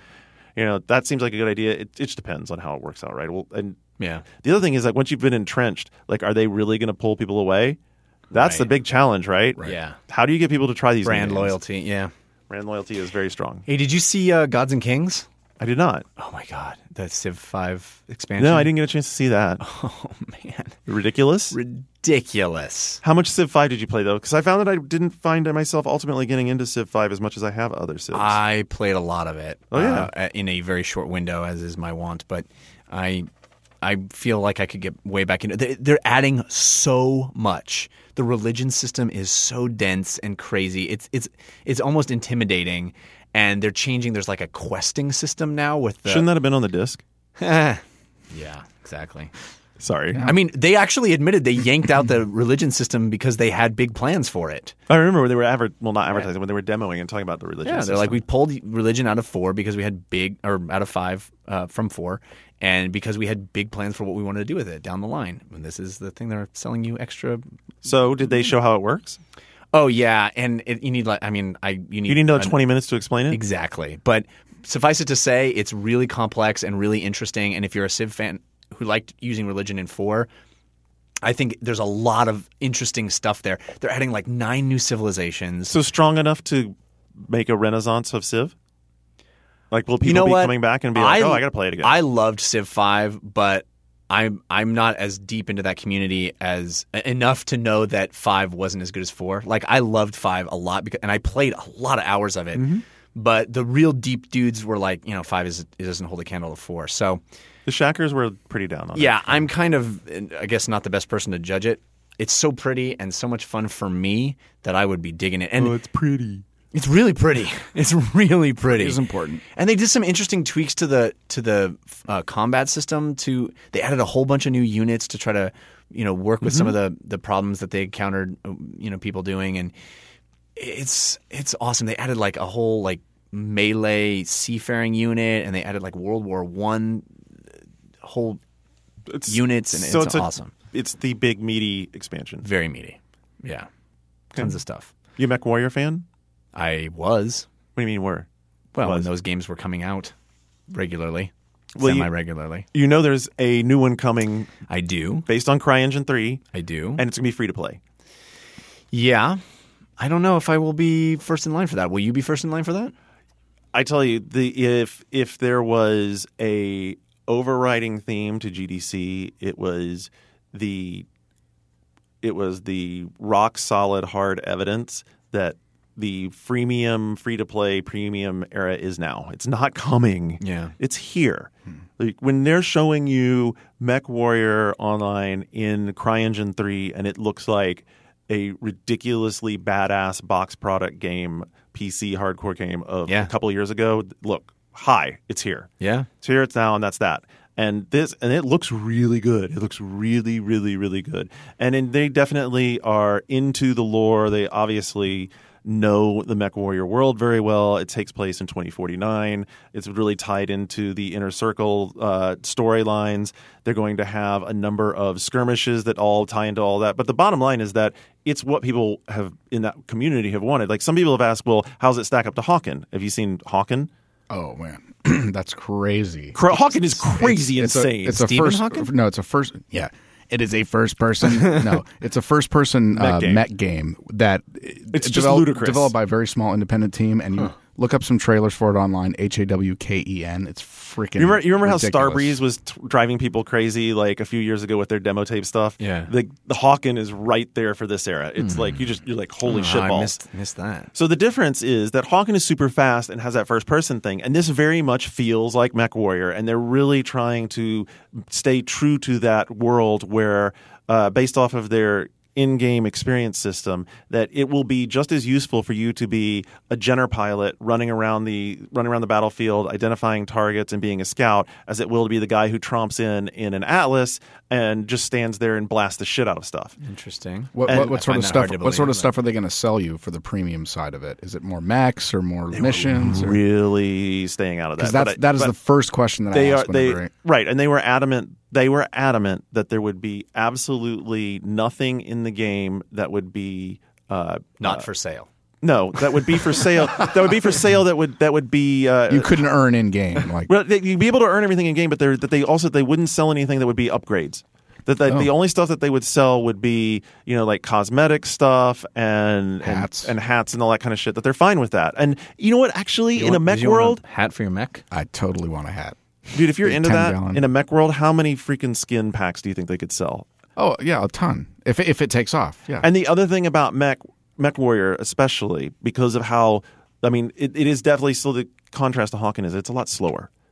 That seems like a good idea. It just depends on how it works out, right? Well, and the other thing is, like, once you've been entrenched, like, are they really going to pull people away? That's the big challenge, right? Yeah. How do you get people to try these brand games? loyalty? Yeah. Brand loyalty is very strong. Hey, did you see Gods and Kings? I did not. Oh my God, the Civ 5 expansion. No, I didn't get a chance to see that. Oh man, ridiculous. How much Civ 5 did you play though? Because I found that I didn't find myself ultimately getting into Civ 5 as much as I have other Civs. I played a lot of it. Oh yeah, in a very short window, as is my wont. But I I feel like I could get way back into. They're adding so much. The religion system is so dense and crazy. It's almost intimidating. And they're changing. There's like a questing system now with the. Shouldn't that have been on the disc? Yeah, exactly. Sorry. I mean, they actually admitted they yanked out the religion system because they had big plans for it. I remember when they were not advertising, when they were demoing and talking about the religion Yeah, system. they're like, we pulled religion out of 4 because we had out of 5 from 4, and because we had big plans for what we wanted to do with it down the line. And this is the thing they're selling you extra. So did they show how it works? Oh yeah, and you need you need another 20 minutes to explain it? Exactly. But suffice it to say, it's really complex and really interesting. And if you're a Civ fan who liked using religion in 4, I think there's a lot of interesting stuff there. They're adding like 9 new civilizations. So strong enough to make a renaissance of Civ? Like, will people be coming back and be like, I got to play it again? I loved Civ 5, but I'm not as deep into that community as enough to know that 5 wasn't as good as 4. Like, I loved 5 a lot and I played a lot of hours of it. Mm-hmm. But the real deep dudes were like, 5 it doesn't hold a candle to 4. So the Shackers were pretty down on it. Yeah, I'm kind of, I guess, not the best person to judge it. It's so pretty and so much fun for me that I would be digging it. And it's pretty. It's really pretty. It's really pretty. It's important. And they did some interesting tweaks to the combat system. They added a whole bunch of new units to try to work with some of the problems that they encountered people doing, and it's awesome. They added like a whole like melee seafaring unit, and they added like World War I whole units, and it's awesome. It's the big meaty expansion. Very meaty. Yeah, tons of stuff. You a Mech Warrior fan? I was. What do you mean were? Well, when those games were coming out regularly, semi-regularly. There's a new one coming. I do. Based on CryEngine 3. I do. And it's going to be free to play. Yeah. I don't know if I will be first in line for that. Will you be first in line for that? I tell you, if there was a overriding theme to GDC, it was the rock solid hard evidence that the freemium, free-to-play, premium era is now. It's not coming. Yeah. It's here. Like, when they're showing you Mech Warrior Online in CryEngine 3 and it looks like a ridiculously badass box product game, PC hardcore game of a couple of years ago, look, it's here. Yeah. It's here, it's now, and that's that. And it looks really good. It looks really, really, really good. And they definitely are into the lore. They obviously know the Mech Warrior world very well. It takes place in 2049. It's really tied into the Inner Circle storylines. They're going to have a number of skirmishes that all tie into all that. But the bottom line is that it's what people have in that community have wanted. Like, some people have asked, well, how's it stack up to Hawken? Have you seen Hawken? Oh, man. That's crazy. Hawken is crazy insane. It's a first. Hawken? No, it's a first. Yeah. It is a first-person. No, it's a first-person mech game that it's just ludicrous. Developed by a very small independent team, and you look up some trailers for it online. HAWKEN. It's freaking. You remember how ridiculous. Starbreeze was driving people crazy like a few years ago with their demo tape stuff? Yeah. The Hawken is right there for this era. It's like you're like, holy shit balls. I missed that. So the difference is that Hawken is super fast and has that first person thing, and this very much feels like Mech Warrior, and they're really trying to stay true to that world where, based off of their in-game experience system, that it will be just as useful for you to be a Jenner pilot running around the battlefield, identifying targets and being a scout, as it will to be the guy who tromps in an Atlas and just stands there and blasts the shit out of stuff. Interesting. What sort of stuff? What sort of stuff are they going to sell you for the premium side of it? Is it more mechs or more missions? Really staying out of that. Because that is the first question that I asked. Right, and they were adamant. They were adamant that there would be absolutely nothing in the game that would be not for sale. No, that would be for sale. That would be for sale. That would be you couldn't earn in game. Like, well, you'd be able to earn everything in game, but they wouldn't sell anything that would be upgrades. The only stuff that they would sell would be like cosmetic stuff and hats and all that kind of shit. That they're fine with that. And you know what? Actually, in a mech world, hat for your mech, I totally want a hat. Dude, if you're into that gallon. in a mech world, how many freaking skin packs do you think they could sell? Oh yeah, a ton. If it takes off, yeah. And the other thing about Mech Warrior, especially because of how, I mean, it is definitely still the contrast to Hawken is it's a lot slower.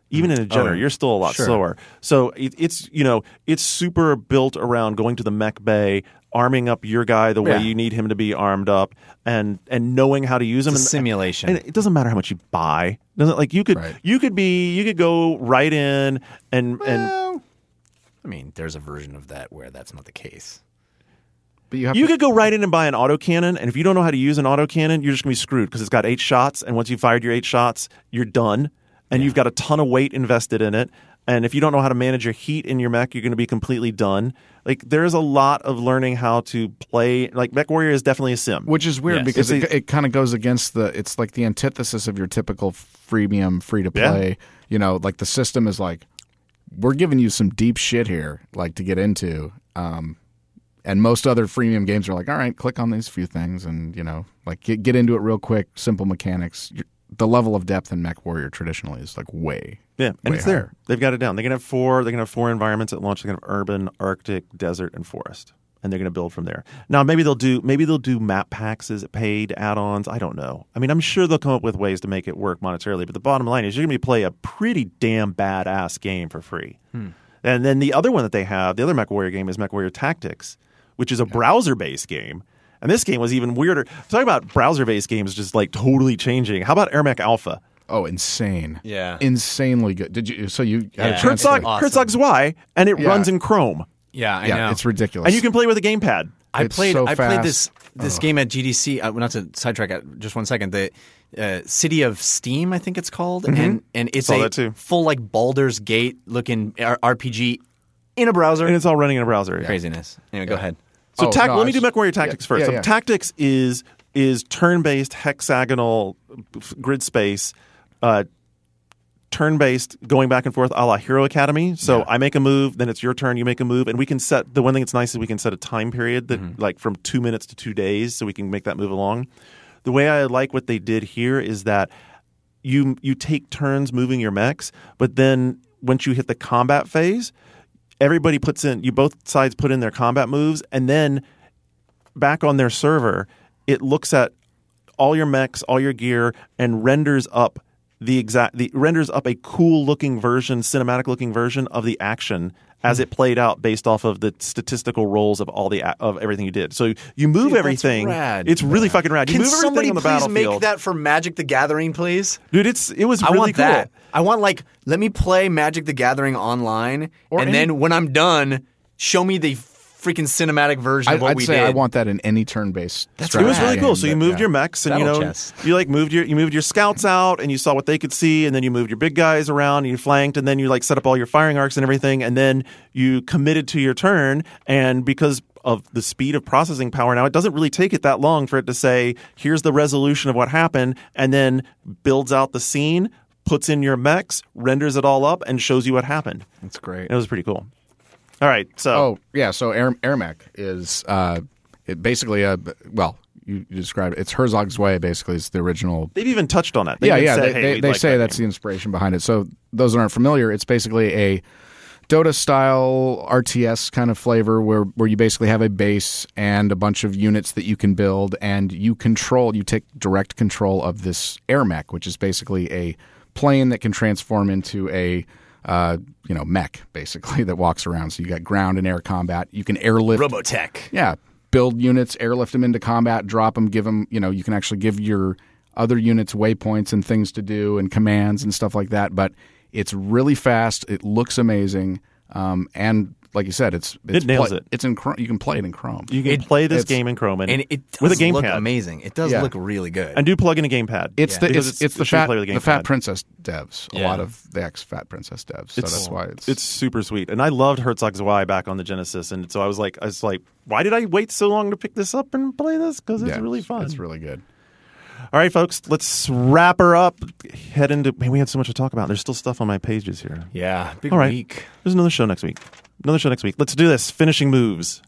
Even in a Jenner, Oh, you're still a lot sure. slower. So it's super built around going to the mech bay, arming up your guy the way Yeah. you need him to be armed up, and knowing how to use him. It's a simulation. And it doesn't matter how much you buy. Doesn't like you could Right. you could go right in and Well, I mean, there's a version of that where that's not the case. But you have you to, could go right in and buy an autocannon, and if you don't know how to use an autocannon, you're just going to be screwed because it's got 8 shots, and once you've fired your 8 shots, you're done, and you've got a ton of weight invested in it. And if you don't know how to manage your heat in your mech, you're going to be completely done. Like, there's a lot of learning how to play. Like, MechWarrior is definitely a sim. which is weird Yes. because It's it kind of goes against it's like the antithesis of your typical freemium free to play. You know, like the system is like, we're giving you some deep shit here, like to get into. And most other freemium games are like, all right, click on these few things and, you know, like get into it real quick, simple mechanics. The level of depth in MechWarrior traditionally is like way. Yeah, and way it's there. higher. They've got it down. They're going to have 4. They're going to have 4 environments at launch. They're going to have urban, Arctic, desert, and forest, and they're going to build from there. Now, maybe they'll do map packs as paid add-ons. I don't know. I mean, I'm sure they'll come up with ways to make it work monetarily. But the bottom line is, you're going to play a pretty damn badass game for free. And then the other one that they have, the other MechWarrior game, is MechWarrior Tactics, which is a browser-based game. And this game was even weirder. Talking about browser-based games just like totally changing. How about AirMech Alpha? Oh, insane. Yeah. Insanely good. Did you? So you had a Yeah. chance to- Kurzog Zwei, and it Yeah. runs in Chrome. Yeah, I Yeah, know. it's ridiculous. And you can play with a gamepad. I It's played so I played fast. this game at GDC. Not to sidetrack it, just 1 second. The City of Steam, I think it's called, and it's Saw a that too. full like Baldur's Gate looking RPG in a browser. And it's all running in a browser. Craziness. Anyway, go ahead. So Oh, let me I do s- MechWarrior Tactics yeah, first. yeah, So yeah. Tactics is turn-based hexagonal grid space, turn-based going back and forth a la Hero Academy. So I make a move, then it's your turn, you make a move, and we can set the one thing that's nice is we can set a time period that like from 2 minutes to 2 days, so we can make that move along. The way I like what they did here is that you take turns moving your mechs, but then once you hit the combat phase, everybody both sides put in their combat moves, and then back on their server, it looks at all your mechs, all your gear, and renders up a cool looking version, cinematic looking version of the action as it played out based off of the statistical rolls of of everything you did. So you move Dude, everything. that's rad. It's really fucking rad. You Can move everything somebody on the please battlefield. make that for Magic the Gathering, please? Dude, it was I really want cool. that. I want let me play Magic the Gathering online, Or and any- then when I'm done, show me the freaking cinematic version of what I'd we say did. I want that in any turn-based. It was strategy really cool. game, So you but, moved yeah. your mechs, and Battle chess. you like moved your scouts out, and you saw what they could see, and then you moved your big guys around, and you flanked, and then you like set up all your firing arcs and everything, and then you committed to your turn. And because of the speed of processing power now, it doesn't really take it that long for it to say, "Here's the resolution of what happened," and then builds out the scene, puts in your mechs, renders it all up, and shows you what happened. That's great. It was pretty cool. All right, so Oh yeah, so AirMech is it basically you described it. It's Herzog Zwei. Basically, it's the original. they've even touched on that. Yeah, even yeah. said, "Hey, we'd They like say that that's game." the inspiration behind it. So those that aren't familiar, it's basically a Dota style RTS kind of flavor where you basically have a base and a bunch of units that you can build, and you take direct control of this AirMech, which is basically a plane that can transform into a mech, basically, that walks around. So you got ground and air combat. You can airlift. Robotech. Yeah, build units, airlift them into combat, drop them, give them. You can actually give your other units waypoints and things to do and commands and stuff like that. But it's really fast. It looks amazing, and like you said, it nails it. It's in Chrome. You can play it in Chrome. You can play this it's- game in Chrome And it does with a look gamepad. amazing. It does Yeah. look really good. And do plug in a gamepad. It's Because it's the free to fat play with a the Fat gamepad. Princess devs. A Yeah. lot of the ex-Fat Princess devs. So that's why It's super sweet, and I loved Herzog Zwei back on the Genesis, and so I was like, why did I wait so long to pick this up and play this? Because it's really fun. It's really good. All right, folks, let's wrap her up. Head into. Man, we had so much to talk about. There's still stuff on my pages here. Yeah, big All right, week. there's another show next week. Let's do this. Finishing moves.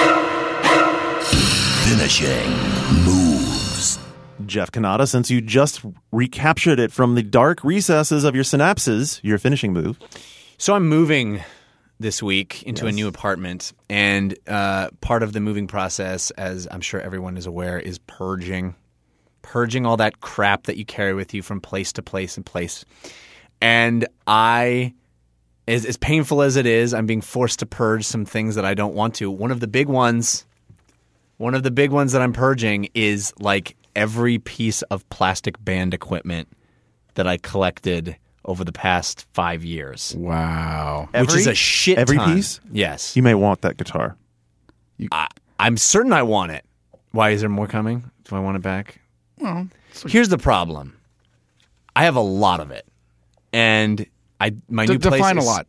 Finishing moves. Jeff Kanata, since you just recaptured it from the dark recesses of your synapses, your finishing move. So I'm moving this week into a new apartment, and part of the moving process, as I'm sure everyone is aware, is purging all that crap that you carry with you from place to place and place. And as painful as it is, I'm being forced to purge some things that I don't want to. One of the big ones that I'm purging is like every piece of plastic band equipment that I collected over the past 5 years. Wow. Which is a shit every ton. piece? Yes. You may want that guitar. I'm certain I want it. Why is there more coming? Do I want it back? Well, here's the problem. I have a lot of it. And my new place define is a lot.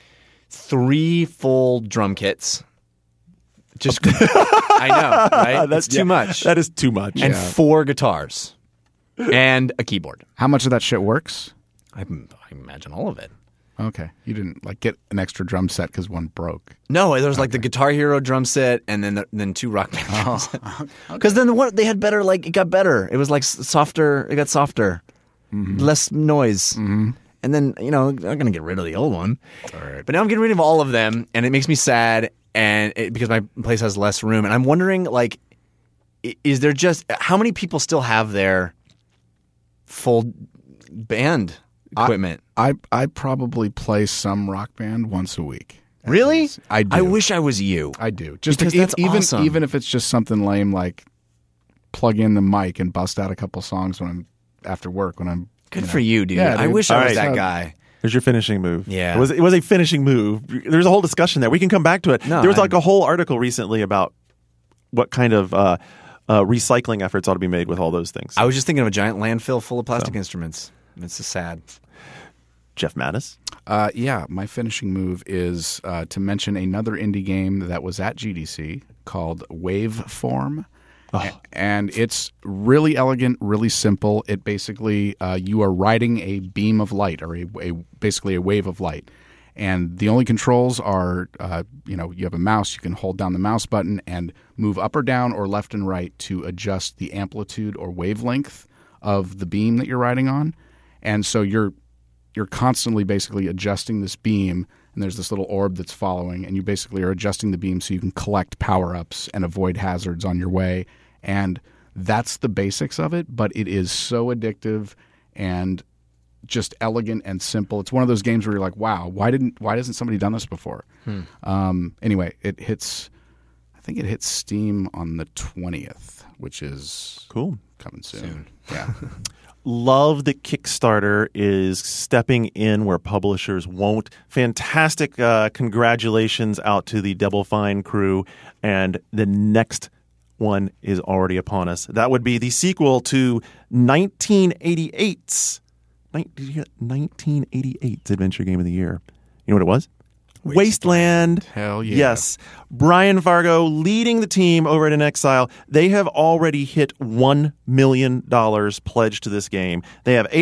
3 full drum kits. Just I know, right? That's too much. That is too much. And 4 guitars. And a keyboard. How much of that shit works? I imagine all of it. Okay. You didn't like get an extra drum set because one broke. No, there was like the Guitar Hero drum set and then 2 Rock Band drums. Because then they had better, like it got better. It was like softer. It got softer. Less noise. And then, I'm going to get rid of the old one. All right. But now I'm getting rid of all of them, and it makes me sad because my place has less room. And I'm wondering, like, is there just how many people still have their full band equipment? I probably play some Rock Band once a week. Really? I do. I wish I was you. I do. Just because that's awesome. Even if it's just something lame like plug in the mic and bust out a couple songs when I'm after work when I'm Good for you, dude. Yeah, I dude. wish I was All right. that guy. There's your finishing move. Yeah. It was a finishing move. There's a whole discussion there. We can come back to it. No, there was like a whole article recently about what kind of recycling efforts ought to be made with all those things. I was just thinking of a giant landfill full of plastic instruments. It's just sad. Jeff Mattis. Yeah, my finishing move is to mention another indie game that was at GDC called Waveform. And it's really elegant, really simple. It basically, you are riding a beam of light or basically a wave of light. And the only controls are, you have a mouse. You can hold down the mouse button and move up or down or left and right to adjust the amplitude or wavelength of the beam that you're riding on. And so you're constantly basically adjusting this beam, and there's this little orb that's following, and you basically are adjusting the beam so you can collect power-ups and avoid hazards on your way. And that's the basics of it, but it is so addictive and just elegant and simple. It's one of those games where you're like, wow, why hasn't somebody done this before? Anyway, I think it hits Steam on the 20th, which is Cool. coming soon. Yeah. Love that Kickstarter is stepping in where publishers won't. Fantastic congratulations out to the Double Fine crew. And the next one is already upon us. That would be the sequel to 1988's 1988's Adventure Game of the Year. You know what it was? Wasteland. Hell yeah. Yes. Brian Fargo leading the team over at In Exile. They have already hit $1 million pledged to this game. They have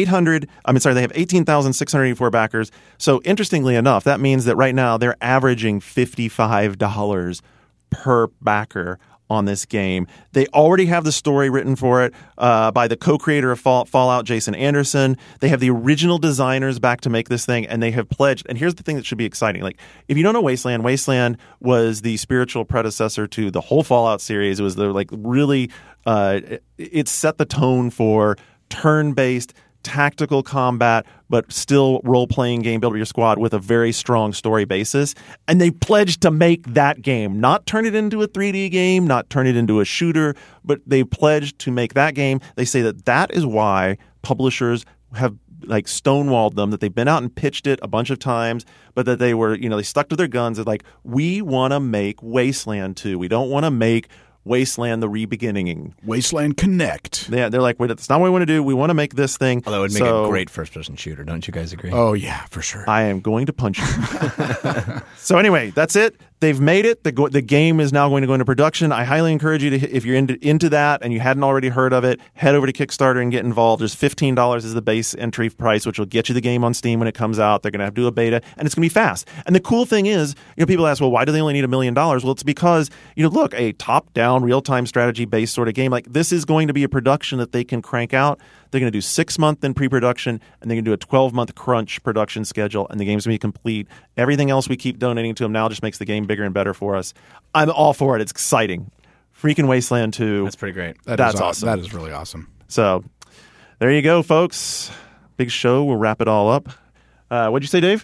18,684 backers. So interestingly enough, that means that right now they're averaging $55 per backer on this game. They already have the story written for it by the co-creator of Fallout, Jason Anderson. They have the original designers back to make this thing, and they have pledged. And here's the thing that should be exciting. Like, if you don't know Wasteland was the spiritual predecessor to the whole Fallout series. It was really it set the tone for turn-based tactical combat, but still role-playing game, build your squad with a very strong story basis. And they pledged to make that game, not turn it into a 3D game, not turn it into a shooter, but they pledged to make that game. They say that is why publishers have stonewalled them, that they've been out and pitched it a bunch of times, but that they were, they stuck to their guns. They're like, we want to make Wasteland 2. We don't want to make Wasteland the re-beginning. Wasteland Connect. Yeah, they're like, wait, that's not what we want to do. We want to make this thing. Although it would make a great first-person shooter, don't you guys agree? Oh, yeah, for sure. I am going to punch you. So anyway, that's it. They've made it. The game is now going to go into production. I highly encourage you to, if you're into that and you hadn't already heard of it, head over to Kickstarter and get involved. There's $15 is the base entry price, which will get you the game on Steam when it comes out. They're going to have to do a beta, and it's going to be fast. And the cool thing is, people ask, well, why do they only need $1 million? Well, it's because, look, a top-down, real-time strategy-based sort of game, like this is going to be a production that they can crank out. They're going to do 6 months in pre-production, and they're going to do a 12-month crunch production schedule, and the game's going to be complete. Everything else we keep donating to them now just makes the game bigger and better for us. I'm all for it. It's exciting. Freaking Wasteland 2. That's pretty great. That's awesome. That is really awesome. So there you go, folks. Big show. We'll wrap it all up. What'd you say, Dave?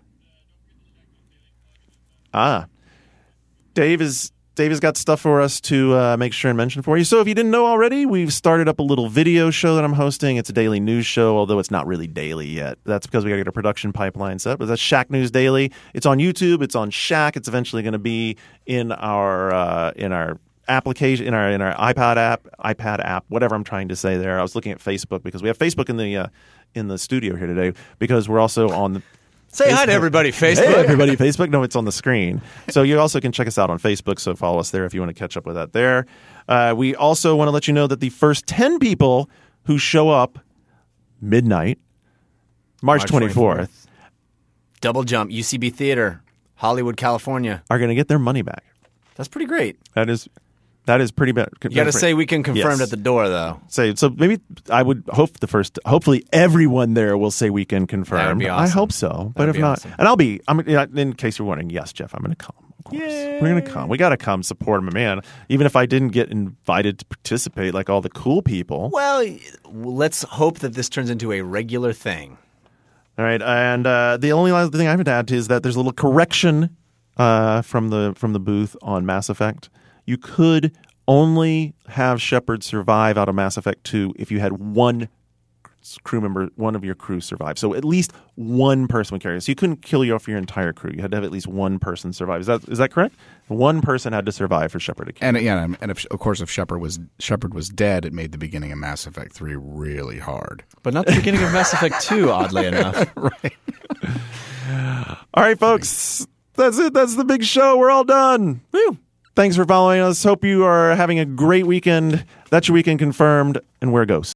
Dave has got stuff for us to make sure and mention for you. So if you didn't know already, we've started up a little video show that I'm hosting. It's a daily news show, although it's not really daily yet. That's because we got to get a production pipeline set. But that's Shack News Daily. It's on YouTube. It's on Shack. It's eventually going to be in our application, in our iPad app, whatever I'm trying to say there. I was looking at Facebook because we have Facebook in the studio here today because we're also on the Say hi to everybody, Facebook. Hey, everybody, Facebook. No, it's on the screen. So you also can check us out on Facebook, so follow us there if you want to catch up with that there. We also want to let you know that the first 10 people who show up midnight, March 24th, Double Jump, UCB Theater, Hollywood, California, are going to get their money back. That's pretty great. That is pretty bad. You got to say Weekend Confirmed Yes. at the door, though. So maybe I would hope hopefully everyone there will say Weekend Confirmed. That would be awesome. I hope so. But That'd if be not, awesome. and in case you're wondering, yes, Jeff, I'm going to come. Of course. We're going to come. We got to come support my man. Even if I didn't get invited to participate like all the cool people. Well, let's hope that this turns into a regular thing. All right. And the only other thing I have to add is that there's a little correction from the booth on Mass Effect. You could only have Shepard survive out of Mass Effect 2 if you had one crew member, one of your crew survive. So at least one person would carry it. So you couldn't kill you off your entire crew. You had to have at least one person survive. Is that correct? One person had to survive for Shepard to kill. And if, of course, if Shepard was dead, it made the beginning of Mass Effect 3 really hard. But not the beginning of Mass Effect 2, oddly enough. Right. All right, folks. That's it. That's the big show. We're all done. Woo. Thanks for following us. Hope you are having a great weekend. That's your Weekend Confirmed, and we're Ghosts.